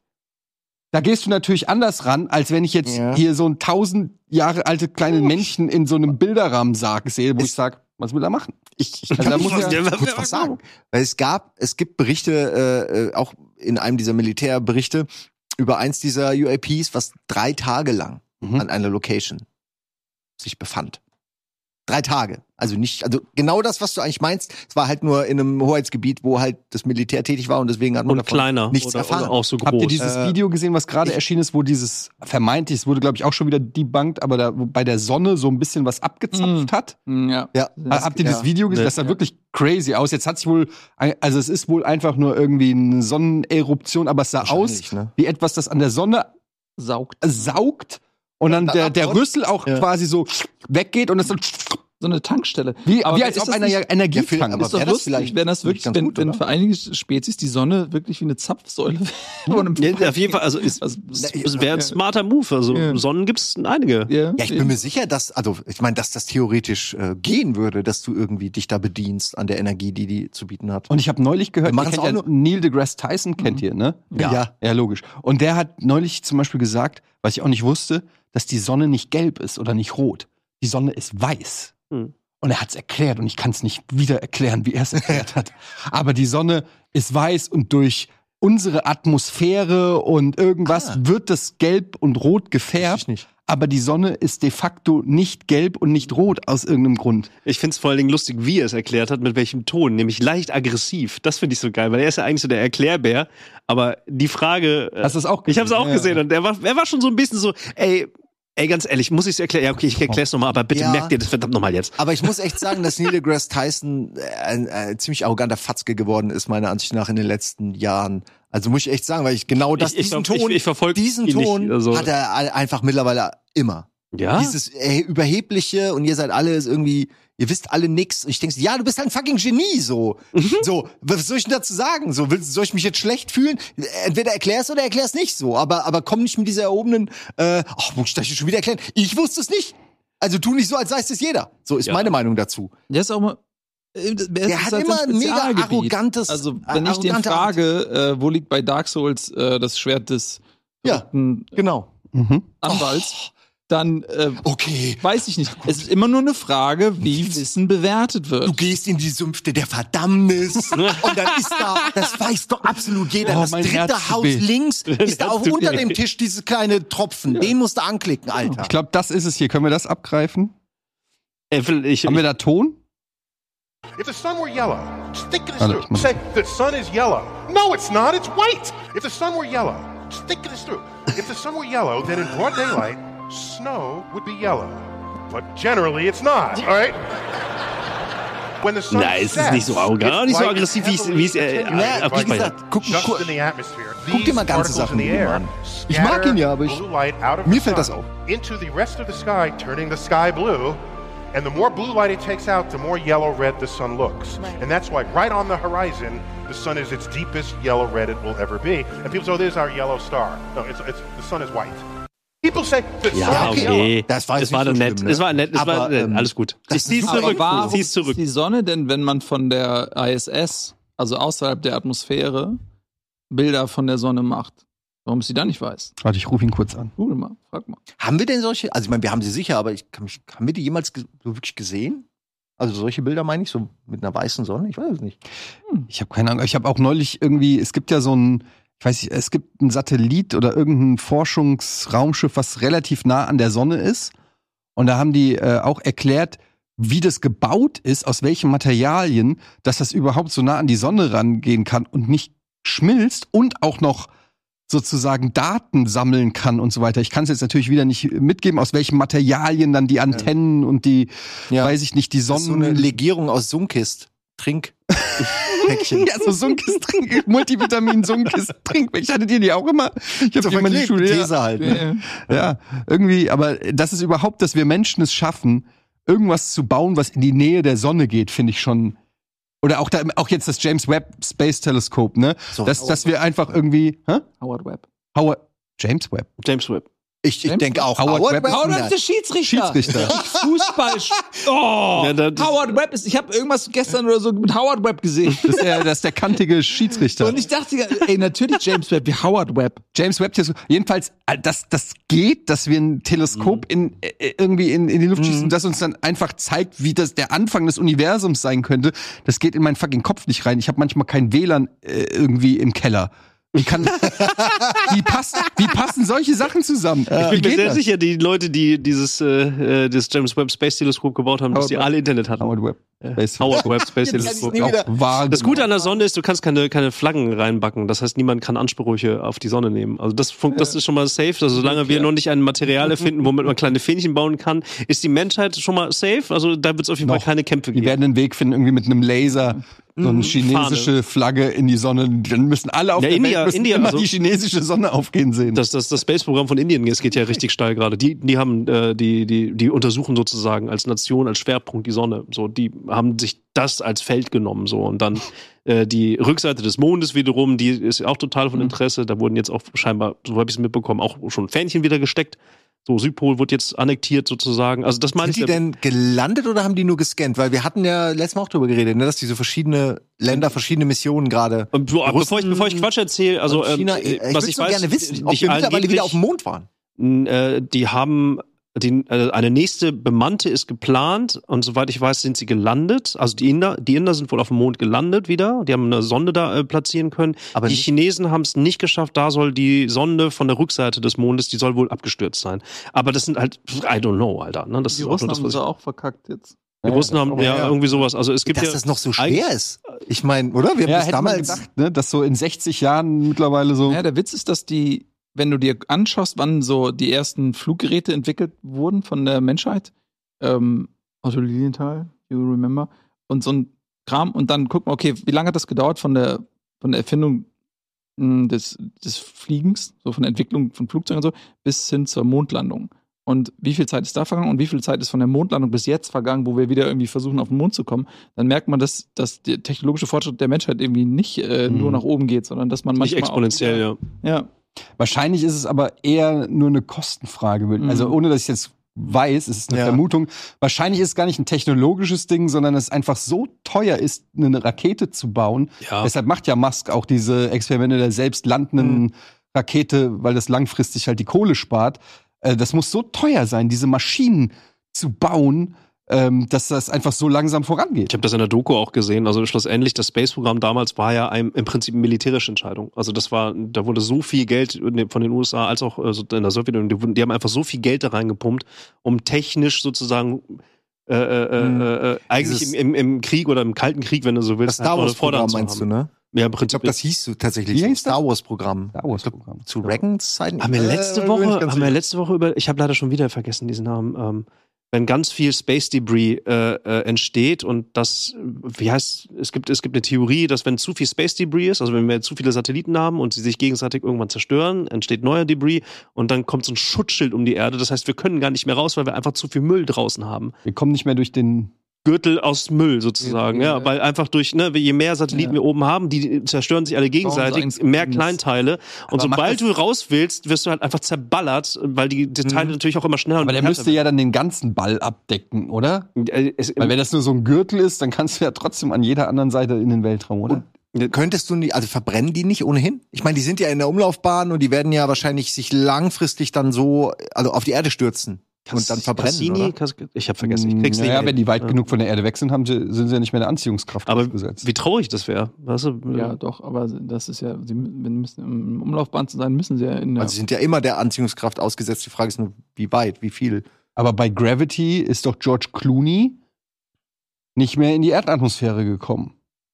da gehst du natürlich anders ran, als wenn ich jetzt Ja. hier so ein tausend Jahre alte kleine Männchen in so einem Bilderrahmensarg sehe, wo Es- ich sag, was will er machen? Ich, ich Also kann da muss muss was, ja- kurz was sagen. Weil es gab, es gibt Berichte, äh, äh, auch in einem dieser Militärberichte, über eins dieser U A Ps, was drei Tage lang Mhm. an einer Location sich befand. Drei Tage. Also nicht, also genau das, was du eigentlich meinst. Es war halt nur in einem Hoheitsgebiet, wo halt das Militär tätig war und deswegen hat man Und davon kleiner. nichts oder, erfahren. oder auch so groß. Habt ihr dieses Äh, Video gesehen, was gerade ich- erschienen ist, wo dieses vermeintlich, es wurde glaube ich auch schon wieder debunked, aber da wo bei der Sonne so ein bisschen was abgezapft Mhm. hat? ja. Ja, Ha- Habt ihr ja. das Video gesehen? Nee. Das sah wirklich crazy aus. Jetzt hat sich wohl, ein- also es ist wohl einfach nur irgendwie eine Sonneneruption, aber es sah aus Wahrscheinlich, ne? wie etwas, das an der Sonne Saugt. saugt und dann dann der, der abhaut. Rüssel auch Ja. quasi so weggeht und es dann So eine Tankstelle. wie, Aber wie als ist ob das einer nicht- ja Energie Ja, viel- tankt. aber Ist doch wäre das lustig, vielleicht wenn das nicht wirklich, ganz wenn, gut, wenn oder? für einige Spezies die Sonne wirklich wie eine Zapfsäule wäre. Ja, auf jeden Fall, also es, Also, es wäre ein smarter Move. Also Ja. Sonnen gibt's einige. ja, Ja, ich bin mir sicher, dass, also ich meine, dass das theoretisch äh, gehen würde, dass du irgendwie dich da bedienst an der Energie, die die zu bieten hat. Und ich habe neulich gehört, Wir ihr machen's kennt auch ja nur- Neil deGrasse Tyson, kennt ihr, ne? Ja. Ja. Ja, logisch. Und der hat neulich zum Beispiel gesagt, was ich auch nicht wusste, dass die Sonne nicht gelb ist oder nicht rot. Die Sonne ist weiß. Hm. Und er hat es erklärt und ich kann es nicht wieder erklären, wie er es erklärt hat. Aber die Sonne ist weiß und durch unsere Atmosphäre und irgendwas Ah. wird das gelb und rot Wusste gefärbt. ich nicht. Aber die Sonne ist de facto nicht gelb und nicht rot aus irgendeinem Grund. Ich find's vor allen Dingen lustig, wie er es erklärt hat, mit welchem Ton, nämlich leicht aggressiv. Das finde ich so geil, weil er ist ja eigentlich so der Erklärbär. Aber die Frage. äh, Hast du das auch Ich habe es auch Ja. gesehen und er war, er war schon so ein bisschen so, ey, ey, ganz ehrlich, muss ich es erklären? Ja, okay, ich erklär's nochmal, aber bitte Ja. merkt ihr das verdammt nochmal jetzt. Aber ich muss echt sagen, dass Neil deGrasse Tyson äh, ein, ein ziemlich arroganter Fatzke geworden ist, meiner Ansicht nach, in den letzten Jahren. Also muss ich echt sagen, weil ich genau das, Ich- ich- diesen ich- Ton, ich verfolg diesen ihn nicht, Ton also- hat er all- einfach mittlerweile immer. Ja? Dieses äh, überhebliche und ihr seid alle ist irgendwie, ihr wisst alle nix. Und ich denke, ja, du bist halt ein fucking Genie, so. So, was soll ich denn dazu sagen? So, willst, soll ich mich jetzt schlecht fühlen? Entweder erklär's oder erklär's nicht so. Aber, aber komm nicht mit dieser erhobenen, äh, ach, muss ich das jetzt schon wieder erklären? Ich wusste es nicht. Also tu nicht so, als sei es jeder. So ist Ja. meine Meinung dazu. Der ist auch mal. äh, Der, Der hat immer ein mega arrogantes- Also, wenn ich den arrogante Art. frage, äh, wo liegt bei Dark Souls äh, das Schwert des Ja. verrückten Genau. Mhm. Anwalts, dann äh, Okay. weiß ich nicht. Es ist immer nur eine Frage, wie Wissen bewertet wird. Du gehst in die Sümpfte der Verdammnis und dann ist da, das weiß doch absolut jeder, Oh, das mein dritte Herz tut Haus weh. links ist da Herz auch tut unter weh. dem Tisch dieses kleine Tropfen. Den musst du anklicken, Alter. Ich glaube, das ist es hier. Können wir das abgreifen? Ey, Phil, ich, Haben wir da Ton? If the sun were yellow, just think this Warte, through. ich muss- Say, the sun is yellow. No, it's not. It's white. If the sun were yellow, just think this through. If the sun were yellow, then in broad daylight, snow would be yellow. But generally, it's not, all right? when the sun Nein, es ist sets, nicht so arrogant, nicht so light aggressiv, wie es- heavily wie es, äh, attenuated Ja, auf wie jeden Fall. gesagt, guck, just guck, in the atmosphere. guck dir mal These ganze particles Sachen in the mit ihm air an. Ich mag ihn ja, aber ich, blue light out of mir the fällt das sun auf. into the rest of the sky, turning the sky blue. And the more blue light it takes out, the more yellow-red the sun looks. Right. And that's why right on the horizon, the sun is its deepest yellow-red it will ever be. And people say, oh, there's our yellow star. No, it's, it's, the sun is white. People say, the sun Ja, is yellow. okay. Das war jetzt Es war nicht dann so nett. schlimm, ne? Es war nett. Es war Aber, nett. ähm, Alles gut. das Ich zieh's ist zurück. Aber warum Zieh's zurück. ist die Sonne denn, wenn man von der I S S, also außerhalb der Atmosphäre, Bilder von der Sonne macht? Warum ist sie da nicht weiß? Warte, ich rufe ihn kurz an. Google mal, frag mal. Haben wir denn solche, also ich meine, wir haben sie sicher, aber ich kann mich, haben wir die jemals ge so wirklich gesehen? Also solche Bilder meine ich, so mit einer weißen Sonne? Ich weiß es nicht. Ich habe keine Ahnung. Ich habe auch neulich irgendwie, es gibt ja so ein, ich weiß nicht, es gibt ein Satellit oder irgendein Forschungsraumschiff, was relativ nah an der Sonne ist. Und da haben die äh, auch erklärt, wie das gebaut ist, aus welchen Materialien, dass das überhaupt so nah an die Sonne rangehen kann und nicht schmilzt und auch noch sozusagen Daten sammeln kann und so weiter. Ich kann es jetzt natürlich wieder nicht mitgeben, aus welchen Materialien dann die Antennen und die, Ja. weiß ich nicht, die Das ist so eine Sonnen... Legierung aus Sunkist. Trink. Päckchen. Ja, so Sunkist Trink, Multivitamin Sunkist Trinkpäckchen. Hattet ihr die auch immer? Ich hab So die immer in die verklebt, Schule. These halt. Ne? Ja, irgendwie, aber das ist überhaupt, dass wir Menschen es schaffen, irgendwas zu bauen, was in die Nähe der Sonne geht, finde ich schon. Oder auch da, auch jetzt das James Webb Space Telescope, ne? So. dass, dass wir einfach irgendwie, hä? Howard Webb. Howard, James Webb. James Webb. Ich, ich denke auch. Howard Webb ist Howard ein Webb ist der Schiedsrichter. Schiedsrichter. Fußball. Oh, Ja, da- das- Howard Webb ist. Ich habe irgendwas gestern oder so mit Howard Webb gesehen. Das ist der, das ist der kantige Schiedsrichter. Und ich dachte, ey, natürlich James Webb wie Howard Webb. James Webb Teleskop. Jedenfalls, äh, das, das geht, dass wir ein Teleskop Mhm. in, äh, irgendwie in, in die Luft schießen, das uns dann einfach zeigt, wie das der Anfang des Universums sein könnte. Das geht in meinen fucking Kopf nicht rein. Ich habe manchmal kein W L A N äh, irgendwie im Keller. Ich kann, wie, passt, wie passen solche Sachen zusammen? Ich Wie bin mir geht sehr das? sicher, die Leute, die dieses äh, äh, das James Webb Space Teleskop gebaut haben, dass Howard die Webb. alle Internet hatten. Howard Webb. Space- Howard Webb Space Jetzt kann ich's Teleskop. nie wieder- War Das Gute an der Sonne ist, du kannst keine, keine Flaggen reinbacken. Das heißt, niemand kann Ansprüche auf die Sonne nehmen. Also das, funkt, das ist schon mal safe. Also solange wir noch nicht ein Material erfinden, womit man kleine Fähnchen bauen kann, ist die Menschheit schon mal safe. Also da wird es auf jeden Fall Noch. keine Kämpfe Die geben. werden einen Weg finden, irgendwie mit einem Laser so eine Mhm. chinesische Flagge in die Sonne. Dann müssen alle auf Ja, der India- Welt müssen India, immer also- die chinesische Sonne aufgehen sehen. Das, das, das Space-Programm von Indien, das geht ja richtig steil gerade. Die, die haben, äh, die, die, die untersuchen sozusagen als Nation, als Schwerpunkt die Sonne. So, die haben sich das als Feld genommen, so. Und dann, äh, die Rückseite des Mondes wiederum, die ist auch total von Interesse. Da wurden jetzt auch scheinbar, so habe ich es mitbekommen, auch schon Fähnchen wieder gesteckt. So, Südpol wird jetzt annektiert sozusagen. Also, das meine Sind ich. die denn gelandet oder haben die nur gescannt? Weil wir hatten ja letztes Mal auch drüber geredet, ne, dass diese verschiedene Länder, verschiedene Missionen gerade. Und, boah, bevor, ich, bevor ich Quatsch erzähle, also, Und China, ähm, ich was würde ich so weiß, gerne wissen, ob nicht wir mittlerweile angeblich- wieder auf dem Mond waren. Äh, die haben die, äh, eine nächste Bemannte ist geplant und soweit ich weiß, sind sie gelandet. Also die Inder, die Inder sind wohl auf dem Mond gelandet wieder. Die haben eine Sonde da äh, platzieren können. Aber die nicht- Chinesen haben es nicht geschafft. Da soll die Sonde von der Rückseite des Mondes, die soll wohl abgestürzt sein. Aber das sind halt, I don't know, Alter. Ne? Das Die ist auch Russen nur das, haben was sie ich, auch verkackt jetzt. die Russen haben ja, ja. irgendwie sowas. Also es gibt Dass ja das noch so eigentlich- schwer ist. Ich meine, oder? Wir haben Ja, das hätte man damals. gedacht, ne, dass so in sechzig Jahren mittlerweile so. Ja, der Witz ist, dass die, wenn du dir anschaust, wann so die ersten Fluggeräte entwickelt wurden von der Menschheit, ähm, Otto Lilienthal, you remember, und so ein Kram, und dann guck mal, okay, wie lange hat das gedauert von der, von der Erfindung mh, des, des Fliegens, so von der Entwicklung von Flugzeugen und so, bis hin zur Mondlandung. Und wie viel Zeit ist da vergangen und wie viel Zeit ist von der Mondlandung bis jetzt vergangen, wo wir wieder irgendwie versuchen, auf den Mond zu kommen, dann merkt man, dass, dass der technologische Fortschritt der Menschheit irgendwie nicht äh, nur nach oben geht, sondern dass man nicht manchmal exponentiell, auch, ja. ja. Wahrscheinlich ist es aber eher nur eine Kostenfrage. Also ohne, dass ich jetzt weiß, es ist eine Ja. Vermutung. Wahrscheinlich ist es gar nicht ein technologisches Ding, sondern es einfach so teuer ist, eine Rakete zu bauen. Ja. Deshalb macht ja Musk auch diese Experimente der selbst landenden Rakete, weil das langfristig halt die Kohle spart. Äh, Das muss so teuer sein, diese Maschinen zu bauen, ähm, dass das einfach so langsam vorangeht. Ich habe das in der Doku auch gesehen. Also schlussendlich, das Space-Programm damals war ja ein, im Prinzip eine militärische Entscheidung. Also das war, da wurde so viel Geld von den U S A als auch also in der Sowjetunion, die, wurden- die haben einfach so viel Geld da reingepumpt, um technisch sozusagen äh, äh, Mhm. äh, äh, eigentlich Dieses- im, im, im Krieg oder im Kalten Krieg, wenn du so Das willst, Star einfach eine Wars-Programm Vorderhand zu meinst du, haben. ne? Ja, im Ich Prinzip. glaube, das hieß so tatsächlich Wie so. hieß das? Star Wars-Programm. Star Wars Programm. Zu Reagans Zeiten. haben wir letzte Äh, bin ich Woche, ganz haben wir sicher. letzte Woche über, ich habe leider schon wieder vergessen diesen Namen, ähm, wenn ganz viel Space Debris äh, äh, entsteht und das, wie heißt, es gibt, es gibt eine Theorie, dass wenn zu viel Space Debris ist, also wenn wir zu viele Satelliten haben und sie sich gegenseitig irgendwann zerstören, entsteht neuer Debris und dann kommt so ein Schutzschild um die Erde. Das heißt, wir können gar nicht mehr raus, weil wir einfach zu viel Müll draußen haben. Wir kommen nicht mehr durch den Gürtel aus Müll sozusagen, ja, weil einfach durch, ne, je mehr Satelliten ja. wir oben haben, die zerstören sich alle gegenseitig, mehr Kleinteile. Und aber sobald du raus willst, wirst du halt einfach zerballert, weil die, die Teile mhm. natürlich auch immer schneller. Aber der müsste ja dann den ganzen Ball abdecken, oder? Es, weil wenn das nur so ein Gürtel ist, dann kannst du ja trotzdem an jeder anderen Seite in den Weltraum, oder? Und könntest du nicht, also verbrennen die nicht ohnehin? Ich meine, die sind ja in der Umlaufbahn und die werden ja wahrscheinlich sich langfristig dann so, also auf die Erde stürzen. Und dann verbrennen, Cassini, oder? Ich habe vergessen. Ich krieg's nicht. Ja, wenn die weit ja. genug von der Erde weg sind, haben sie, sind sie ja nicht mehr der Anziehungskraft aber ausgesetzt. Wie traurig das wäre. Weißt du? Ja, doch, aber das ist ja, sie müssen, um Umlaufbahn zu sein, müssen sie ja in der... Also sie sind ja immer der Anziehungskraft ausgesetzt. Die Frage ist nur, wie weit, wie viel. Aber bei Gravity ist doch George Clooney nicht mehr in die Erdatmosphäre gekommen.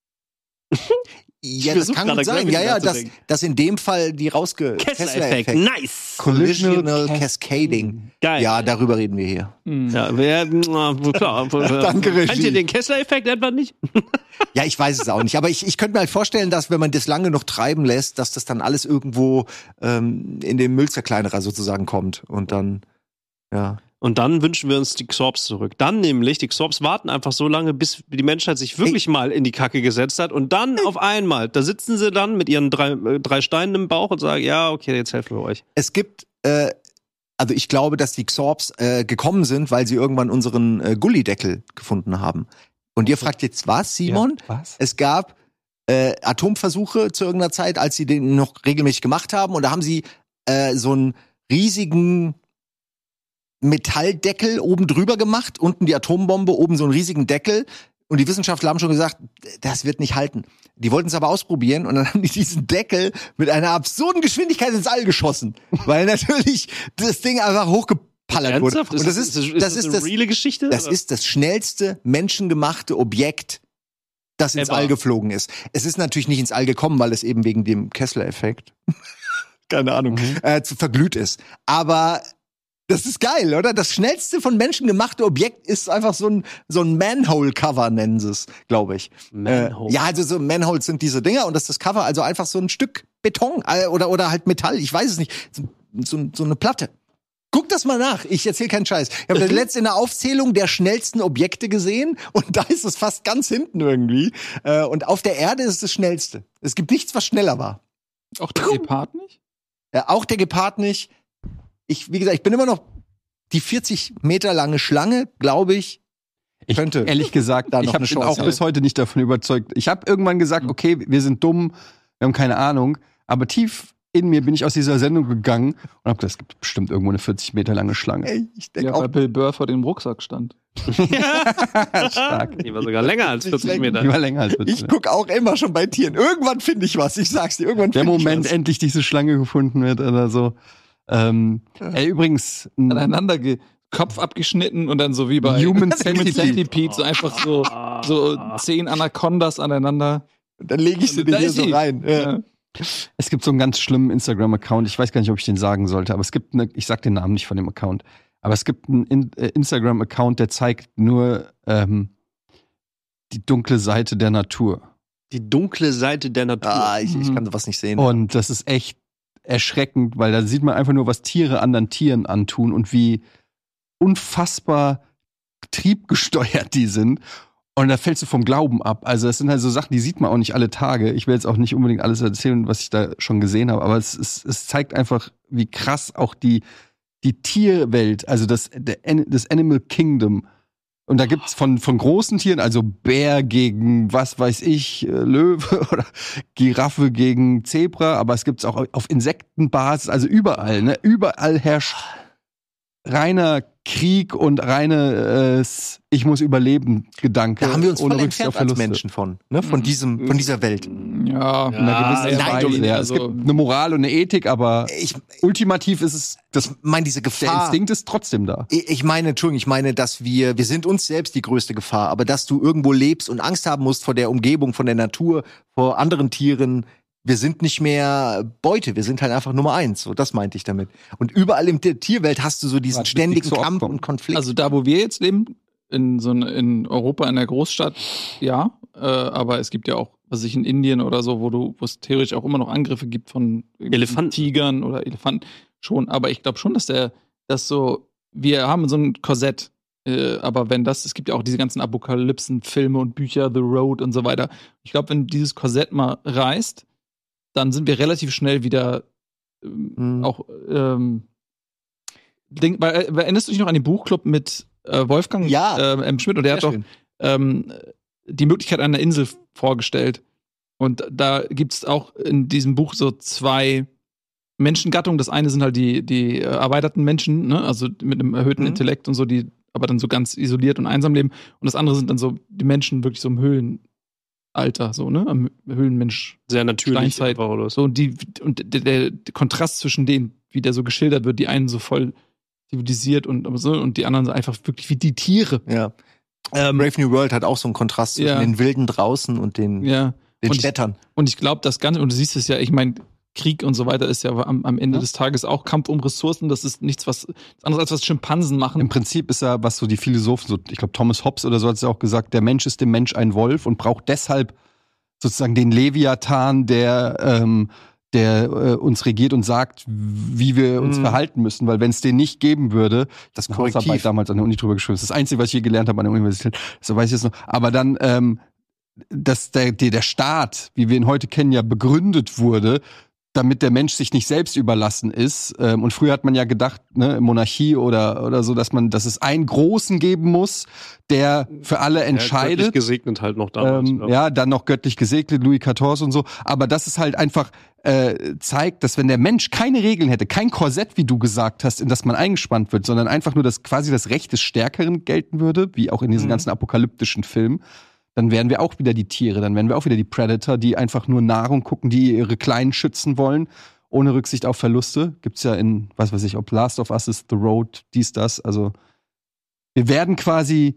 Ja, das kann gut sein. Ja, ja, dass, dass in dem Fall die rausge... Kessler-Effekt. Nice. Collisional Cascading. Geil. Ja, darüber reden wir hier. Mhm. Ja, wer, na, klar. Danke, Regie. Kennt ihr den Kessler-Effekt etwa nicht? Ja, ich weiß es auch nicht. Aber ich, ich könnte mir halt vorstellen, dass wenn man das lange noch treiben lässt, dass das dann alles irgendwo ähm, in den Müllzerkleinerer sozusagen kommt. Und dann, ja... Und dann wünschen wir uns die Xorps zurück. Dann nämlich, die Xorps warten einfach so lange, bis die Menschheit sich wirklich mal in die Kacke gesetzt hat. Und dann auf einmal, da sitzen sie dann mit ihren drei, äh, drei Steinen im Bauch und sagen, ja, okay, jetzt helfen wir euch. Es gibt, äh, also ich glaube, dass die Xorps äh, gekommen sind, weil sie irgendwann unseren äh, Gullideckel gefunden haben. Und ihr fragt jetzt, was, Simon? Ja, was? Es gab äh, Atomversuche zu irgendeiner Zeit, als sie den noch regelmäßig gemacht haben. Und da haben sie äh, so einen riesigen Metalldeckel oben drüber gemacht, unten die Atombombe, oben so einen riesigen Deckel. Und die Wissenschaftler haben schon gesagt, das wird nicht halten. Die wollten es aber ausprobieren und dann haben die diesen Deckel mit einer absurden Geschwindigkeit ins All geschossen. Weil natürlich das Ding einfach hochgepallert wurde. Ernsthaft? Und das ist, ist, das, ist, das, das eine reale Geschichte? Das ist das schnellste menschengemachte Objekt, das ins Ever. All geflogen ist. Es ist natürlich nicht ins All gekommen, weil es eben wegen dem Kessler-Effekt, keine Ahnung, mhm. äh, zu verglüht ist. Aber das ist geil, oder? Das schnellste von Menschen gemachte Objekt ist einfach so ein, so ein Manhole-Cover, nennen sie es, glaube ich. Manhole. Äh, ja, also so Manholes sind diese Dinger und das ist das Cover, also einfach so ein Stück Beton äh, oder, oder halt Metall, ich weiß es nicht. So, so, so eine Platte. Guck das mal nach, ich erzähle keinen Scheiß. Ich habe das letzte in der Aufzählung der schnellsten Objekte gesehen und da ist es fast ganz hinten irgendwie. Äh, und auf der Erde ist es das schnellste. Es gibt nichts, was schneller war. Auch der Gepard nicht? Ja, auch der Gepard nicht. Ich, wie gesagt, ich bin immer noch die vierzig Meter lange Schlange, glaube ich, ich könnte. Ehrlich gesagt, da ich noch habe eine Chance, auch ja. bis heute nicht davon überzeugt. Ich habe irgendwann gesagt, okay, wir sind dumm, wir haben keine Ahnung. Aber tief in mir bin ich aus dieser Sendung gegangen und habe gesagt, es gibt bestimmt irgendwo eine vierzig Meter lange Schlange. Ey, ich denk ja, auch, weil Bill Burr vor dem Rucksack stand. Stark. Die war sogar länger als vierzig Meter. Die war länger als vierzig ich guck auch immer schon bei Tieren. Irgendwann finde ich was. Ich sag's dir, irgendwann Der finde ich Moment, was. endlich diese Schlange gefunden wird oder so. Ähm, ey, übrigens, Aneinander ge Kopf abgeschnitten und dann so wie bei Human Human Centipede. Centipede, so einfach so, so zehn Anacondas aneinander. Dann lege ich sie dir Da hier ist so sie. rein. Ja. Ja. es gibt so einen ganz schlimmen Instagram-Account. Ich weiß gar nicht, ob ich den sagen sollte, aber es gibt eine, ich sag den Namen nicht von dem Account, aber es gibt einen In äh, Instagram-Account, der zeigt nur ähm, die dunkle Seite der Natur. Die dunkle Seite der Natur. Ah, ich, ich kann sowas nicht sehen. Und das ist echt erschreckend, weil da sieht man einfach nur, was Tiere anderen Tieren antun und wie unfassbar triebgesteuert die sind. Und da fällst du vom Glauben ab. Also das sind halt so Sachen, die sieht man auch nicht alle Tage. Ich will jetzt auch nicht unbedingt alles erzählen, was ich da schon gesehen habe, aber es, ist, es zeigt einfach, wie krass auch die, die Tierwelt, also das, der, das Animal Kingdom. Und da gibt's von, von großen Tieren, also Bär gegen, was weiß ich, Löwe oder Giraffe gegen Zebra, aber es gibt's auch auf Insektenbasis, also überall, ne? Überall herrscht reiner Krieg und reine äh, ich muss überleben Gedanke. Da haben wir uns ohne voll Rücksicht entfernt auf als Verluste. Menschen von, ne? Von diesem, von dieser Welt. Ja, In einer gewissen nein, Weise, ja. also- Es gibt eine Moral und eine Ethik, aber Ich, ultimativ ist es, das, ich meine, diese der Gefahr. Instinkt ist trotzdem da. Ich ich meine, Entschuldigung, ich meine, dass wir, wir sind uns selbst die größte Gefahr, aber dass du irgendwo lebst und Angst haben musst vor der Umgebung, von der Natur, vor anderen Tieren, wir sind nicht mehr Beute, wir sind halt einfach Nummer eins. So, das meinte ich damit. Und überall in der Tierwelt hast du so diesen Warte, ständigen so Kampf abkommen. und Konflikt. Also da, wo wir jetzt leben, in so ne, in Europa, in der Großstadt, ja. Äh, aber es gibt ja auch, was ich in Indien oder so, wo du, wo es theoretisch auch immer noch Angriffe gibt von Elefanten. Tigern oder Elefanten. Schon, aber ich glaube schon, dass der, dass so, wir haben so ein Korsett. Äh, aber wenn das, es gibt ja auch diese ganzen Apokalypsen-Filme und Bücher, The Road und so weiter. Ich glaube, wenn dieses Korsett mal reißt, dann sind wir relativ schnell wieder ähm, Mhm. auch ähm, Ding, weil, äh, erinnerst du dich noch an den Buchclub mit äh, Wolfgang Ja. äh, M. Schmidt? Und der Sehr hat doch schön. ähm, die Möglichkeit einer Insel vorgestellt. Und da gibt es auch in diesem Buch so zwei Menschengattungen. Das eine sind halt die, die äh, erweiterten Menschen, ne? Also mit einem erhöhten Mhm. Intellekt und so, die aber dann so ganz isoliert und einsam leben. Und das andere sind dann so die Menschen wirklich so im Höhlenalter, so, ne? Am Höhlenmensch. Sehr natürlich Steinzeit. einfach oder so. So, und die, und der, der, der Kontrast zwischen denen, wie der so geschildert wird, die einen so voll zivilisiert und aber so, und die anderen so einfach wirklich wie die Tiere. Ja. Ähm, Brave New World hat auch so einen Kontrast zwischen Ja. den Wilden draußen und den, ja. den Und ich- Städtern. Und ich glaube, das Ganze, und du siehst es ja, ich meine, Krieg und so weiter ist ja am, am Ende Ja. des Tages auch Kampf um Ressourcen. Das ist nichts, was anderes als was Schimpansen machen. Im Prinzip ist ja, was so die Philosophen, so, ich glaube Thomas Hobbes oder so hat es ja auch gesagt, der Mensch ist dem Mensch ein Wolf und braucht deshalb sozusagen den Leviathan, der, ähm, der äh, uns regiert und sagt, wie wir uns Mhm. verhalten müssen. Weil wenn es den nicht geben würde, Das eine Korrektiv. Hausarbeit damals an der Uni drüber geschrieben, das ist das Einzige, was ich je gelernt habe an der Universität, so weiß ich jetzt noch. Aber dann, ähm, dass der, der, der Staat, wie wir ihn heute kennen, ja begründet wurde, damit der Mensch sich nicht selbst überlassen ist. Ähm, und früher hat man ja gedacht, ne, Monarchie oder, oder so, dass man, dass es einen Großen geben muss, der für alle Ja, göttlich entscheidet. gesegnet halt noch damals. Ähm, ja. ja, dann noch göttlich gesegnet, Louis vierzehn und so. Aber das ist halt einfach äh, zeigt, dass wenn der Mensch keine Regeln hätte, kein Korsett, wie du gesagt hast, in das man eingespannt wird, sondern einfach nur das quasi das Recht des Stärkeren gelten würde, wie auch in diesen Mhm. ganzen apokalyptischen Filmen, dann wären wir auch wieder die Tiere, dann wären wir auch wieder die Predator, die einfach nur Nahrung gucken, die ihre Kleinen schützen wollen, ohne Rücksicht auf Verluste. Gibt's ja in, was weiß ich, ob Last of Us ist, The Road, dies, das. Also wir werden quasi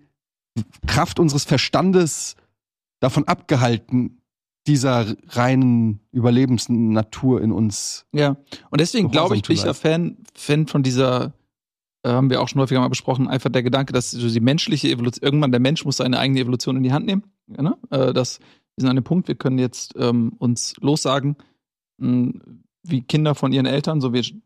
Kraft unseres Verstandes davon abgehalten, dieser reinen Überlebensnatur in uns. Ja, und deswegen Gehorsam glaube ich, zu bin ich ja leisten. Fan, Fan von dieser, äh, haben wir auch schon häufiger mal besprochen, einfach der Gedanke, dass so die menschliche Evolution, irgendwann der Mensch muss seine eigene Evolution in die Hand nehmen. Ja, ne? äh, das, wir sind an dem Punkt, wir können jetzt ähm, uns lossagen, mh, wie Kinder von ihren Eltern, so wie,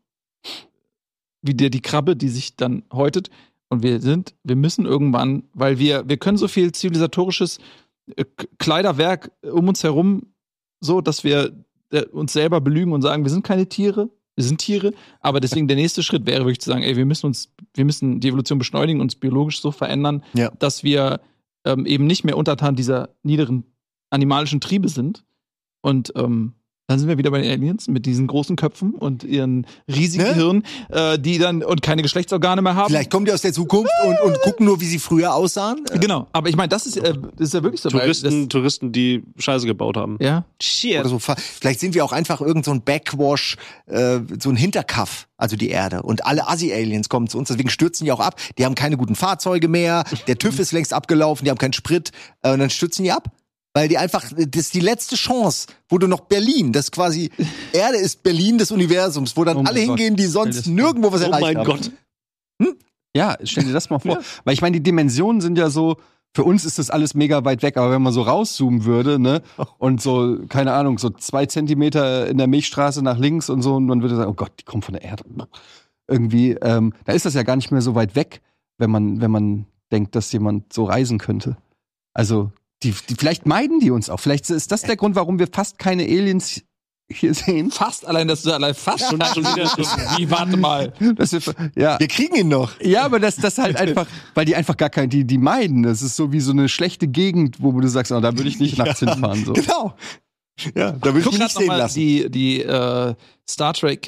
wie der, die Krabbe, die sich dann häutet. Und wir sind, wir müssen irgendwann, weil wir, wir können so viel zivilisatorisches äh, K- Kleiderwerk um uns herum, so, dass wir äh, uns selber belügen und sagen, wir sind keine Tiere, wir sind Tiere, aber deswegen der nächste Schritt wäre wirklich zu sagen, ey, wir müssen uns, wir müssen die Evolution beschleunigen, uns biologisch so verändern, Ja. dass wir ähm, eben nicht mehr untertan dieser niederen animalischen Triebe sind. Und ähm, dann sind wir wieder bei den Aliens mit diesen großen Köpfen und ihren riesigen Ne? Hirnen, äh, die dann und keine Geschlechtsorgane mehr haben. Vielleicht kommen die aus der Zukunft und, und gucken nur, wie sie früher aussahen. Äh, Genau, aber ich meine, das ist, äh, das ist ja wirklich so. weil Touristen, das, Touristen, die Scheiße gebaut haben. ja. Oder so. Vielleicht sind wir auch einfach irgend so ein Backwash, äh, so ein Hinterkaff, also die Erde. Und alle Assi-Aliens kommen zu uns, deswegen stürzen die auch ab. Die haben keine guten Fahrzeuge mehr, der TÜV ist längst abgelaufen, die haben keinen Sprit, äh, und dann stürzen die ab. Weil die einfach, das ist die letzte Chance, wo du noch Berlin, das quasi, Erde ist Berlin des Universums, wo dann Oh mein alle Gott. hingehen, die Stell sonst dir das vor. nirgendwo was Oh erreicht mein haben. Gott. Ja, stell dir das mal vor. Weil ich meine, die Dimensionen sind ja so, für uns ist das alles mega weit weg, aber wenn man so rauszoomen würde, ne, und so, keine Ahnung, so zwei Zentimeter in der Milchstraße nach links und so, und man würde sagen, oh Gott, die kommen von der Erde. Irgendwie, ähm, da ist das ja gar nicht mehr so weit weg, wenn man, wenn man denkt, dass jemand so reisen könnte. Also, die, die, vielleicht meiden die uns auch. Vielleicht ist das der Grund, warum wir fast keine Aliens hier sehen. Fast allein, dass du allein fast schon, schon wieder, wie, warte mal. Dass wir, ja. Wir kriegen ihn noch. Ja, aber das, das halt einfach, weil die einfach gar kein, die, die meiden. Das ist so wie so eine schlechte Gegend, wo du sagst, oh, da würde ich nicht nachts hinfahren. So. Genau. Ja, da will ich Guck mich grad nicht sehen noch mal lassen. die, die äh, Star Trek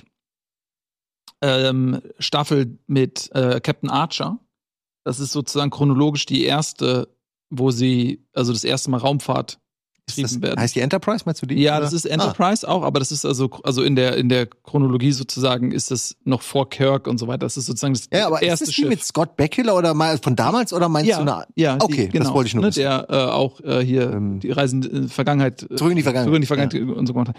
ähm, Staffel mit äh, Captain Archer. Das ist sozusagen chronologisch die erste, wo sie, also das erste Mal Raumfahrt Ist betrieben das, werden. heißt die Enterprise, meinst du die? Ja, oder? das ist Enterprise auch, aber das ist also, also in der, in der Chronologie sozusagen ist das noch vor Kirk und so weiter. Das ist sozusagen das Ah. Ja, aber erste ist das die Schiff. mit Scott Bakula oder mal von damals oder meinst ja, du eine? ja, Okay, die, genau, das wollte ich nur ne, wissen. Der äh, auch äh, hier Ähm, die Reisen in die Vergangenheit, äh, Zurück in die Vergangenheit. zurück in die Vergangenheit und so gemacht hat.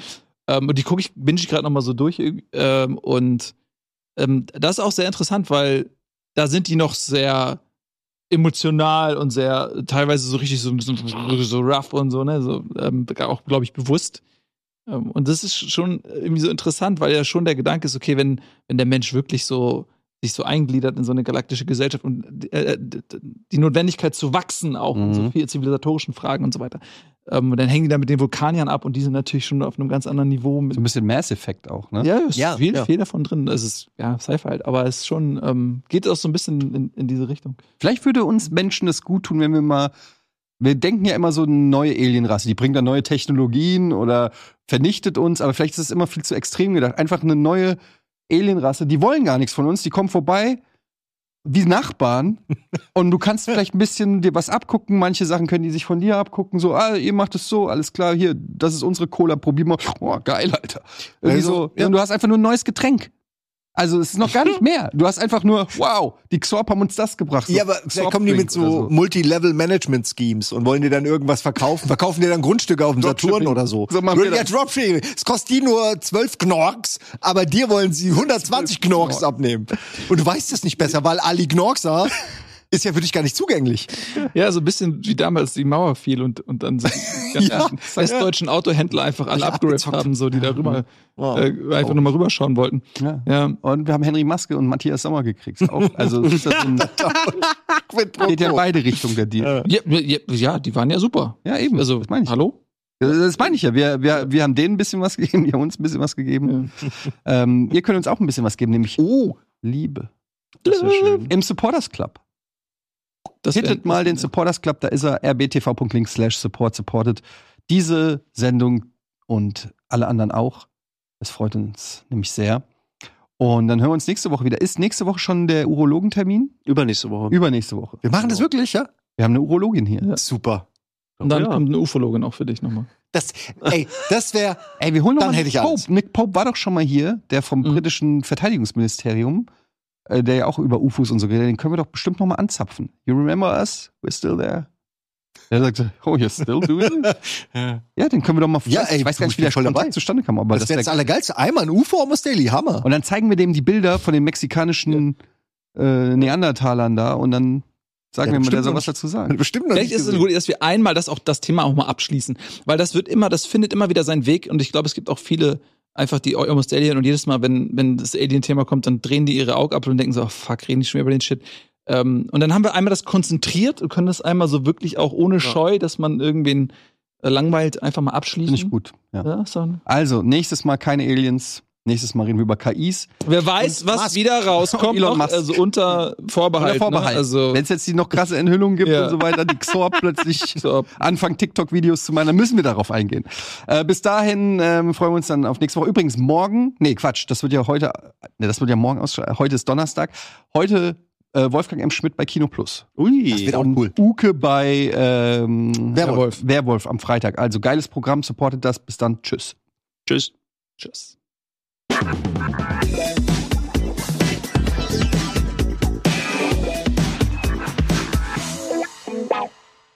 Ähm, und die gucke ich, binge ich gerade noch mal so durch. Ähm, und ähm, das ist auch sehr interessant, weil da sind die noch sehr emotional und sehr, teilweise so richtig so, so, so rough und so, ne, so, ähm, auch, glaube ich, bewusst. Ähm, und das ist schon irgendwie so interessant, weil ja schon der Gedanke ist, okay, wenn, wenn der Mensch wirklich so sich so eingliedert in so eine galaktische Gesellschaft und äh, die Notwendigkeit zu wachsen auch Mhm. in so viele zivilisatorischen Fragen und so weiter. Ähm, und dann hängen die da mit den Vulkaniern ab und die sind natürlich schon auf einem ganz anderen Niveau. Mit So ein bisschen Mass Effect auch, ne? ja, ist Ja, viel, ja. viel davon drin. Es ist ja Sci-Fi halt, aber es ist schon, ähm, geht auch so ein bisschen in, in diese Richtung. Vielleicht würde uns Menschen das gut tun, wenn wir mal. Wir denken ja immer so eine neue Alienrasse, die bringt dann neue Technologien oder vernichtet uns, aber vielleicht ist es immer viel zu extrem gedacht. Einfach eine neue Alienrasse, die wollen gar nichts von uns, die kommen vorbei wie Nachbarn und du kannst vielleicht ein bisschen dir was abgucken. Manche Sachen können die sich von dir abgucken, so, ah, ihr macht es so, alles klar, hier, das ist unsere Cola, probier mal. Oh, geil, Alter. Irgendwie Also, so, ja. Und du hast einfach nur ein neues Getränk. Also es ist noch gar nicht mehr. Du hast einfach nur, wow, die Xorp haben uns das gebracht. So Ja, aber vielleicht kommen die mit so, Softdrink oder Multi-Level-Management-Schemes und wollen dir dann irgendwas verkaufen. Verkaufen dir dann Grundstücke auf dem Saturn Dropshipping. oder so. So machen wir ja, das. Dropshipping. Es kostet die nur zwölf Knorks, aber dir wollen sie hundertzwanzig Knorks Knorks. abnehmen. Und du weißt es nicht besser, weil Ali Knorkser ist ja für dich gar nicht zugänglich. Ja, so ein bisschen wie damals die Mauer fiel und, und dann so die ganzen Ja, westdeutschen Autohändler einfach alle Alle abgerappt abgezockt. haben, so die da rüber Wow. äh, einfach nur mal rüberschauen wollten. Ja. Ja. Und wir haben Henry Maske und Matthias Sommer gekriegt. Auch, also es ist das so ein, geht ja in beide Richtungen der Deal. Ja, ja, ja, die waren ja super. Ja, eben. Also, das meine ich. hallo? Das meine ich ja. Wir, wir, wir haben denen ein bisschen was gegeben, die haben uns ein bisschen was gegeben. Ähm, ihr könnt uns auch ein bisschen was geben, nämlich oh, Liebe. Das wäre schön. Im Supporters Club. Das wär- Hittet mal den Supporters Club, da ist er, rbtv.link slash support supported. Diese Sendung und alle anderen auch. Das freut uns nämlich sehr. Und dann hören wir uns nächste Woche wieder. Ist nächste Woche schon der Urologentermin? Übernächste Woche. Übernächste Woche. Wir machen das wirklich, ja? Wir haben eine Urologin hier. Ja. Super. Und dann Ja. kommt eine Ufologin auch für dich nochmal. Das, ey, das wäre, Ey, wir holen noch Dann mal hätte Nick ich alles. Pope. Nick Pope war doch schon mal hier, der vom Mhm. britischen Verteidigungsministerium, äh, der ja auch über U F Os und so redet. Den können wir doch bestimmt noch mal anzapfen. You remember us? We're still there. Der sagte, oh, you're still doing it? Ja, den können wir doch mal. Ja, ey, ich weiß gar du, nicht, wie der ich bin voll Kontakt dabei. zustande kam, aber das das wäre das wär, Allergeilste. Einmal ein U F O Almost Daily, Hammer. Und dann zeigen wir dem die Bilder von den mexikanischen äh, Neandertalern da und dann sagen Ja, wir mal, der bestimmt soll noch was dazu sagen. Bestimmt noch Vielleicht nicht ist es gesehen. gut, dass wir einmal das auch das Thema auch mal abschließen, weil das wird immer, das findet immer wieder seinen Weg und ich glaube, es gibt auch viele einfach die Almost Alien und jedes Mal, wenn wenn das Alien-Thema kommt, dann drehen die ihre Augen ab und denken so, oh, fuck, reden die schon wieder über den Shit. Ähm, und dann haben wir einmal das konzentriert und können das einmal so wirklich auch ohne Scheu, dass man irgendwen äh, langweilt, einfach mal abschließen. Finde ich gut. Ja. Ja, so. Also, nächstes Mal keine Aliens. Nächstes Mal reden wir über K Is. Wer weiß, Und was Musk. wieder rauskommt, Elon noch, Musk. also unter Vorbehalt. Oder Vorbehalt. Ne? Also, Wenn es jetzt die noch krasse Enthüllungen gibt Ja. und so weiter, die Xorp plötzlich so, anfangen, TikTok-Videos zu machen, dann müssen wir darauf eingehen. Äh, bis dahin ähm, freuen wir uns dann auf nächste Woche. Übrigens, morgen, nee, Quatsch, das wird ja heute, ne, das wird ja morgen aus, heute ist Donnerstag. Heute äh, Wolfgang M. Schmidt bei Kino Plus. Ui. Das wird auch Und cool. Uke bei ähm, Werwolf. Werwolf am Freitag. Also geiles Programm, supportet das. Bis dann, tschüss. Tschüss. tschüss.